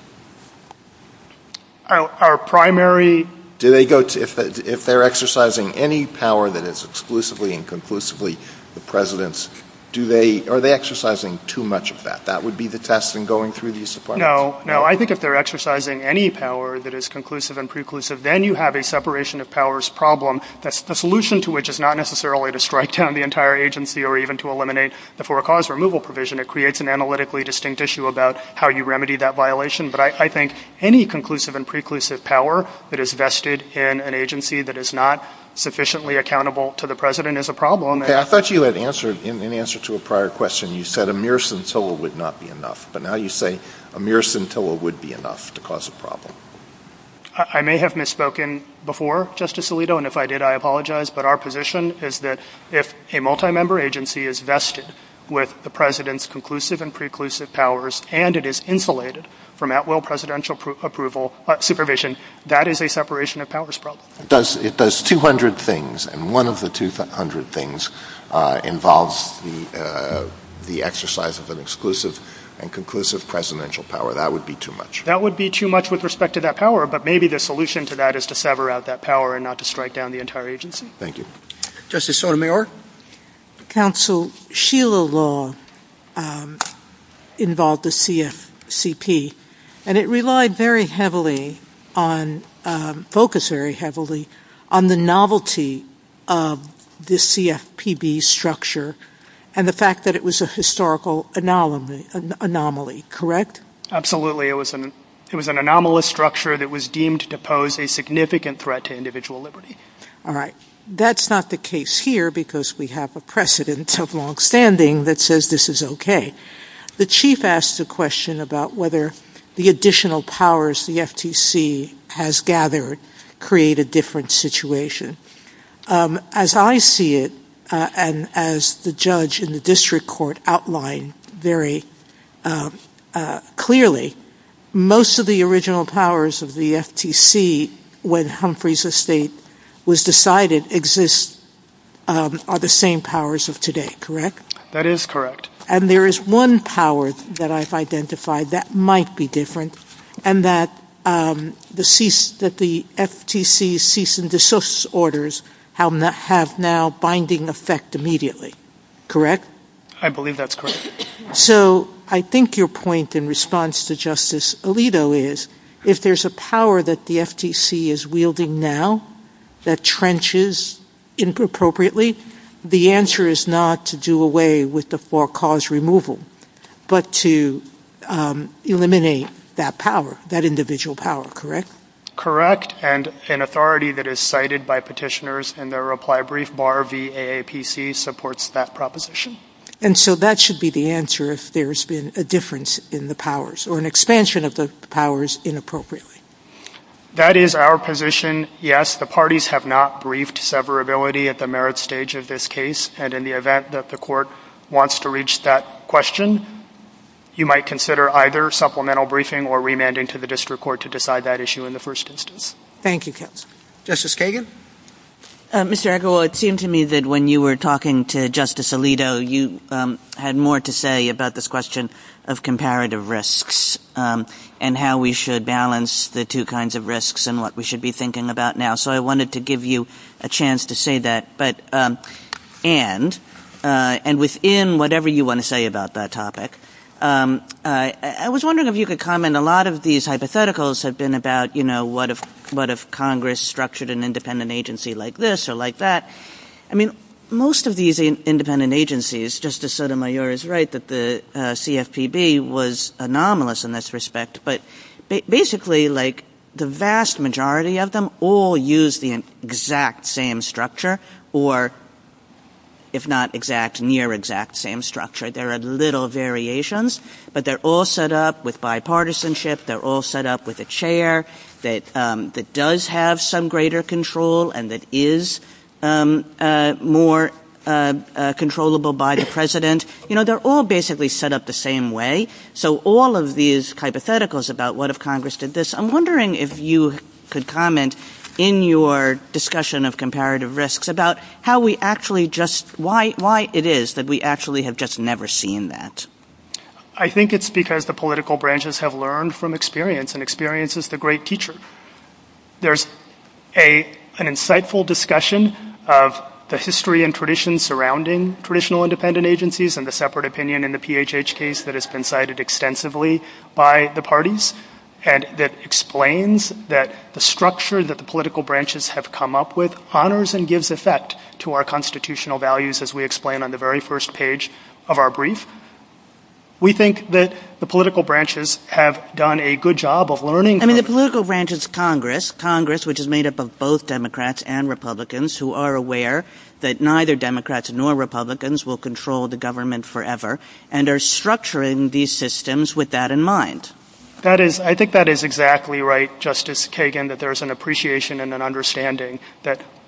Our, our primary— Do they go to, if, if they're exercising any power that is exclusively and conclusively the president's, Do they, are they exercising too much of that? That would be the test in going through these departments? No, no. I think if they're exercising any power that is conclusive and preclusive, then you have a separation of powers problem. That's the solution to which is not necessarily to strike down the entire agency or even to eliminate the for-cause removal provision. It creates an analytically distinct issue about how you remedy that violation. But I, I think any conclusive and preclusive power that is vested in an agency that is not sufficiently accountable to the president is a problem. Okay, I thought you had answered, in, in answer to a prior question, you said a mere scintilla would not be enough. But now you say a mere scintilla would be enough to cause a problem. I, I may have misspoken before, Justice Alito, and if I did, I apologize. But our position is that if a multi-member agency is vested with the president's conclusive and preclusive powers, and it is insulated from at-will presidential pro- approval, uh, supervision, that is a separation of powers problem. It does, it does two hundred things, and one of the two hundred things uh, involves the, uh, the exercise of an exclusive and conclusive presidential power. That would be too much. That would be too much with respect to that power, but maybe the solution to that is to sever out that power and not to strike down the entire agency. Thank you. Justice Sotomayor? Counsel, Sheila law um, involved the C F C P, and it relied very heavily on, um, focused very heavily on the novelty of the C F P B structure and the fact that it was a historical anomaly, an anomaly, correct? Absolutely. It was an it was an anomalous structure that was deemed to pose a significant threat to individual liberty. All right. That's not the case here because we have a precedent of longstanding that says this is okay. The Chief asked a question about whether the additional powers the F T C has gathered create a different situation. Um, as I see it, uh, and as the judge in the district court outlined very uh, uh, clearly, most of the original powers of the F T C when Humphrey's estate was decided exist um, are the same powers of today, correct? That is correct. And there is one power that I've identified that might be different, and that um, the cease, that the F T C's cease and desist orders have, not, have now binding effect immediately, correct? I believe that's correct. So I think your point in response to Justice Alito is if there's a power that the F T C is wielding now that trenches inappropriately, the answer is not to do away with the for-cause removal, but to um, eliminate that power, that individual power, correct? Correct, and an authority that is cited by petitioners in their reply brief, Barr v. A A P C, supports that proposition. And so that should be the answer if there's been a difference in the powers or an expansion of the powers inappropriately. That is our position. Yes, the parties have not briefed severability at the merit stage of this case, and in the event that the court wants to reach that question, you might consider either supplemental briefing or remanding to the district court to decide that issue in the first instance. Thank you, counsel. Justice Kagan? Uh, Mister Agarwal, it seemed to me that when you were talking to Justice Alito, you um, had more to say about this question of comparative risks um, and how we should balance the two kinds of risks and what we should be thinking about now. So I wanted to give you a chance to say that. But um, and uh, and within whatever you want to say about that topic, um, uh, I was wondering if you could comment. A lot of these hypotheticals have been about, you know, what if what if Congress structured an independent agency like this or like that? I mean, most of these in- independent agencies, Justice Sotomayor is right that the uh, C F P B was anomalous in this respect, but ba- basically, like, the vast majority of them all use the exact same structure, or if not exact, near exact same structure. There are little variations, but they're all set up with bipartisanship. They're all set up with a chair that um, that does have some greater control and that is um, uh, more uh, uh, controllable by the president. You know, they're all basically set up the same way. So all of these hypotheticals about what if Congress did this, I'm wondering if you could comment in your discussion of comparative risks about how we actually just why why it is that we actually have just never seen that. I think it's because the political branches have learned from experience, and experience is the great teacher. There's a an insightful discussion of the history and tradition surrounding traditional independent agencies and the separate opinion in the P H H case that has been cited extensively by the parties, and that explains that the structure that the political branches have come up with honors and gives effect to our constitutional values, as we explain on the very first page of our brief. We think that the political branches have done a good job of learning. I mean, the political branch is Congress, Congress, which is made up of both Democrats and Republicans, who are aware that neither Democrats nor Republicans will control the government forever, and are structuring these systems with that in mind. That is, I think that is exactly right, Justice Kagan, that there's an appreciation and an understanding that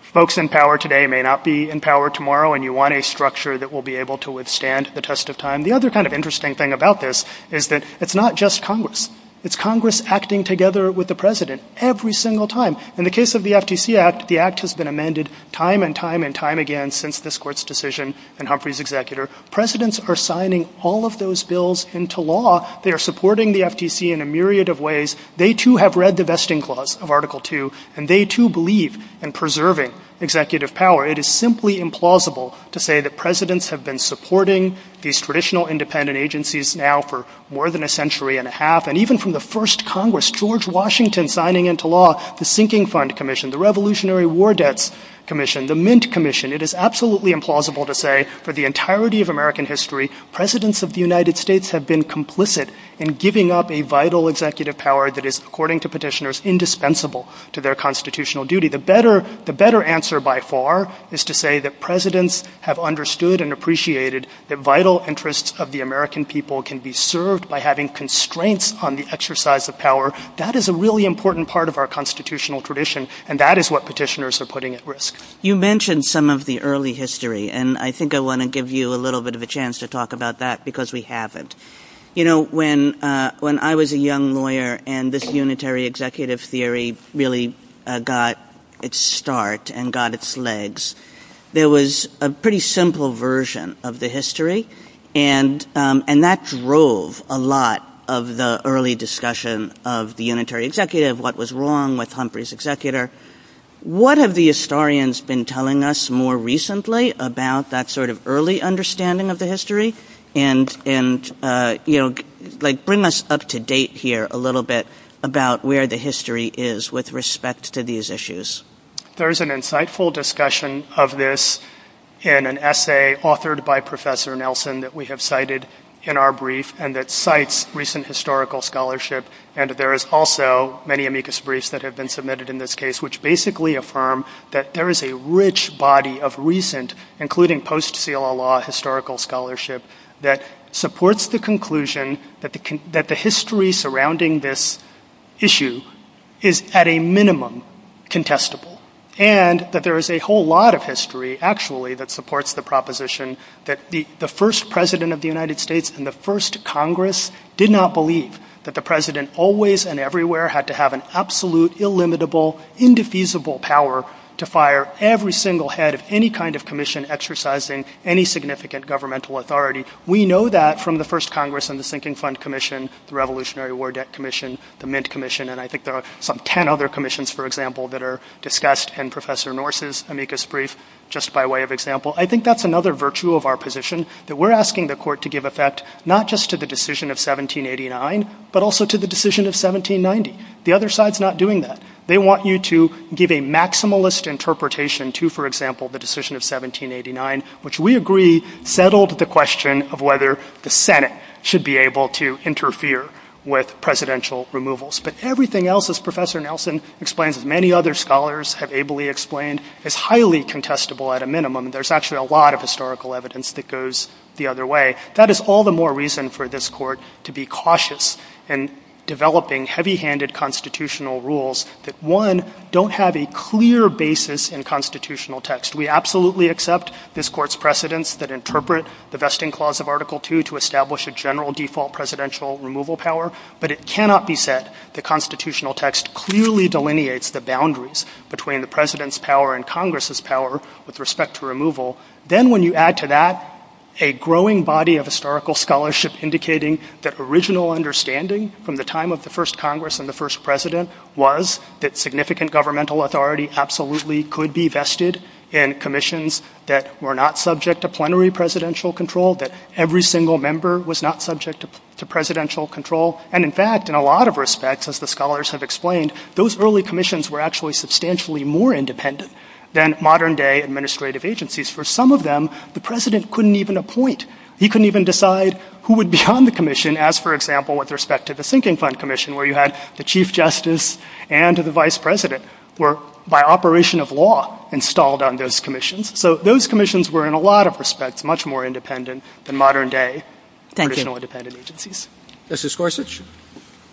folks in power today may not be in power tomorrow, and you want a structure that will be able to withstand the test of time. The other kind of interesting thing about this is that it's not just Congress. It's Congress acting together with the president every single time. In the case of the F T C Act, the act has been amended time and time and time again since this court's decision in Humphrey's Executor. Presidents are signing all of those bills into law. They are supporting the F T C in a myriad of ways. They, too, have read the vesting clause of Article two, and they, too, believe in preserving executive power. It is simply implausible to say that presidents have been supporting these traditional independent agencies now for more than a century and a half, and even from the first Congress, George Washington signing into law the Sinking Fund Commission, the Revolutionary War Debts Commission, the Mint Commission. It is absolutely implausible to say for the entirety of American history, presidents of the United States have been complicit in giving up a vital executive power that is, according to petitioners, indispensable to their constitutional duty. The better, the better answer by far is to say that presidents have understood and appreciated that vital interests of the American people can be served by having constraints on the exercise of power. That is a really important part of our constitutional tradition, and that is what petitioners are putting at risk. You mentioned some of the early history, and I think I want to give you a little bit of a chance to talk about that because we haven't. You know, when uh, when I was a young lawyer and this unitary executive theory really uh, got its start and got its legs, there was a pretty simple version of the history, and um, and that drove a lot of the early discussion of the unitary executive, what was wrong with Humphrey's Executor. What have the historians been telling us more recently about that sort of early understanding of the history? And, and uh, you know, like bring us up to date here a little bit about where the history is with respect to these issues. There's an insightful discussion of this in an essay authored by Professor Nelson that we have cited in our brief and that cites recent historical scholarship. And there is also many amicus briefs that have been submitted in this case which basically affirm that there is a rich body of recent, including post-C L L law historical scholarship that supports the conclusion that the, that the history surrounding this issue is at a minimum contestable, and that there is a whole lot of history, actually, that supports the proposition that the, the first president of the United States and the first Congress did not believe that the president always and everywhere had to have an absolute, illimitable, indefeasible power to fire every single head of any kind of commission exercising any significant governmental authority. We know that from the first Congress and the Sinking Fund Commission, the Revolutionary War Debt Commission, the Mint Commission, and I think there are some ten other commissions, for example, that are discussed in Professor Norse's amicus brief, just by way of example. I think that's another virtue of our position, that we're asking the court to give effect not just to the decision of seventeen eighty-nine, but also to the decision of seventeen ninety. The other side's not doing that. They want you to give a maximalist interpretation to, for example, the decision of seventeen eighty-nine, which we agree settled the question of whether the Senate should be able to interfere with presidential removals. But everything else, as Professor Nelson explains, as many other scholars have ably explained, is highly contestable at a minimum. There's actually a lot of historical evidence that goes the other way. That is all the more reason for this court to be cautious in developing heavy-handed constitutional rules that, one, don't have a clear basis in constitutional text. We absolutely accept this court's precedents that interpret the vesting clause of Article two to establish a general default presidential removal power, but it cannot be said that constitutional text clearly delineates the boundaries between the president's power and Congress's power with respect to removal. Then when you add to that a growing body of historical scholarship indicating that original understanding from the time of the first Congress and the first president was that significant governmental authority absolutely could be vested in commissions that were not subject to plenary presidential control, that every single member was not subject to, to presidential control. And in fact, in a lot of respects, as the scholars have explained, those early commissions were actually substantially more independent than modern-day administrative agencies. For some of them, the president couldn't even appoint. He couldn't even decide who would be on the commission, as, for example, with respect to the Sinking Fund Commission, where you had the Chief Justice and the Vice President were, by operation of law, installed on those commissions. So those commissions were, in a lot of respects, much more independent than modern-day traditional independent agencies. Justice Gorsuch?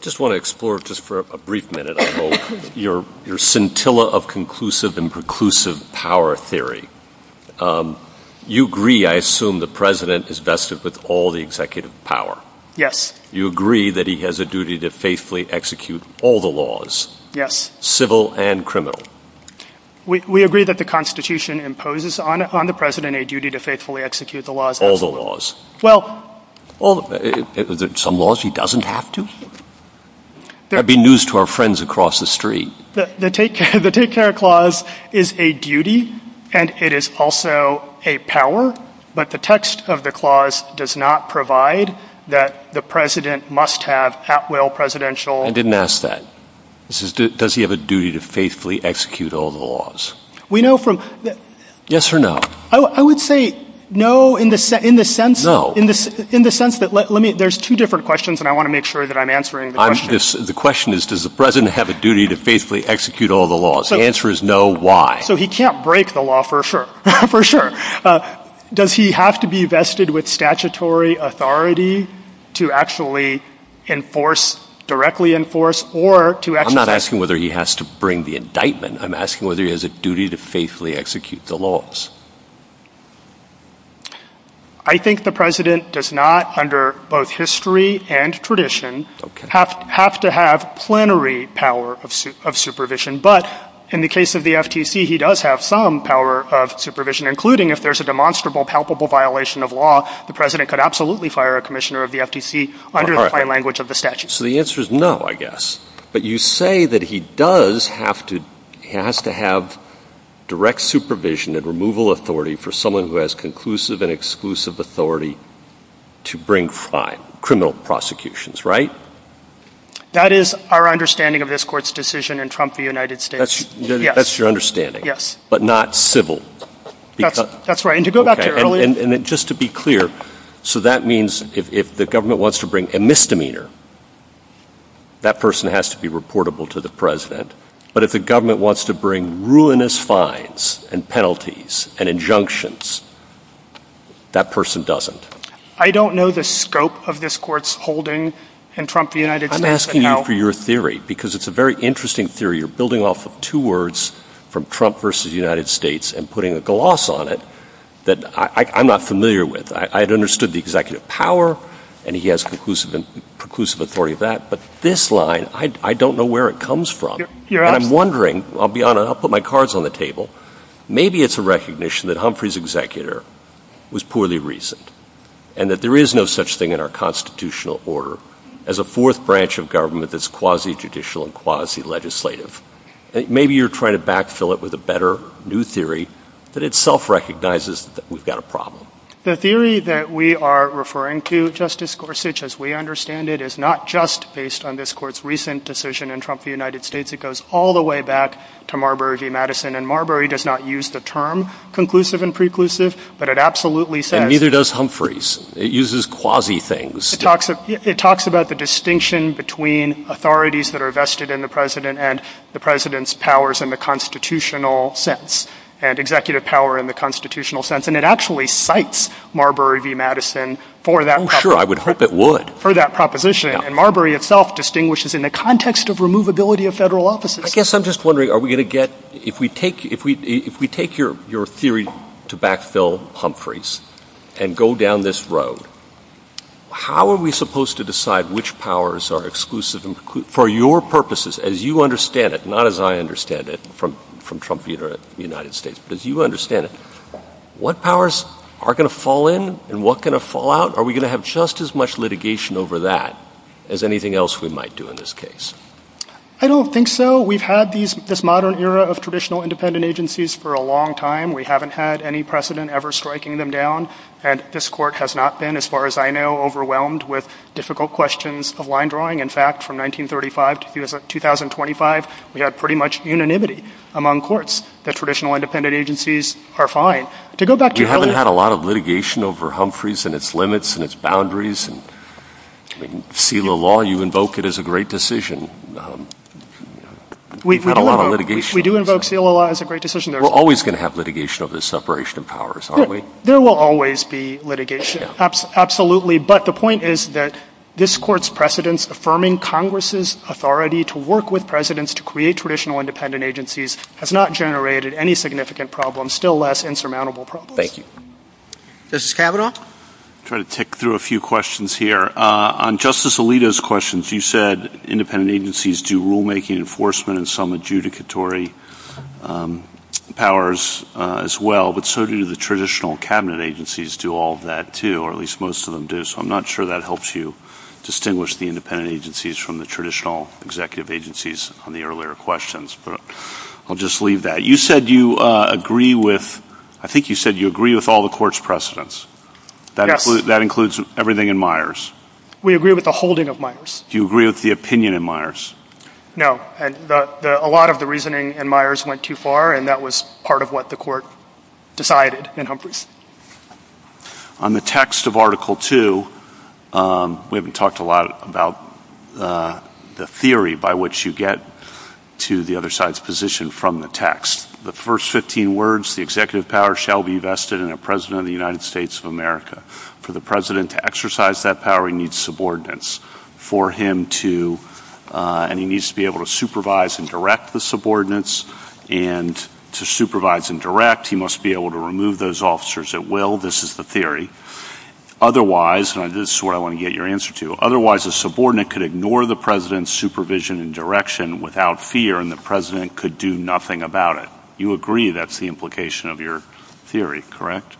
just want to explore, just for a brief minute, I hope, your, your scintilla of conclusive and preclusive power theory. Um, you agree, I assume, the president is vested with all the executive power. Yes. You agree that he has a duty to faithfully execute all the laws. Yes. Civil and criminal. We, we agree that the Constitution imposes on, on the president a duty to faithfully execute the laws. All absolutely. the laws. Well, all the, it, it, it, some laws he doesn't have to. That'd be news to our friends across the street. The, the take care, the take care clause is a duty, and it is also a power. But the text of the clause does not provide that the president must have at-will presidential. I didn't ask that. This is, does he have a duty to faithfully execute all the laws? We know from the, yes or no. I, I would say no in the se- in the sense no. in the in the sense that let, let me. There's two different questions, and I want to make sure that I'm answering the I'm, question. This, the question is: does the president have a duty to faithfully execute all the laws? So, the answer is no. Why? So he can't break the law for sure. for sure. Uh, does he have to be vested with statutory authority to actually enforce, directly enforce, or to exercise? I'm not asking whether he has to bring the indictment. I'm asking whether he has a duty to faithfully execute the laws. I think the president does not, under both history and tradition, okay. have, have to have plenary power of, su- of supervision. But in the case of the F T C, he does have some power of supervision, including if there's a demonstrable, palpable violation of law, the president could absolutely fire a commissioner of the F T C under right. the plain language of the statute. So the answer is no, I guess. But you say that he does have to, he has to have direct supervision and removal authority for someone who has conclusive and exclusive authority to bring crime, criminal prosecutions, right? That is our understanding of this Court's decision in Trump v. United States. That's, yes. that's your understanding? Yes. But not civil? That's, that's right. And to go back okay. to earlier... And, and, and just to be clear, so that means if, if the government wants to bring a misdemeanor, that person has to be reportable to the president. But if the government wants to bring ruinous fines and penalties and injunctions, that person doesn't. I don't know the scope of this Court's holding in Trump v. United I'm States. I'm asking you for your theory, because it's a very interesting theory. You're building off of two words from Trump versus United States and putting a gloss on it that I, I, I'm not familiar with. I, I had understood the executive power, and he has conclusive and preclusive authority of that. But this line, I, I don't know where it comes from. You're, you're and abs- I'm wondering, I'll be honest, I'll put my cards on the table. Maybe it's a recognition that Humphrey's executor was poorly reasoned, and that there is no such thing in our constitutional order as a fourth branch of government that's quasi-judicial and quasi-legislative. And maybe you're trying to backfill it with a better new theory that itself recognizes that we've got a problem. The theory that we are referring to, Justice Gorsuch, as we understand it, is not just based on this Court's recent decision in Trump v. United States. It goes all the way back to Marbury v. Madison. And Marbury does not use the term conclusive and preclusive, but it absolutely says... And neither does Humphreys. It uses quasi-things. It talks, it talks about the distinction between authorities that are vested in the president and the president's powers in the constitutional sense, and executive power in the constitutional sense. And it actually cites Marbury v. Madison for that. Oh, sure. I would hope it would. For that proposition. Yeah. And Marbury itself distinguishes in the context of removability of federal offices. I guess I'm just wondering, are we going to get, if we take, if we, if we take your, your theory to backfill Humphreys and go down this road, how are we supposed to decide which powers are exclusive and preclusive for your purposes, as you understand it, not as I understand it from from Trump v. United States, but as you understand it, what powers are going to fall in and what going to fall out? Are we going to have just as much litigation over that as anything else we might do in this case? I don't think so. We've had these, this modern era of traditional independent agencies for a long time. We haven't had any precedent ever striking them down, and this Court has not been, as far as I know, overwhelmed with difficult questions of line drawing. In fact, from nineteen thirty-five to two thousand twenty-five, we had pretty much unanimity among courts that traditional independent agencies are fine. To go back to you haven't earlier, had a lot of litigation over Humphreys and its limits and its boundaries, and I mean, seal of law, you invoke it as a great decision. Um, We, We've we had a lot invoke, of litigation. We, we do invoke seal of law as a great decision. There's We're always going to have litigation over the separation of powers, aren't there, we? There will always be litigation, Yeah. Abs- absolutely. But the point is that this Court's precedents affirming Congress's authority to work with presidents to create traditional independent agencies has not generated any significant problems, still less insurmountable problems. Thank you. Justice Kavanaugh? Try to tick through a few questions here. Uh, on Justice Alito's questions, you said independent agencies do rulemaking, enforcement, and some adjudicatory um, powers uh, as well, but so do the traditional cabinet agencies do all of that too, or at least most of them do. So I'm not sure that helps you distinguish the independent agencies from the traditional executive agencies on the earlier questions, but I'll just leave that. You said you uh, agree with, I think you said you agree with all the Court's precedents. That, yes. inclu- that includes everything in Myers. We agree with the holding of Myers. Do you agree with the opinion in Myers? No, and the, the, a lot of the reasoning in Myers went too far, and that was part of what the Court decided in Humphreys. On the text of Article two, um, we haven't talked a lot about uh, the theory by which you get to the other side's position from the text. The first fifteen words, the executive power shall be vested in a president of the United States of America. For the president to exercise that power, he needs subordinates. For him to, uh, and he needs to be able to supervise and direct the subordinates, and to supervise and direct, he must be able to remove those officers at will. This is the theory. Otherwise, and this is what I want to get your answer to, otherwise a subordinate could ignore the president's supervision and direction without fear, and the president could do nothing about it. You agree that's the implication of your theory, correct?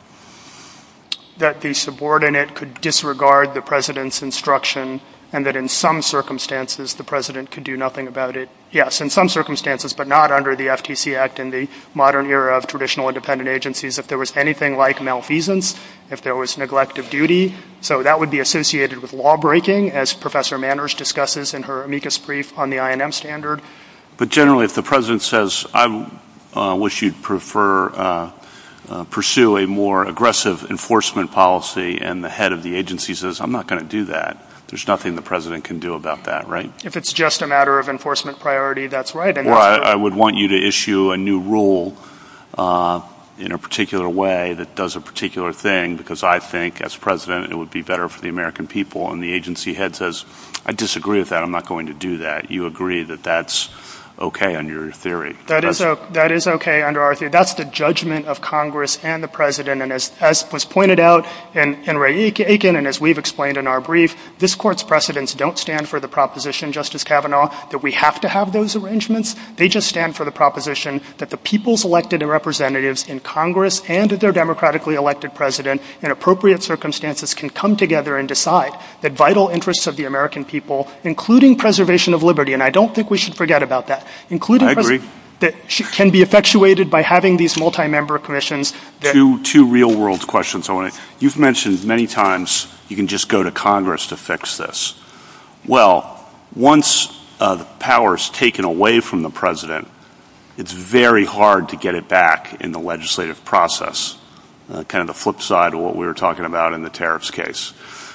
That the subordinate could disregard the president's instruction, and that in some circumstances the president could do nothing about it. Yes, in some circumstances, but not under the F T C Act in the modern era of traditional independent agencies. If there was anything like malfeasance, if there was neglect of duty, so that would be associated with lawbreaking, as Professor Manners discusses in her amicus brief on the I N M standard. But generally, if the president says, I uh, wish you'd prefer uh, uh, pursue a more aggressive enforcement policy, and the head of the agency says, I'm not going to do that, there's nothing the president can do about that, right? If it's just a matter of enforcement priority, that's right. And or that's I, I would want you to issue a new rule uh, in a particular way that does a particular thing, because I think, as president, it would be better for the American people. And the agency head says, I disagree with that. I'm not going to do that. You agree that that's okay under your theory. That is, o- that is okay under our theory. That's the judgment of Congress and the president. And as, as was pointed out in, in Ray Aiken, and as we've explained in our brief, this Court's precedents don't stand for the proposition, Justice Kavanaugh, that we have to have those arrangements. They just stand for the proposition that the people's elected representatives in Congress and their democratically elected president in appropriate circumstances can come together and decide that vital interests of the American people, including preservation of liberty, and I don't think we should forget about that, including I agree. Pres- that sh- can be effectuated by having these multi-member commissions. That two two real-world questions. I want to. You've mentioned many times you can just go to Congress to fix this. Well, once uh, the power is taken away from the president, it's very hard to get it back in the legislative process. Uh, kind of the flip side of what we were talking about in the tariffs case,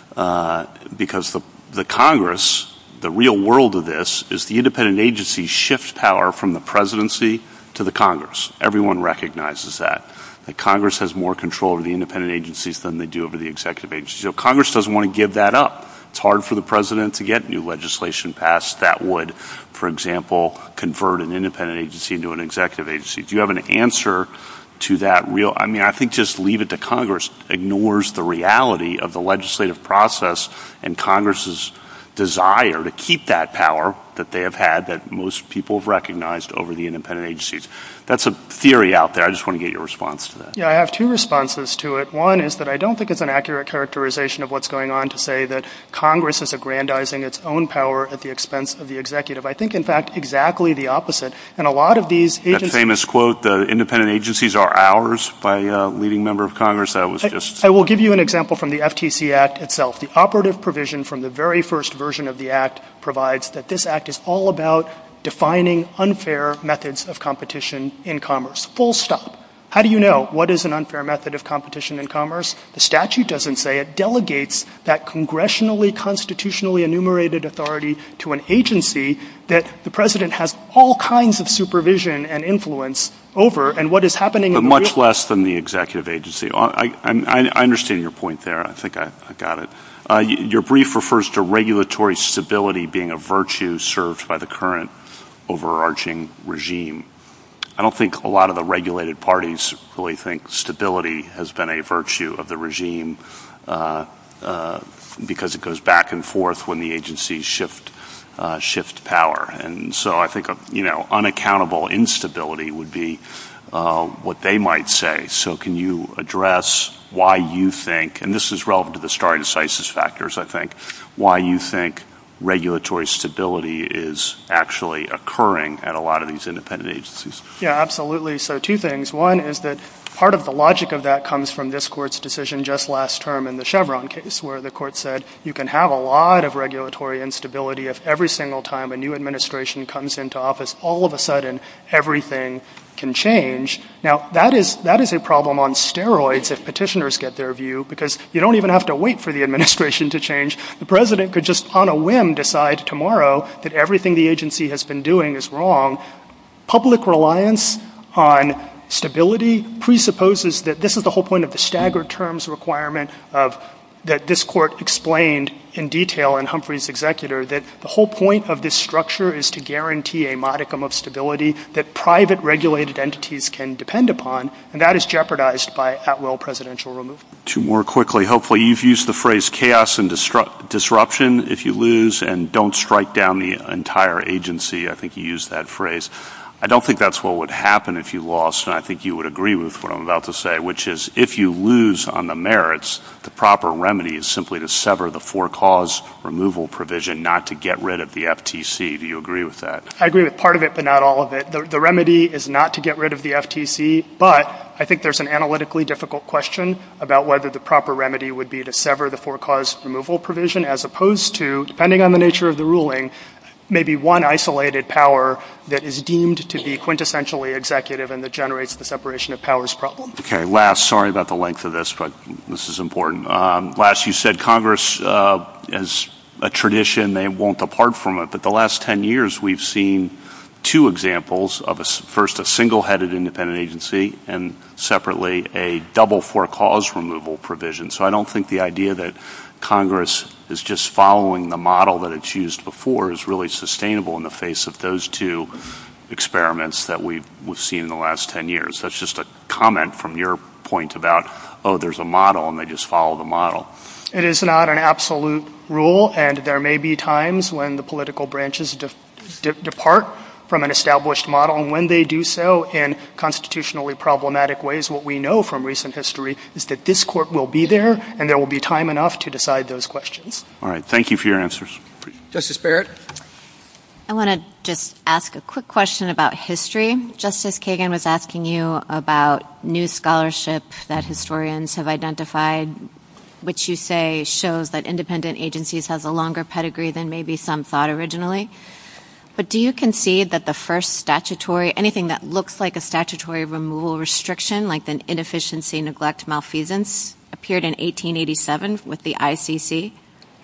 uh, because the the Congress. The real world of this is the independent agencies shift power from the presidency to the Congress. Everyone recognizes that, that Congress has more control over the independent agencies than they do over the executive agencies. So Congress doesn't want to give that up. It's hard for the president to get new legislation passed that would, for example, convert an independent agency into an executive agency. Do you have an answer to that real? I mean, I think just leave it to Congress ignores the reality of the legislative process and Congress's desire to keep that power that they have had, that most people have recognized over the independent agencies. That's a theory out there. I just want to get your response to that. Yeah, I have two responses to it. One is that I don't think it's an accurate characterization of what's going on to say that Congress is aggrandizing its own power at the expense of the executive. I think, in fact, exactly the opposite. And a lot of these agencies— That famous quote, the independent agencies are ours, by a leading member of Congress, that was just— I, I will give you an example from the F T C Act itself. The operative provision from the very first version of the Act provides that this Act is all about defining unfair methods of competition in commerce. Full stop. How do you know what is an unfair method of competition in commerce? The statute doesn't say. It delegates that congressionally, constitutionally enumerated authority to an agency that the president has all kinds of supervision and influence over, and what is happening— But in the much real- less than the executive agency. I, I, I understand your point there. I think I, I got it. Uh, your brief refers to regulatory stability being a virtue served by the current overarching regime. I don't think a lot of the regulated parties really think stability has been a virtue of the regime uh, uh, because it goes back and forth when the agencies shift uh, shift power. And so I think, uh, you know, unaccountable instability would be uh, what they might say. So can you address why you think, and this is relevant to the stare decisis factors, I think, why you think regulatory stability is actually occurring at a lot of these independent agencies? Yeah, absolutely. So two things. One is that part of the logic of that comes from this court's decision just last term in the Chevron case, where the court said you can have a lot of regulatory instability if every single time a new administration comes into office, all of a sudden everything can change. Now, that is that is a problem on steroids if petitioners get their view, because you don't even have to wait for the administration to change. The president could just on a whim decide tomorrow that everything the agency has been doing is wrong. Public reliance on stability presupposes that this is the whole point of the staggered terms requirement of that this court explained in detail in Humphrey's Executor, that the whole point of this structure is to guarantee a modicum of stability that private regulated entities can depend upon, and that is jeopardized by at-will presidential removal. Two more quickly. Hopefully you've used the phrase chaos and disru- disruption if you lose, and don't strike down the entire agency. I think you used that phrase. I don't think that's what would happen if you lost, and I think you would agree with what I'm about to say, which is if you lose on the merits, the proper remedy is simply to sever the for-cause removal provision, not to get rid of the F T C. Do you agree with that? I agree with part of it, but not all of it. The, the remedy is not to get rid of the F T C, but I think there's an analytically difficult question about whether the proper remedy would be to sever the for-cause removal provision as opposed to, depending on the nature of the ruling, maybe one isolated power that is deemed to be quintessentially executive and that generates the separation of powers problem. Okay, last, sorry about the length of this, but this is important. Um, last, you said Congress uh, has a tradition, they won't depart from it, but the last ten years we've seen two examples of a, first a single-headed independent agency and separately a double for-cause removal provision. So I don't think the idea that Congress is just following the model that it's used before is really sustainable in the face of those two experiments that we've, we've seen in the last ten years. That's just a comment from your point about, oh, there's a model and they just follow the model. It is not an absolute rule, and there may be times when the political branches de- de- depart from an established model, and when they do so in constitutionally problematic ways, what we know from recent history is that this court will be there and there will be time enough to decide those questions. All right. Thank you for your answers. Justice Barrett? I want to just ask a quick question about history. Justice Kagan was asking you about new scholarship that historians have identified, which you say shows that independent agencies has a longer pedigree than maybe some thought originally. But do you concede that the first statutory, anything that looks like a statutory removal restriction, like the inefficiency, neglect, malfeasance, appeared in eighteen eighty-seven with the I C C?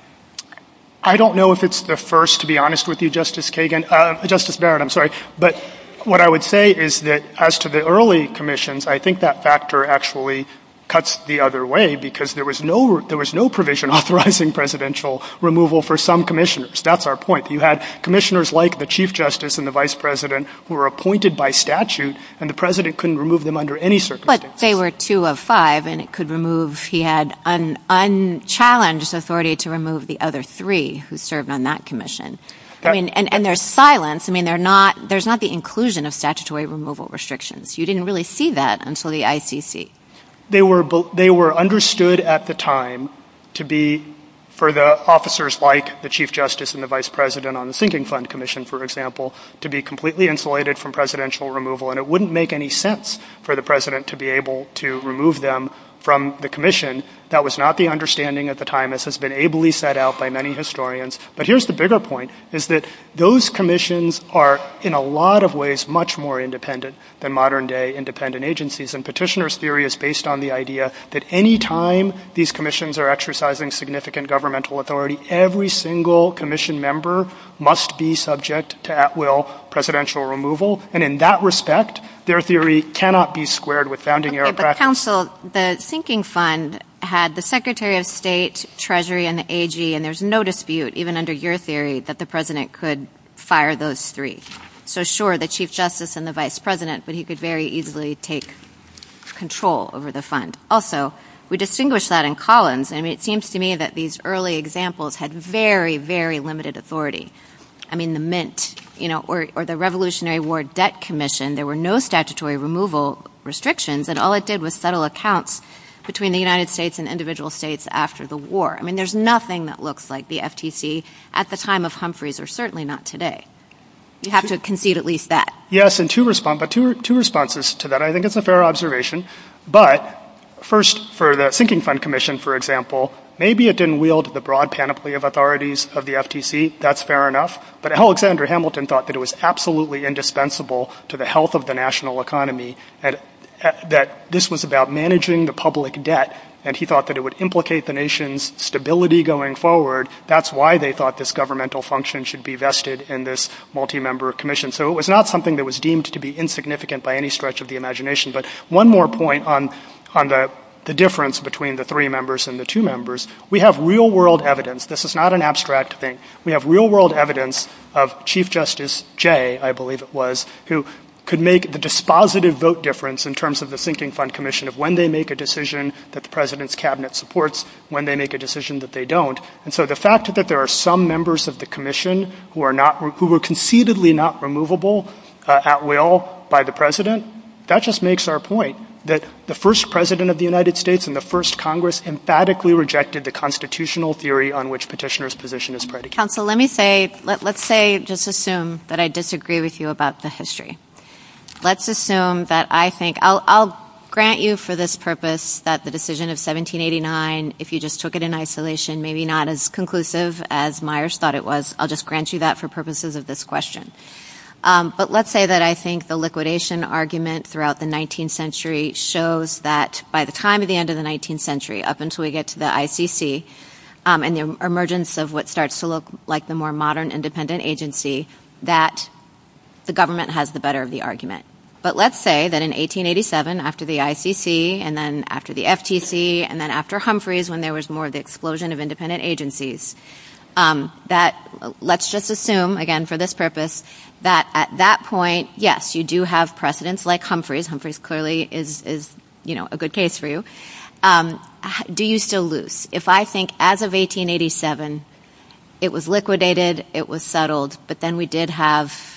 I don't know if it's the first, to be honest with you, Justice Kagan, uh, Justice Barrett, I'm sorry. But what I would say is that as to the early commissions, I think that factor actually cuts the other way, because there was no there was no provision authorizing presidential removal for some commissioners. That's our point. You had commissioners like the Chief Justice and the Vice President who were appointed by statute, and the President couldn't remove them under any circumstances. But they were two of five, and it could remove, he had un, unchallenged authority to remove the other three who served on that commission. That, I mean, and, and there's silence. I mean, they're not, there's not the inclusion of statutory removal restrictions. You didn't really see that until the I C C. They were they were understood at the time to be, for the officers like the Chief Justice and the Vice President on the Sinking Fund Commission, for example, to be completely insulated from presidential removal, and it wouldn't make any sense for the President to be able to remove them from the commission. That was not the understanding at the time, as has been ably set out by many historians. But here's the bigger point, is that those commissions are in a lot of ways much more independent than modern-day independent agencies. And petitioner's theory is based on the idea that any time these commissions are exercising significant governmental authority, every single commission member must be subject to at-will presidential removal. And in that respect, their theory cannot be squared with founding-era okay, but practice. Counsel, the Sinking Fund had the Secretary of State, Treasury, and the A G, and there's no dispute, even under your theory, that the president could fire those three. So sure, the Chief Justice and the Vice President, but he could very easily take control over the fund. Also, we distinguish that in Collins. I mean, it seems to me that these early examples had very, very limited authority. I mean, the Mint, you know, or, or the Revolutionary War Debt Commission, there were no statutory removal restrictions, and all it did was settle accounts between the United States and individual states after the war. I mean, there's nothing that looks like the F T C at the time of Humphreys, or certainly not today. You have to concede at least that. Yes, and two respond, but two two responses to that. I think it's a fair observation. But first, for the Sinking Fund Commission, for example, maybe it didn't wield the broad panoply of authorities of the F T C. That's fair enough. But Alexander Hamilton thought that it was absolutely indispensable to the health of the national economy, and uh, that this was about managing the public debt. And he thought that it would implicate the nation's stability going forward. That's why they thought this governmental function should be vested in this multi-member commission. So it was not something that was deemed to be insignificant by any stretch of the imagination. But one more point on, on the, the difference between the three members and the two members. We have real-world evidence. This is not an abstract thing. We have real-world evidence of Chief Justice Jay, I believe it was, who could make the dispositive vote difference in terms of the Sinking Fund Commission of when they make a decision that the president's cabinet supports, when they make a decision that they don't. And so the fact that there are some members of the commission who are not, who were concededly not removable uh, at will by the president, that just makes our point that the first president of the United States and the first Congress emphatically rejected the constitutional theory on which petitioner's position is predicated. Counsel, let me say, let, let's say, just assume that I disagree with you about the history. Let's assume that I think I'll, I'll grant you for this purpose that the decision of seventeen eighty-nine, if you just took it in isolation, maybe not as conclusive as Myers thought it was. I'll just grant you that for purposes of this question. Um, but let's say that I think the liquidation argument throughout the nineteenth century shows that by the time of the end of the nineteenth century, up until we get to the I C C, um, and the emergence of what starts to look like the more modern independent agency, that the government has the better of the argument. But let's say that in eighteen eighty-seven, after the I C C, and then after the F T C, and then after Humphreys, when there was more of the explosion of independent agencies, um, that let's just assume, again, for this purpose, that at that point, yes, you do have precedents like Humphreys. Humphreys clearly is, is you know, a good case for you. Um, do you still lose? If I think as of eighteen eighty-seven, it was liquidated, it was settled, but then we did have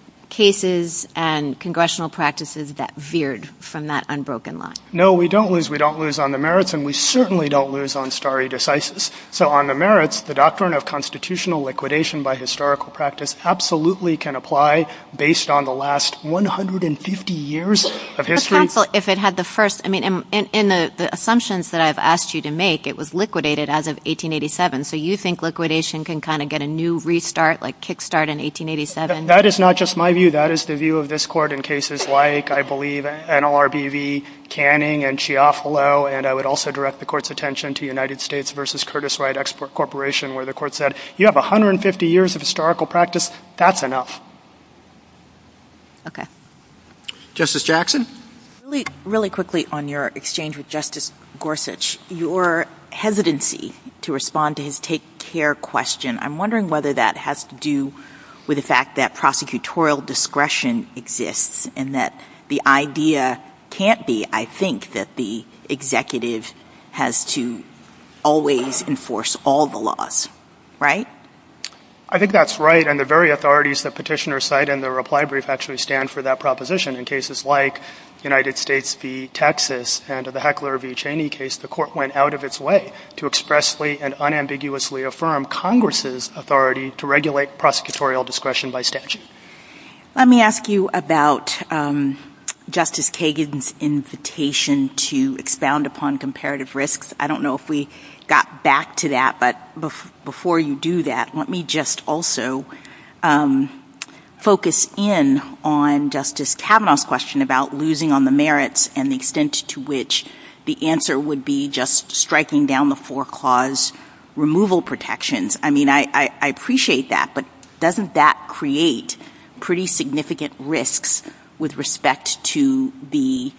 cases and congressional practices that veered from that unbroken line? No, we don't lose. We don't lose on the merits, and we certainly don't lose on stare decisis. So on the merits, the doctrine of constitutional liquidation by historical practice absolutely can apply based on the last one hundred fifty years of history. But counsel, if it had the first, I mean, in, in, in the, the assumptions that I've asked you to make, it was liquidated as of eighteen eighty-seven. So you think liquidation can kind of get a new restart, like kickstart in eighteen eighty-seven? Th- that is not just my view. That is the view of this court in cases like, I believe, N L R B V, Canning, and Chiafalo, and I would also direct the court's attention to United States versus Curtiss-Wright Export Corporation, where the court said, you have one hundred fifty years of historical practice, that's enough. Okay. Justice Jackson? Really, really quickly on your exchange with Justice Gorsuch, your hesitancy to respond to his take care question, I'm wondering whether that has to do with the fact that prosecutorial discretion exists and that the idea can't be, I think, that the executive has to always enforce all the laws, right? I think that's right, and the very authorities that petitioners cite in the reply brief actually stand for that proposition. In cases like United States v. Texas and the Heckler v. Cheney case, the court went out of its way to expressly and unambiguously affirm Congress's authority to regulate prosecutorial discretion by statute. Let me ask you about um, Justice Kagan's invitation to expound upon comparative risks. I don't know if we got back to that, but bef- before you do that, let me just also um, focus in on Justice Kavanaugh's question about losing on the merits and the extent to which the answer would be just striking down the four-clause removal protections. I mean, I, I, I appreciate that, but doesn't that create pretty significant risks with respect to the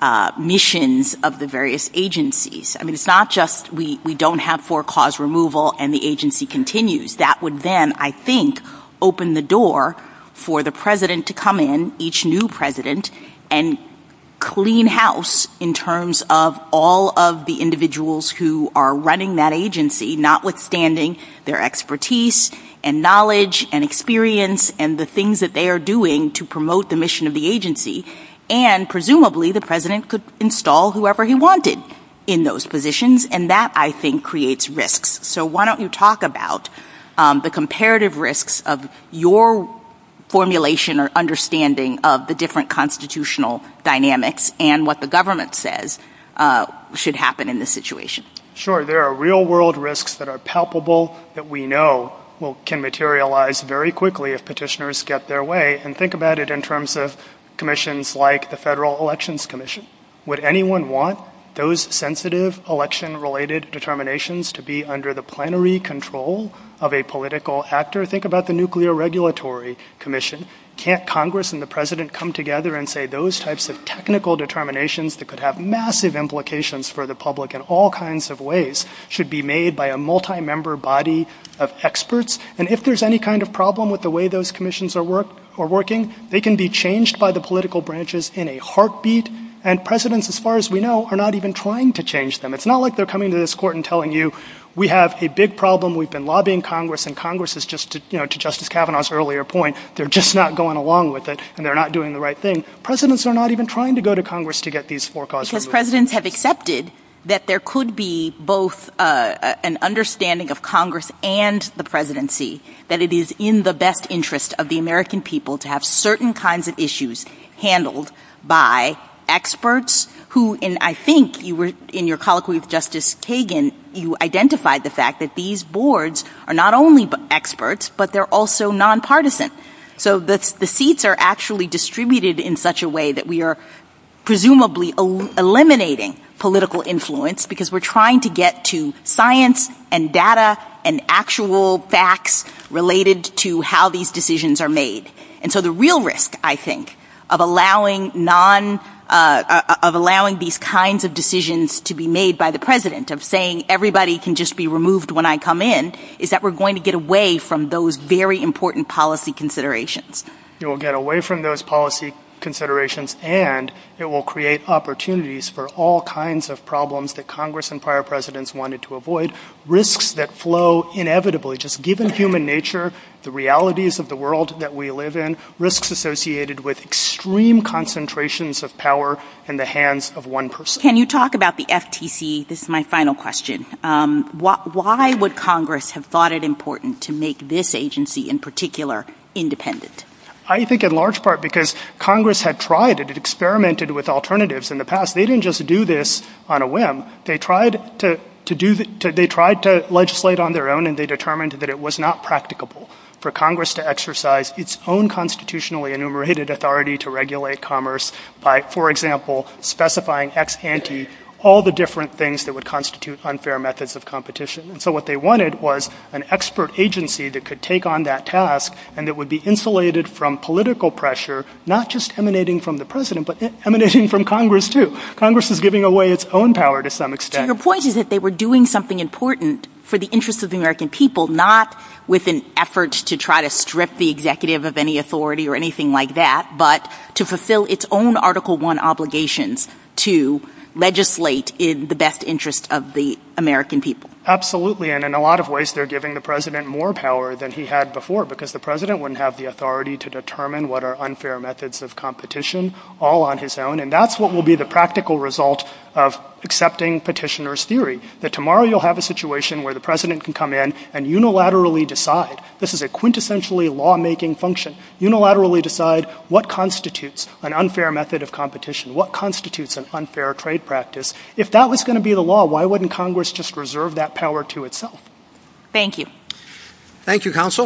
uh, missions of the various agencies. I mean, it's not just we, we don't have for-cause removal and the agency continues. That would then, I think, open the door for the president to come in, each new president, and clean house in terms of all of the individuals who are running that agency, notwithstanding their expertise and knowledge and experience and the things that they are doing to promote the mission of the agency. And presumably the president could install whoever he wanted in those positions, and that, I think, creates risks. So why don't you talk about um, the comparative risks of your formulation or understanding of the different constitutional dynamics and what the government says uh, should happen in this situation? Sure. There are real-world risks that are palpable that we know will can materialize very quickly if petitioners get their way. And think about it in terms of commissions like the Federal Elections Commission. Would anyone want those sensitive election-related determinations to be under the plenary control of a political actor? Think about the Nuclear Regulatory Commission. Can't Congress and the president come together and say those types of technical determinations that could have massive implications for the public in all kinds of ways should be made by a multi-member body of experts? And if there's any kind of problem with the way those commissions are, work, are working, they can be changed by the political branches in a heartbeat. And presidents, as far as we know, are not even trying to change them. It's not like they're coming to this court and telling you, we have a big problem, we've been lobbying Congress, and Congress is just, to, you know, to Justice Kavanaugh's earlier point, they're just not going along with it, and they're not doing the right thing. Presidents are not even trying to go to Congress to get these for-cause Because removed. presidents have accepted that there could be both uh, an understanding of Congress and the presidency, that it is in the best interest of the American people to have certain kinds of issues handled by experts who, and I think you were in your colloquy with Justice Kagan, you identified the fact that these boards are not only experts, but they're also nonpartisan. So the, the seats are actually distributed in such a way that we are presumably el- eliminating political influence because we're trying to get to science and data and actual facts related to how these decisions are made. And so the real risk, I think, of allowing non Uh, of allowing these kinds of decisions to be made by the president, of saying everybody can just be removed when I come in, is that we're going to get away from those very important policy considerations. You will get away from those policy considerations, and it will create opportunities for all kinds of problems that Congress and prior presidents wanted to avoid, risks that flow inevitably, just given human nature, the realities of the world that we live in, risks associated with extreme concentrations of power in the hands of one person. Can you talk about the F T C? This is my final question. Um, wh- why would Congress have thought it important to make this agency in particular independent? I think in large part because Congress had tried it. It experimented with alternatives in the past. They didn't just do this on a whim. They tried to, to do the, to, they tried to legislate on their own, and they determined that it was not practicable for Congress to exercise its own constitutionally enumerated authority to regulate commerce by, for example, specifying ex ante all the different things that would constitute unfair methods of competition. And so what they wanted was an expert agency that could take on that task and that would be insulated from political pressure, not just emanating from the president, but emanating from Congress, too. Congress is giving away its own power to some extent. So your point is that they were doing something important for the interests of the American people, not with an effort to try to strip the executive of any authority or anything like that, but to fulfill its own Article One obligations to legislate in the best interest of the American people. Absolutely, and in a lot of ways they're giving the president more power than he had before, because the president wouldn't have the authority to determine what are unfair methods of competition all on his own, and that's what will be the practical result of accepting petitioner's theory, that tomorrow you'll have a situation where the president can come in and unilaterally decide. This is a quintessentially lawmaking function. Unilaterally decide what constitutes an unfair method of competition, what constitutes an unfair trade practice. If that was going to be the law, why wouldn't Congress just reserve that power to itself? Thank you. Thank you, counsel.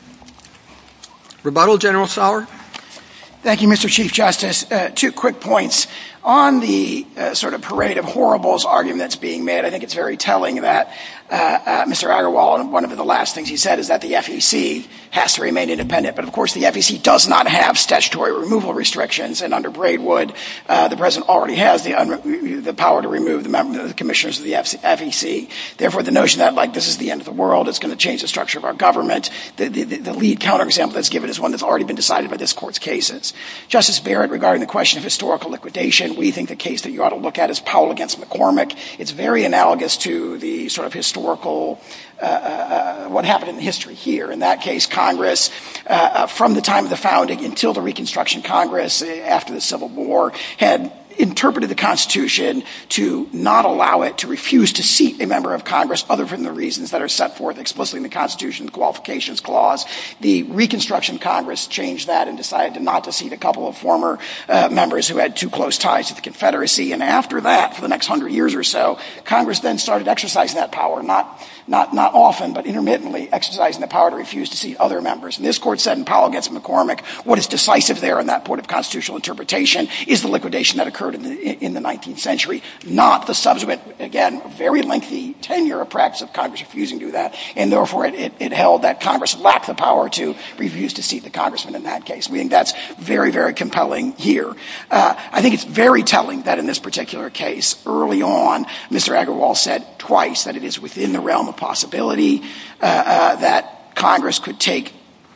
Rebuttal, General Sauer. Thank you, Mister Chief Justice. Uh, two quick points. On the uh, sort of parade of horribles argument that's being made, I think it's very telling that uh, uh, Mister Agarwal, and one of the last things he said is that the F E C has to remain independent. But, of course, the F E C does not have statutory removal restrictions, and under Braidwood, uh, the president already has the, un- the power to remove the, member- the commissioners of the F E C. Therefore, the notion that, like, this is the end of the world, it's going to change the structure of our government, the, the, the lead counterexample that's given is one that's already been decided by this court's cases. Justice Barrett, regarding the question of historical liquidation, we think the case that you ought to look at is Powell against McCormick. It's very analogous to the sort of historical Uh, uh, what happened in history here. In that case, Congress, uh, uh, from the time of the founding until the Reconstruction Congress uh, after the Civil War, had interpreted the Constitution to not allow it to refuse to seat a member of Congress other than the reasons that are set forth explicitly in the Constitution, the Qualifications Clause. The Reconstruction Congress changed that and decided to not to seat a couple of former uh, members who had too close ties to the Confederacy. And after that, for the next hundred years or so, Congress then started exercising that power, not Not, not often, but intermittently exercising the power to refuse to seat other members. And this court said in Powell against McCormick, what is decisive there in that point of constitutional interpretation is the liquidation that occurred in the, in the nineteenth century, not the subsequent, again, very lengthy tenure of practice of Congress refusing to do that. And therefore, it, it, it held that Congress lacked the power to refuse to seat the congressman in that case. We think that's very, very compelling here. Uh, I think it's very telling that in this particular case, early on, Mister Agarwal said twice that it is within the realm of possibility uh, uh, that Congress could take,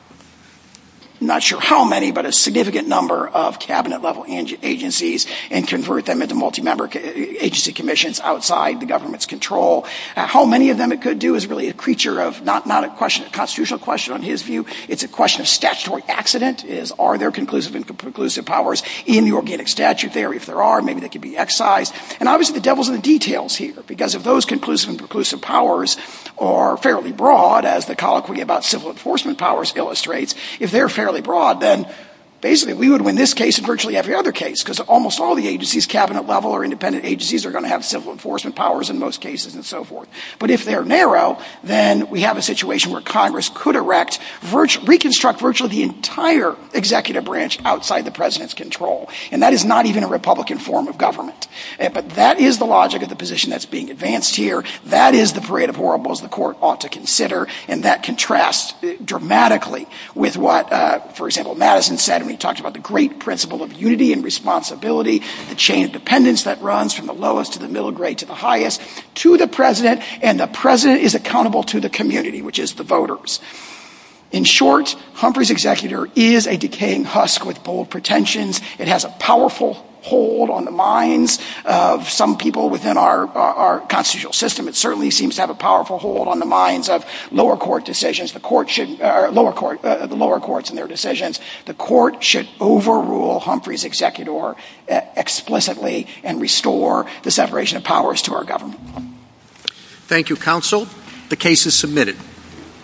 not sure how many, but a significant number of cabinet-level agencies and convert them into multi-member agency commissions outside the government's control. Uh, how many of them it could do is really a creature of not, not a question, a constitutional question on his view. It's a question of statutory accident. Is are there conclusive and preclusive powers in the organic statute there? If there are, maybe they could be excised. And obviously the devil's in the details here, because if those conclusive and preclusive powers are fairly broad, as the colloquy about civil enforcement powers illustrates, if they're fairly broad, then basically we would win this case and virtually every other case, because almost all the agencies, cabinet level or independent agencies, are going to have civil enforcement powers in most cases and so forth. But if they're narrow, then we have a situation where Congress could erect, virtu- reconstruct virtually the entire executive branch outside the president's control. And that is not even a Republican form of government. Uh, but that is the logic of the position that's being advanced here. That is the parade of horribles the court ought to consider, and that contrasts dramatically with what, uh, for example, Madison said when he talked about the great principle of unity and responsibility, the chain of dependence that runs from the lowest to the middle grade to the highest, to the president, and the president is accountable to the community, which is the voters. In short, Humphrey's executor is a decaying husk with bold pretensions. It has a powerful hold on the minds of some people within our, our, our constitutional system. It certainly seems to have a powerful hold on the minds of lower court decisions. The court should, uh, lower court, uh, the lower courts and their decisions. The court should overrule Humphrey's executor uh, explicitly and restore the separation of powers to our government. Thank you, counsel. The case is submitted.